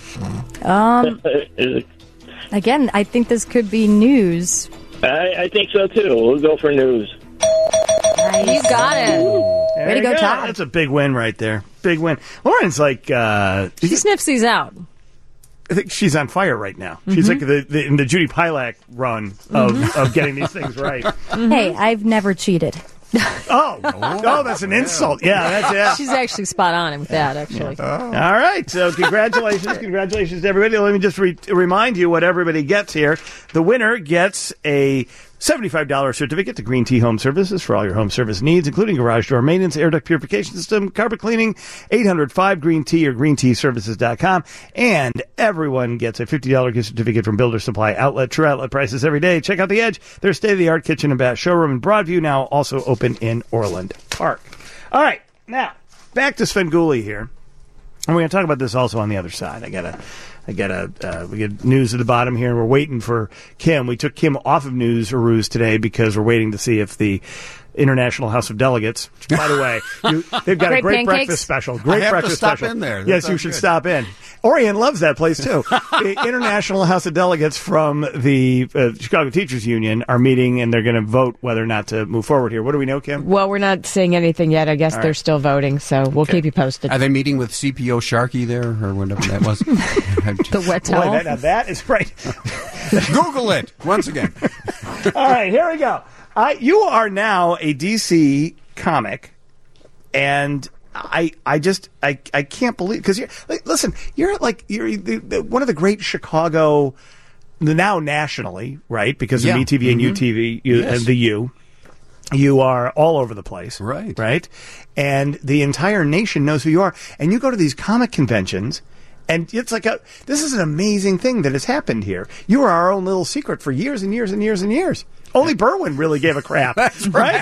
Again, I think this could be news. I think so too. We'll go for news. You got it. There Way to you go, Todd. That's a big win right there. Big win. Lauren's like, She sniffs these out. I think she's on fire right now. She's like in the Judy Pilak run of getting these things right. Hey, I've never cheated. Oh, that's an insult. Yeah, that's it. She's actually spot on with that, actually. All right, so congratulations to everybody. Let me just remind you what everybody gets here. The winner gets a $75 certificate to Green Tea Home Services for all your home service needs, including garage door maintenance, air duct purification system, carpet cleaning, 805 Green Tea or greenteaservices.com. And everyone gets a $50 gift certificate from Builder Supply Outlet. True outlet prices every day. Check out The Edge, their state-of-the-art kitchen and bath showroom in Broadview, now also open in Orland Park. All right, now, back to Svengoolie here. And we're going to talk about this also on the other side. we get news at the bottom here, and we're waiting for Kim. We took Kim off of News or Ruse today because we're waiting to see if the International House of Delegates, which, by the way, they've got a great breakfast special. Great I have breakfast to stop special. in there. That Yes, you sounds should good. stop in. Orion loves that place, too. The International House of Delegates from the Chicago Teachers Union are meeting, and they're going to vote whether or not to move forward here. What do we know, Kim? Well, we're not seeing anything yet. I guess All they're right. still voting, so we'll keep you posted. Are they meeting with CPO Sharkey there, or whatever that was? The wet Boy, towel. that is right. Google it once again. All right, here we go. You are now a DC comic, and I can't believe, because you're one of the great Chicago, now nationally, right? Because of Yeah. ETV and Mhm. UTV Yes. and the U. You are all over the place. Right. And the entire nation knows who you are. And you go to these comic conventions, and it's like this is an amazing thing that has happened here. You were our own little secret for years and years and years and years. Only Berwyn really gave a crap. That's right.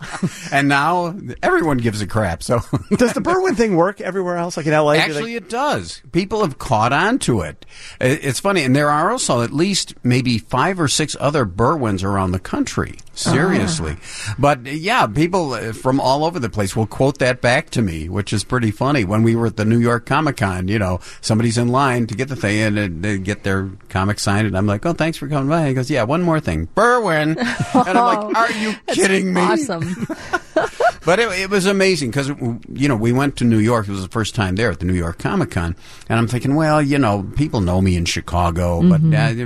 And now everyone gives a crap. So Does the Berwyn thing work everywhere else, like in LA? Actually, it does. People have caught on to it. It's funny, and there are also at least maybe 5 or 6 other Berwyns around the country. Seriously. But, yeah, people from all over the place will quote that back to me, which is pretty funny. When we were at the New York Comic-Con, somebody's in line to get the thing, and they get their comic signed, and I'm like, oh, thanks for coming by. He goes, yeah, one more thing. Berwyn. And I'm like, are you kidding me? Awesome. But it was amazing because, we went to New York. It was the first time there at the New York Comic Con. And I'm thinking, well, people know me in Chicago, but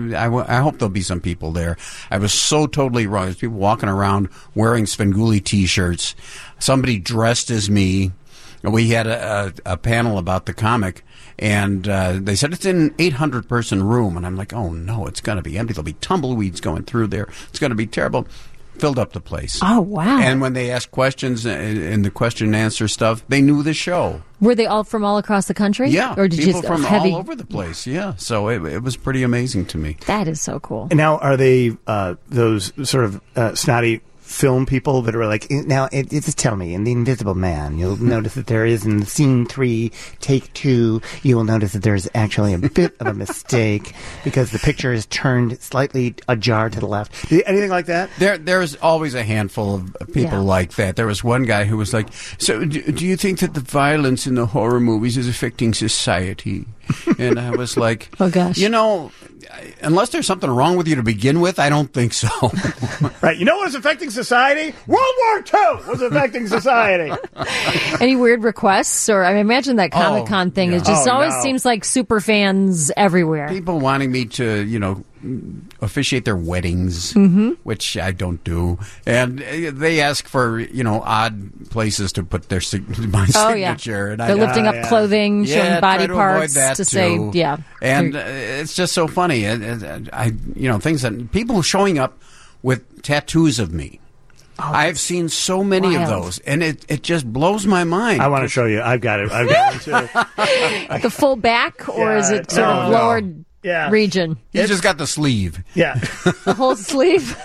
I hope there'll be some people there. I was so totally wrong. There's people walking around wearing Svengoolie T-shirts. Somebody dressed as me. We had a panel about the comic, and they said it's in an 800-person room. And I'm like, oh, no, it's going to be empty. There'll be tumbleweeds going through there. It's going to be terrible. Filled up the place. Oh, wow. And when they asked questions in the question and answer stuff, they knew the show. Were they all from all across the country? Yeah, Or did people you from heavy? all over the place. Yeah, so it was pretty amazing to me. That is so cool. And now, are they those sort of snotty film people that are like, now, just tell me, in The Invisible Man, you'll notice that there is in scene 3, take 2, you will notice that there's actually a bit of a mistake because the picture is turned slightly ajar to the left. Anything like that? There's always a handful of people like that. There was one guy who was like, so do you think that the violence in the horror movies is affecting society? And I was like, oh, gosh. Unless there's something wrong with you to begin with, I don't think so. Right. You know what is affecting society? World War II was affecting society. Any weird requests? Or I imagine that Comic-Con thing. It just always seems like super fans everywhere. People wanting me to, officiate their weddings, which I don't do. And they ask for, odd places to put their my signature. And they're lifting up clothing, showing body parts to say, And it's just so funny. Things that people showing up with tattoos of me. I've seen so many of those, and it just blows my mind. I want to show you. I've got it. I've got it too. The full back, or is it sort of lower region? You just got the sleeve. Yeah. The whole sleeve?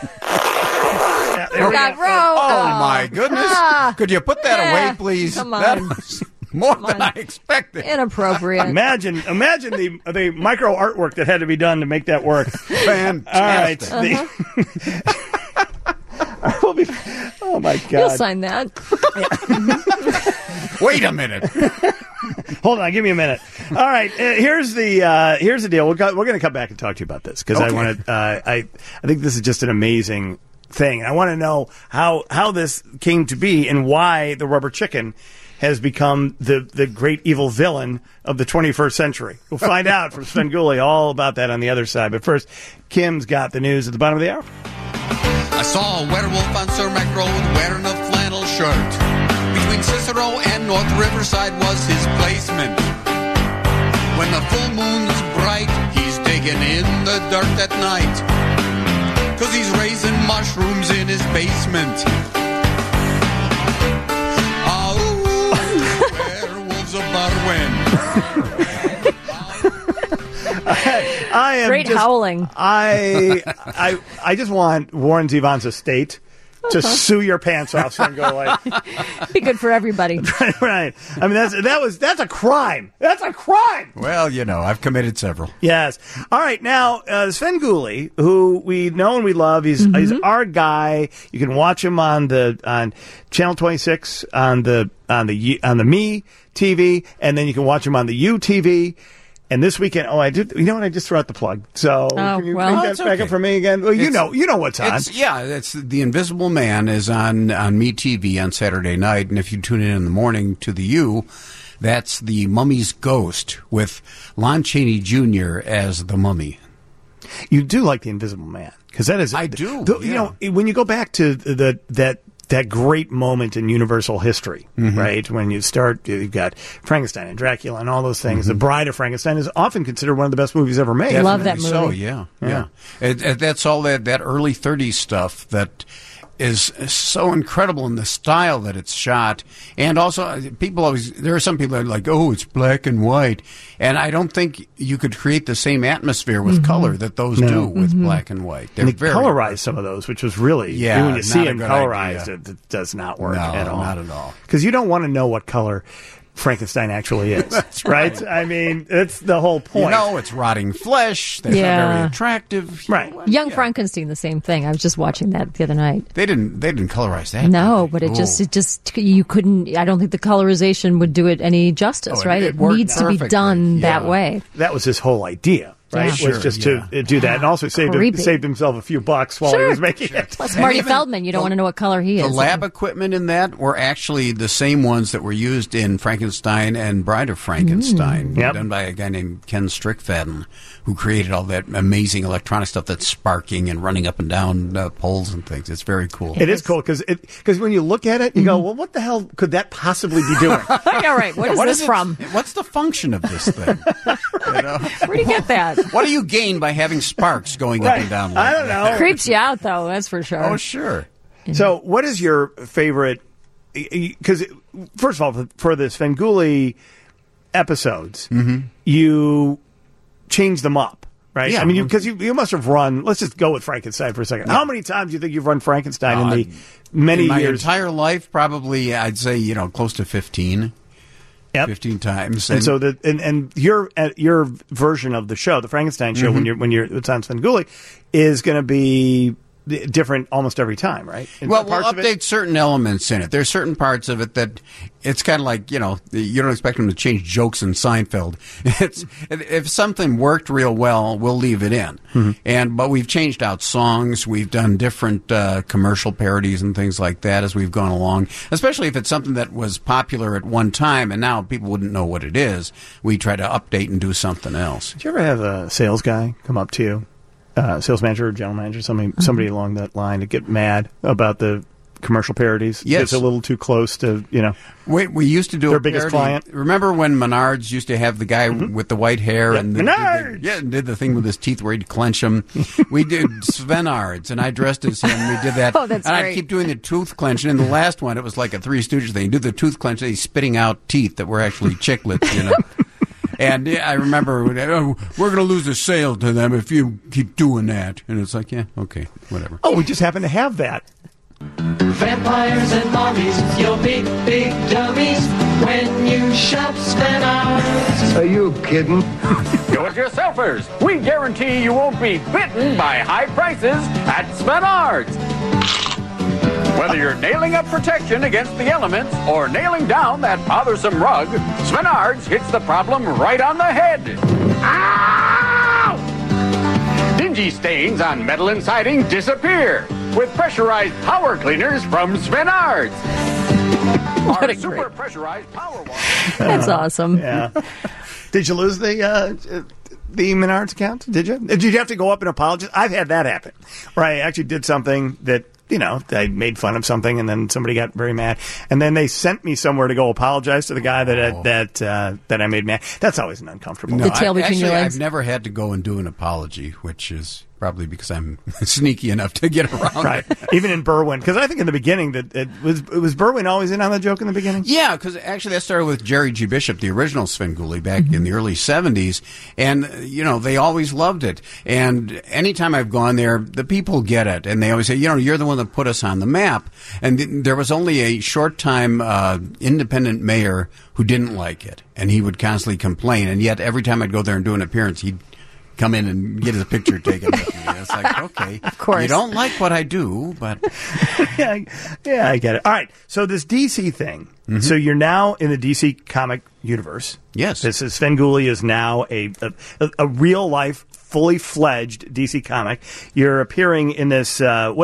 Oh, my goodness. Could you put that away, please? Come on. That was more than I expected. Inappropriate. Imagine the micro artwork that had to be done to make that work. Fantastic. All right. Oh, my God. You'll sign that. Wait a minute. Hold on, give me a minute. All right, here's the deal. We're going to come back and talk to you about this because I want to. I think this is just an amazing thing. I want to know how this came to be and why the rubber chicken has become the great evil villain of the 21st century. We'll find out from Svengoolie all about that on the other side. But first, Kim's got the news at the bottom of the hour. I saw a werewolf on Cermak Road wearing a flannel shirt. Between Cicero and North Riverside was his placement. When the full moon's bright, he's digging in the dirt at night. 'Cause he's raising mushrooms in his basement. Oh, werewolves of Barwin. I am great howling. I just want Warren Zevon's estate to sue your pants off and go like be good for everybody. Right. I mean that's a crime. That's a crime. Well, I've committed several. Yes. All right. Now, Svengoolie, who we know and we love, he's our guy. You can watch him on Channel 26 on the Me TV, and then you can watch him on the UTV. And this weekend, I did. You know what? I just threw out the plug. So can you make that back up for me again? Well, you know what's on. It's The Invisible Man is on Me TV on Saturday night, and if you tune in the morning to the U, that's The Mummy's Ghost with Lon Chaney Jr. as the mummy. You do like The Invisible Man because that is. I do. When you go back to that great moment in Universal history, right? When you've got Frankenstein and Dracula and all those things. The Bride of Frankenstein is often considered one of the best movies ever made. I love that movie. So, yeah. That's all that early 30s stuff that is so incredible in the style that it's shot. And also, there are some people that are like, it's black and white. And I don't think you could create the same atmosphere with color that those do with black and white. They colorized some of those, which was really, when you see them colorized, it does not work at all. Not at all. Because you don't want to know what color Frankenstein actually is. That's right. I mean, it's the whole point. It's rotting flesh. That's not very attractive. Right. Young Frankenstein, the same thing. I was just watching that the other night. They didn't colorize that. No, but it just you couldn't. I don't think the colorization would do it any justice. Right. It needs to be done that way. That was his whole idea. Right, was just to do that, and also saved himself a few bucks while he was making it. Plus Marty Feldman, you don't want to know what color he is. The lab equipment in that were actually the same ones that were used in Frankenstein and Bride of Frankenstein, done by a guy named Ken Strickfaden, who created all that amazing electronic stuff that's sparking and running up and down poles and things. It's very cool. It is cool because when you look at it, you go, well, what the hell could that possibly be doing? Yeah, right. What is this from? What's the function of this thing? Where do you get that? What do you gain by having sparks going up and down? I don't know. Creeps you out, though. That's for sure. Oh, sure. So, what is your favorite? Because first of all, for the Svengoolie episodes, you change them up, right? Yeah. I mean, because you must have run. Let's just go with Frankenstein for a second. How many times do you think you've run Frankenstein in the many in my years? Entire life, probably, I'd say close to 15. Yep. 15 times. And so your version of the show, the Frankenstein show, when it's on Svengoolie, is going to be different almost every time, right? Well, we'll update certain elements in it. There's certain parts of it that it's kind of like, you don't expect them to change jokes in Seinfeld. If something worked real well, we'll leave it in. Mm-hmm. But we've changed out songs. We've done different commercial parodies and things like that as we've gone along, especially if it's something that was popular at one time and now people wouldn't know what it is. We try to update and do something else. Did you ever have a sales guy come up to you? Sales manager or general manager, somebody along that line, to get mad about the commercial parodies? Yes. It's a little too close to, We used to do their a biggest parody. client. Remember when Menards used to have the guy with the white hair and did the thing with his teeth where he'd clench them? We did Svenards, and I dressed as him. We did that. Oh, that's and great. I'd keep doing the tooth clench. And in the last one, it was like a Three Stooges thing. You do the tooth clench, and he's spitting out teeth that were actually chiclets, And I remember, we're going to lose the sale to them if you keep doing that. And it's like, yeah, okay, whatever. Oh, we just happen to have that. Vampires and mommies, you're big, big dummies when you shop Svenards. Are you kidding? Do-it-yourselfers, we guarantee you won't be bitten by high prices at Svenards. Whether you're nailing up protection against the elements or nailing down that bothersome rug, Svenards hits the problem right on the head. Ow! Dingy stains on metal and siding disappear with pressurized power cleaners from Svenards. Our super pressurized power wash. That's awesome. Yeah. Did you lose the Menards account? Did you? Did you have to go up and apologize? I've had that happen, where I actually did something that, I made fun of something, and then somebody got very mad, and then they sent me somewhere to go apologize to the guy that I made mad. That's always an uncomfortable. No, The tail between your legs. I've never had to go and do an apology, which is probably because I'm sneaky enough to get around Right. it. Even in Berwyn, because I think in the beginning that it was Berwyn always in on the joke in the beginning. Yeah, because actually that started with Jerry G. Bishop, the original Svengoolie, back in the early 70s. And, they always loved it. And anytime I've gone there, the people get it. And they always say, you're the one that put us on the map. And there was only a short time independent mayor who didn't like it. And he would constantly complain. And yet every time I'd go there and do an appearance, he'd come in and get his picture taken with me. It's like, okay, of course. You don't like what I do, but yeah, I get it. All right, so this DC thing. Mm-hmm. So you're now in the DC comic universe. Yes. This is Svengoolie is now a real life, fully fledged DC comic. You're appearing in this.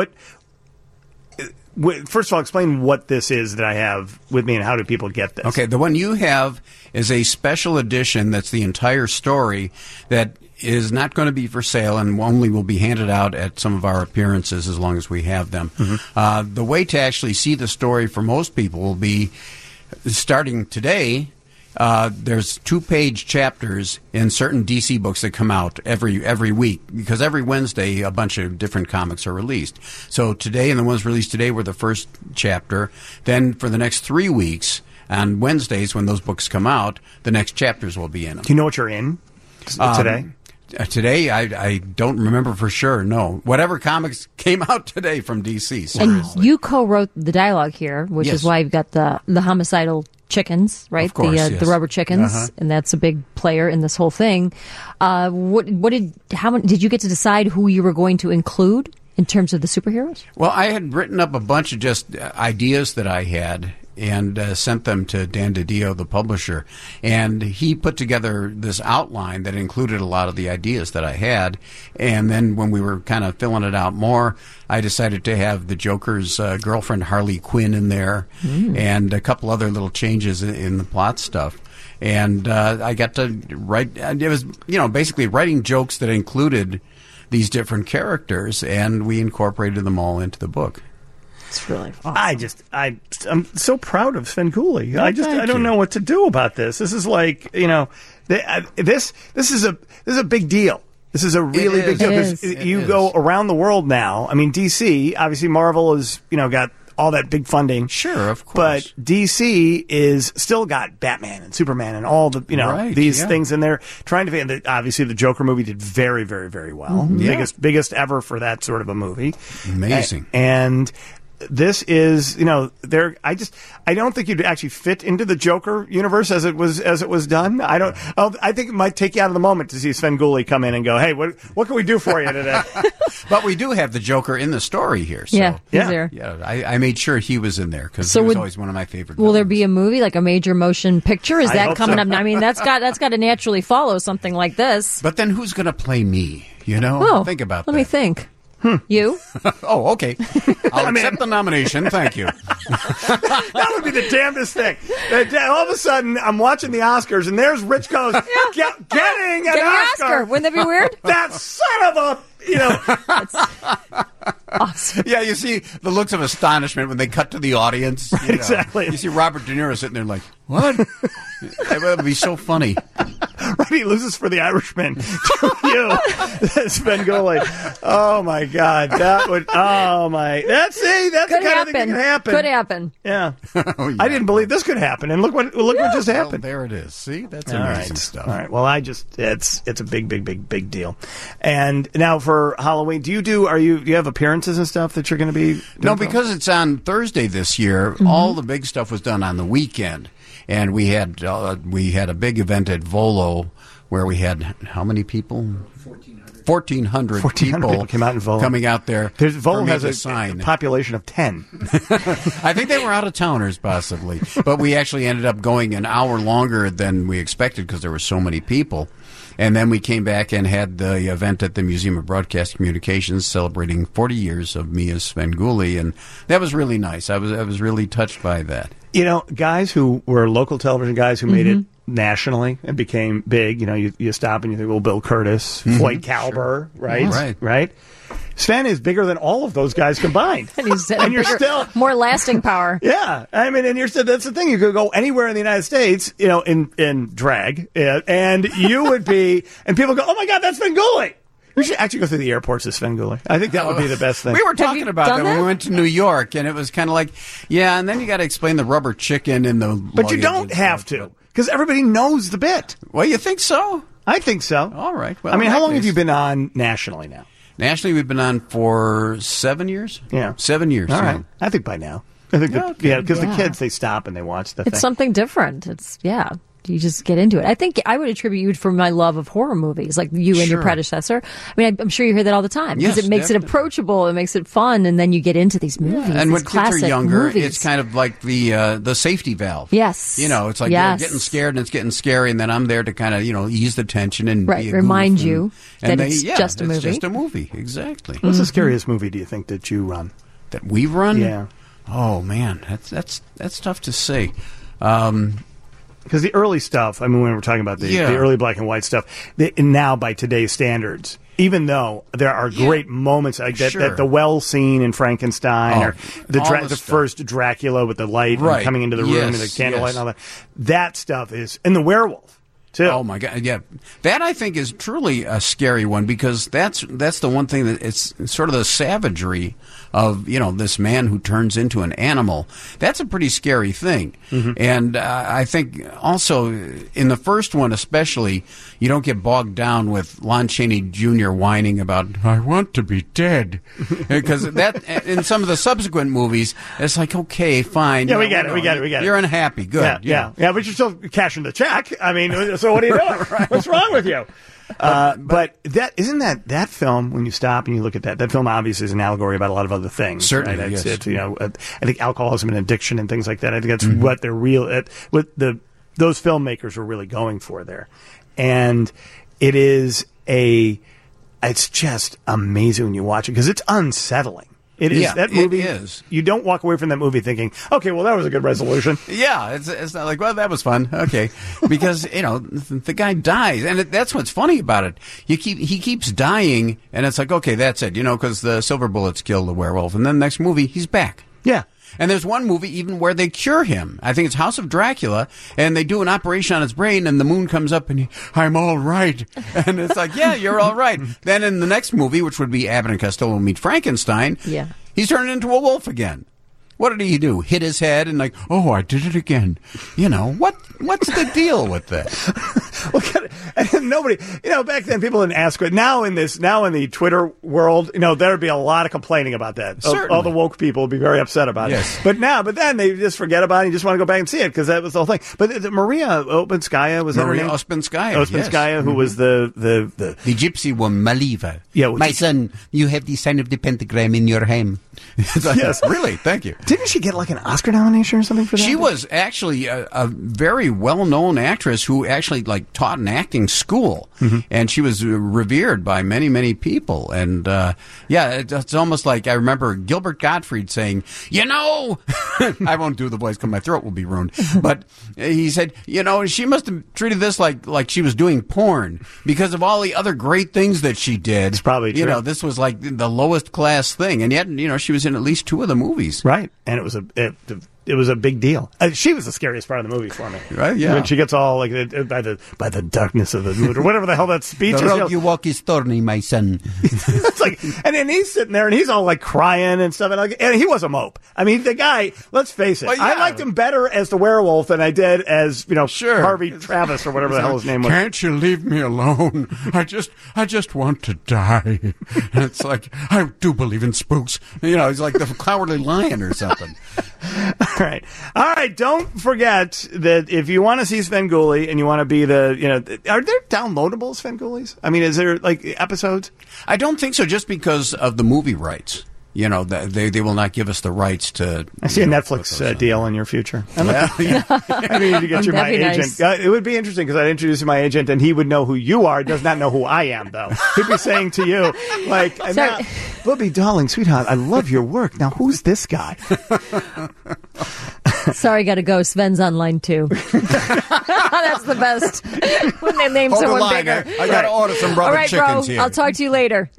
First of all, explain what this is that I have with me, and how do people get this? Okay, the one you have is a special edition that's the entire story that is not going to be for sale and only will be handed out at some of our appearances as long as we have them. Mm-hmm. The way to actually see the story for most people will be starting today. There's 2-page chapters in certain DC books that come out every week, because every Wednesday a bunch of different comics are released. So today, and the ones released today were the first chapter. Then for the next 3 weeks, on Wednesdays when those books come out, the next chapters will be in them. Do you know what you're in today? Today, I don't remember for sure, no. Whatever comics came out today from DC, seriously. And you co-wrote the dialogue here, which Yes. is why you've got the homicidal chickens, right? Of course, the yes. rubber chickens, Uh-huh. and that's a big player in this whole thing. How did you get to decide who you were going to include in terms of the superheroes? Well, I had written up a bunch of just ideas that I had and sent them to Dan DiDio, the publisher. And he put together this outline that included a lot of the ideas that I had. And then when we were kind of filling it out more, I decided to have the Joker's girlfriend, Harley Quinn, in there and a couple other little changes in the plot stuff. And I got to write, it was, basically writing jokes that included these different characters, and we incorporated them all into the book. It's really awesome. I'm so proud of Svengoolie. I don't know what to do about this. This is like, this is a big deal. This is a really big deal, because you go around the world now. I mean, DC, obviously Marvel has, got all that big funding. Sure, of course. But DC is still got Batman and Superman and all the, these things in there trying to find. Obviously, the Joker movie did very, very, very well. Mm-hmm. Yeah. Biggest ever for that sort of a movie. Amazing. And this is, I don't think you'd actually fit into the Joker universe as it was done. I think it might take you out of the moment to see Svengoolie come in and go, hey, what can we do for you today? But we do have the Joker in the story here. So. Yeah, he's there. Yeah, I made sure he was in there because he was always one of my favorite. Will there be a movie, like a major motion picture? Is that coming up? I mean, that's got to naturally follow something like this. But then who's going to play me? Think about that. Let me think. You? Oh, okay. I'll accept the nomination. Thank you. That would be the damnedest thing. All of a sudden, I'm watching the Oscars, and there's Rich Coase getting an Oscar. Wouldn't that be weird? That son of a... That's awesome. Yeah, you see the looks of astonishment when they cut to the audience. Exactly. You see Robert De Niro sitting there like, what? That would be so funny. Right, he loses for The Irishman to you. That's Svengoolie. Oh, my God. That's the kind of thing that can happen. Could happen. Yeah. I didn't believe this could happen, and look what just happened. Well, there it is. See? That's amazing stuff. All right. Well, it's a big deal. And now for Halloween, do you have appearances and stuff that you're going to be doing? No, because it's on Thursday this year, all the big stuff was done on the weekend. And we had a big event at Volo where we had how many people? 1,400 people came out in Volo. Coming out there. Volo has a population of 10. I think they were out-of-towners, possibly. But we actually ended up going an hour longer than we expected because there were so many people. And then we came back and had the event at the Museum of Broadcast Communications celebrating 40 years of me as Svengoolie, and that was really nice. I was really touched by that. Guys who were local television guys who made it nationally and became big, you stop and you think, well, Bill Curtis, Floyd Calber, right? Right. Sven is bigger than all of those guys combined. And you're still more lasting power. Yeah. I mean, and that's the thing. You could go anywhere in the United States, in drag, and you would be, and people go, oh my God, that's Svengoolie. We should actually go through the airports as Svengoolie. I think that would be the best thing. We were talking about that when we went to New York, and it was kind of like, yeah, and then you got to explain the rubber chicken and the. But you don't have to, because everybody knows the bit. Well, you think so? I think so. All right. Well, I mean, how long have you been on nationally now? Nationally, we've been on for 7 years. Yeah. 7 years. All right. I think by now. I think because the kids, they stop and they watch the thing. It's something different. You just get into it. I think I would attribute you for my love of horror movies, like you and your predecessor. I mean, I'm sure you hear that all the time because it makes it approachable, it makes it fun, and then you get into these movies. And when kids are younger, movies. it's kind of like the safety valve. Yes, it's like they're getting scared and it's getting scary, and then I'm there to kind of ease the tension and be a remind goof you that it's just a movie. It's just a movie, exactly. What's the scariest movie do you think that you run? That we run? Yeah. Oh man, that's tough to say. Because the early stuff, I mean, when we're talking about the early black and white stuff, now by today's standards, even though there are great moments like that the well scene in Frankenstein, or the first Dracula with the light and coming into the room and the candlelight and all that stuff is, and the werewolf. Too. Oh my God! Yeah, that I think is truly a scary one because that's the one thing that it's sort of the savagery of this man who turns into an animal. That's a pretty scary thing, and I think also in the first one especially, you don't get bogged down with Lon Chaney Jr. whining about "I want to be dead," because that in some of the subsequent movies, it's like okay, fine, we get it. You're unhappy, good, yeah, but you're still cashing the check. I mean. So what are you doing? What's wrong with you? But that film, when you stop and you look at that film obviously is an allegory about a lot of other things. Certainly, right? yes. I think alcoholism and addiction and things like that. I think that's what they're those filmmakers were really going for there. And it's just amazing when you watch it because it's unsettling. It is that movie. It is. You don't walk away from that movie thinking, "Okay, well, that was a good resolution." Yeah, it's not like, well, that was fun. Okay, because the guy dies, and that's what's funny about it. He keeps dying, and it's like, okay, that's it. Because the silver bullets kill the werewolf, and then the next movie he's back. Yeah. And there's one movie even where they cure him. I think it's House of Dracula, and they do an operation on his brain, and the moon comes up, and I'm all right. And it's like, yeah, you're all right. Then in the next movie, which would be Abbott and Costello Meet Frankenstein, he's turned into a wolf again. What did he do? Hit his head and like, oh, I did it again. What's the deal with that? And nobody, back then people didn't ask. But now in the Twitter world, there'd be a lot of complaining about that. All the woke people would be very upset about it. But then they just forget about it and just want to go back and see it because that was the whole thing. But Maria Openskaya, was that her name? Openskaya, who was the gypsy woman, Maliva. Yeah, my son, you have the sign of the pentagram in your home. Yes, really. Thank you. Didn't she get like an Oscar nomination or something for that? She was actually a very well-known actress who actually taught an acting school, and she was revered by many, many people. And it's almost like I remember Gilbert Gottfried saying, I won't do the voice because my throat will be ruined. But he said, she must have treated this like she was doing porn because of all the other great things that she did. It's probably true. This was like the lowest class thing, and yet she was in at least 2 of the movies. Right, and it was a big deal. She was the scariest part of the movie for me. Right, yeah. When she gets all by the darkness of the mood or whatever the hell that speech is. The road you walk is thorny, my son. It's and then he's sitting there and he's all crying and stuff, and he was a mope. I mean, the guy. Let's face it. Well, yeah. I liked him better as the werewolf than I did as Harvey Travis or whatever the hell his name was. Can't you leave me alone? I just want to die. And it's like I do believe in spooks. He's like the Cowardly Lion or something. All right. Don't forget that if you want to see Svengoolie and you want to be are there downloadable Svengoolies? I mean, is there episodes? I don't think so. Just because of the movie rights, they will not give us the rights to. I see a Netflix deal in your future. I need to get you my agent. Nice. It would be interesting because I'd introduce you to my agent and he would know who you are. Does not know who I am though. He'd be saying to you Bubby, darling, sweetheart, I love your work. Now who's this guy? Sorry, gotta go. Sven's online too. That's the best. When they name someone bigger. I gotta order some rubber chickens here. I'll talk to you later.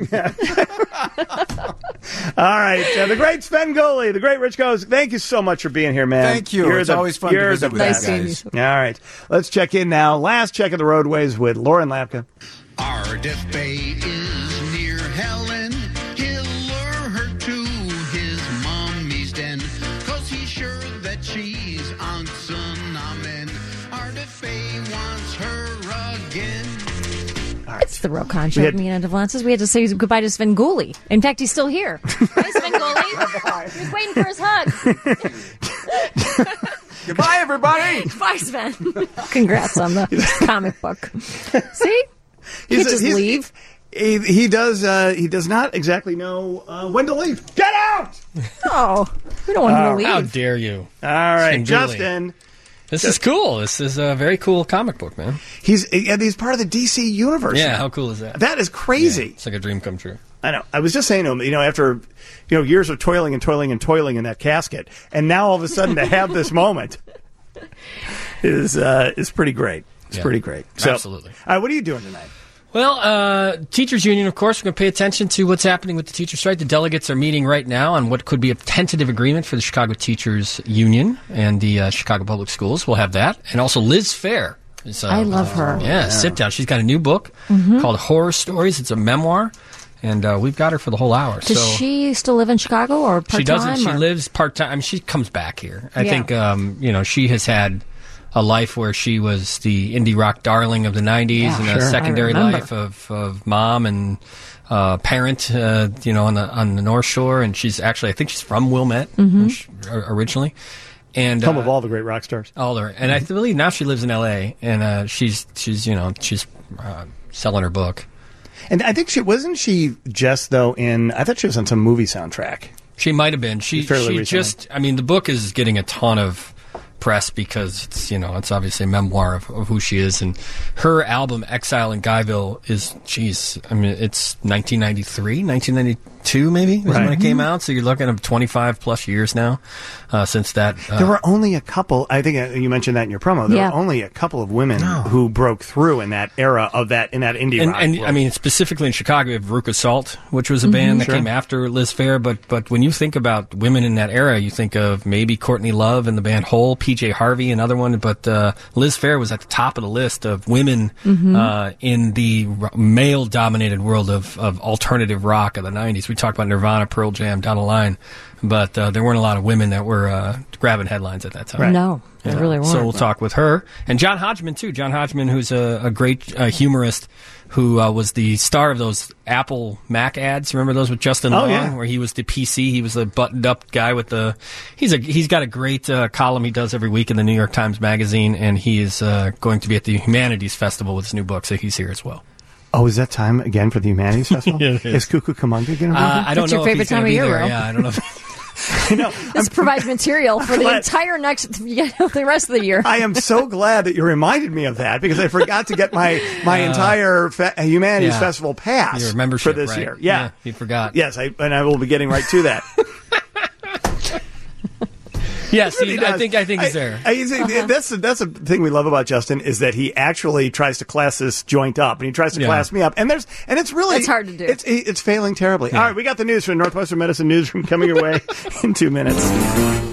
All right, the great Svengoolie, the great Rich Goes. Thank you so much for being here, man. Thank you. It's always fun to visit with you guys. All right, let's check in now. Last check of the roadways with Lauren Lapka. Our death bay is near Helen. He'll lure her to his mommy's den, 'cause he's sure that she's Anksunamen. Our death bay wants her again. It's the Rokon Show. Me and Devlances. We had to say goodbye to Svengoolie. In fact, he's still here. Hi, Svengoolie. He was waiting for his hug. Goodbye, everybody. Bye, Sven. Congrats on the comic book. See? He just leave. He does not exactly know when to leave. Get out! Oh, we don't want him to leave. How dare you? All right, Justin. This is cool. This is a very cool comic book, man. He's part of the DC universe. Yeah, how cool is that? That is crazy. Yeah, it's like a dream come true. I know. I was just saying to him, after years of toiling in that casket, and now all of a sudden to have this moment is pretty great. It's pretty great. So, absolutely. All right, what are you doing tonight? Well, Teachers Union, of course, we're going to pay attention to what's happening with the teacher strike. The delegates are meeting right now on what could be a tentative agreement for the Chicago Teachers Union and the Chicago Public Schools. We'll have that. And also Liz Phair. I love her. Yeah, sit down. She's got a new book called Horror Stories. It's a memoir. And we've got her for the whole hour. Does she still live in Chicago or part-time? She doesn't. She lives part-time. I mean, she comes back here. I think, she has had a life where she was the indie rock darling of the 90s and a secondary life of mom and parent, on the North Shore. And she's actually, I think she's from Wilmette originally. And home of all the great rock stars. And I believe now she lives in L.A. and she's selling her book. And I think wasn't she just though I thought she was on some movie soundtrack. She might have been. She just, the book is getting a ton of press because it's obviously a memoir of who she is, and her album Exile in Guyville is, it's 1993, 1992 maybe was when it came out, so you're looking at 25 plus years now since that. There were only a couple, I think you mentioned that in your promo, there were only a couple of women who broke through in that era of that, in that indie rock and world. Specifically in Chicago, we have Veruca Salt, which was a band that came after Liz Phair, but when you think about women in that era, you think of maybe Courtney Love and the band Hole, PJ Harvey, another one. But Liz Phair was at the top of the list of women in the male-dominated world of alternative rock of the 90s. We talked about Nirvana, Pearl Jam, down the line. But there weren't a lot of women that were grabbing headlines at that time. Right. No, there really weren't. So we'll talk with her. And John Hodgman, too. John Hodgman, who's a great humorist who was the star of those Apple Mac ads. Remember those with Justin Long, where he was the PC? He was the buttoned-up guy with the... He's got a great column he does every week in the New York Times Magazine, and he is going to be at the Humanities Festival with his new book, so he's here as well. Oh, is that time again for the Humanities Festival? Yeah, is Cuckoo Kamunga going to be here? I don't It's know your favorite if he's time gonna of be year, there. Ro. Yeah, I don't know. This provides material for the entire the rest of the year. I am so glad that you reminded me of that because I forgot to get my entire Humanities Festival pass Your membership, for this right. year. Yeah, you forgot. Yes, and I will be getting right to that. Yes, I think he's there. That's the thing we love about Justin is that he actually tries to class this joint up, and he tries to class me up, and it's really hard to do. It's failing terribly. All right, we got the news from Northwestern Medicine Newsroom coming your way in 2 minutes.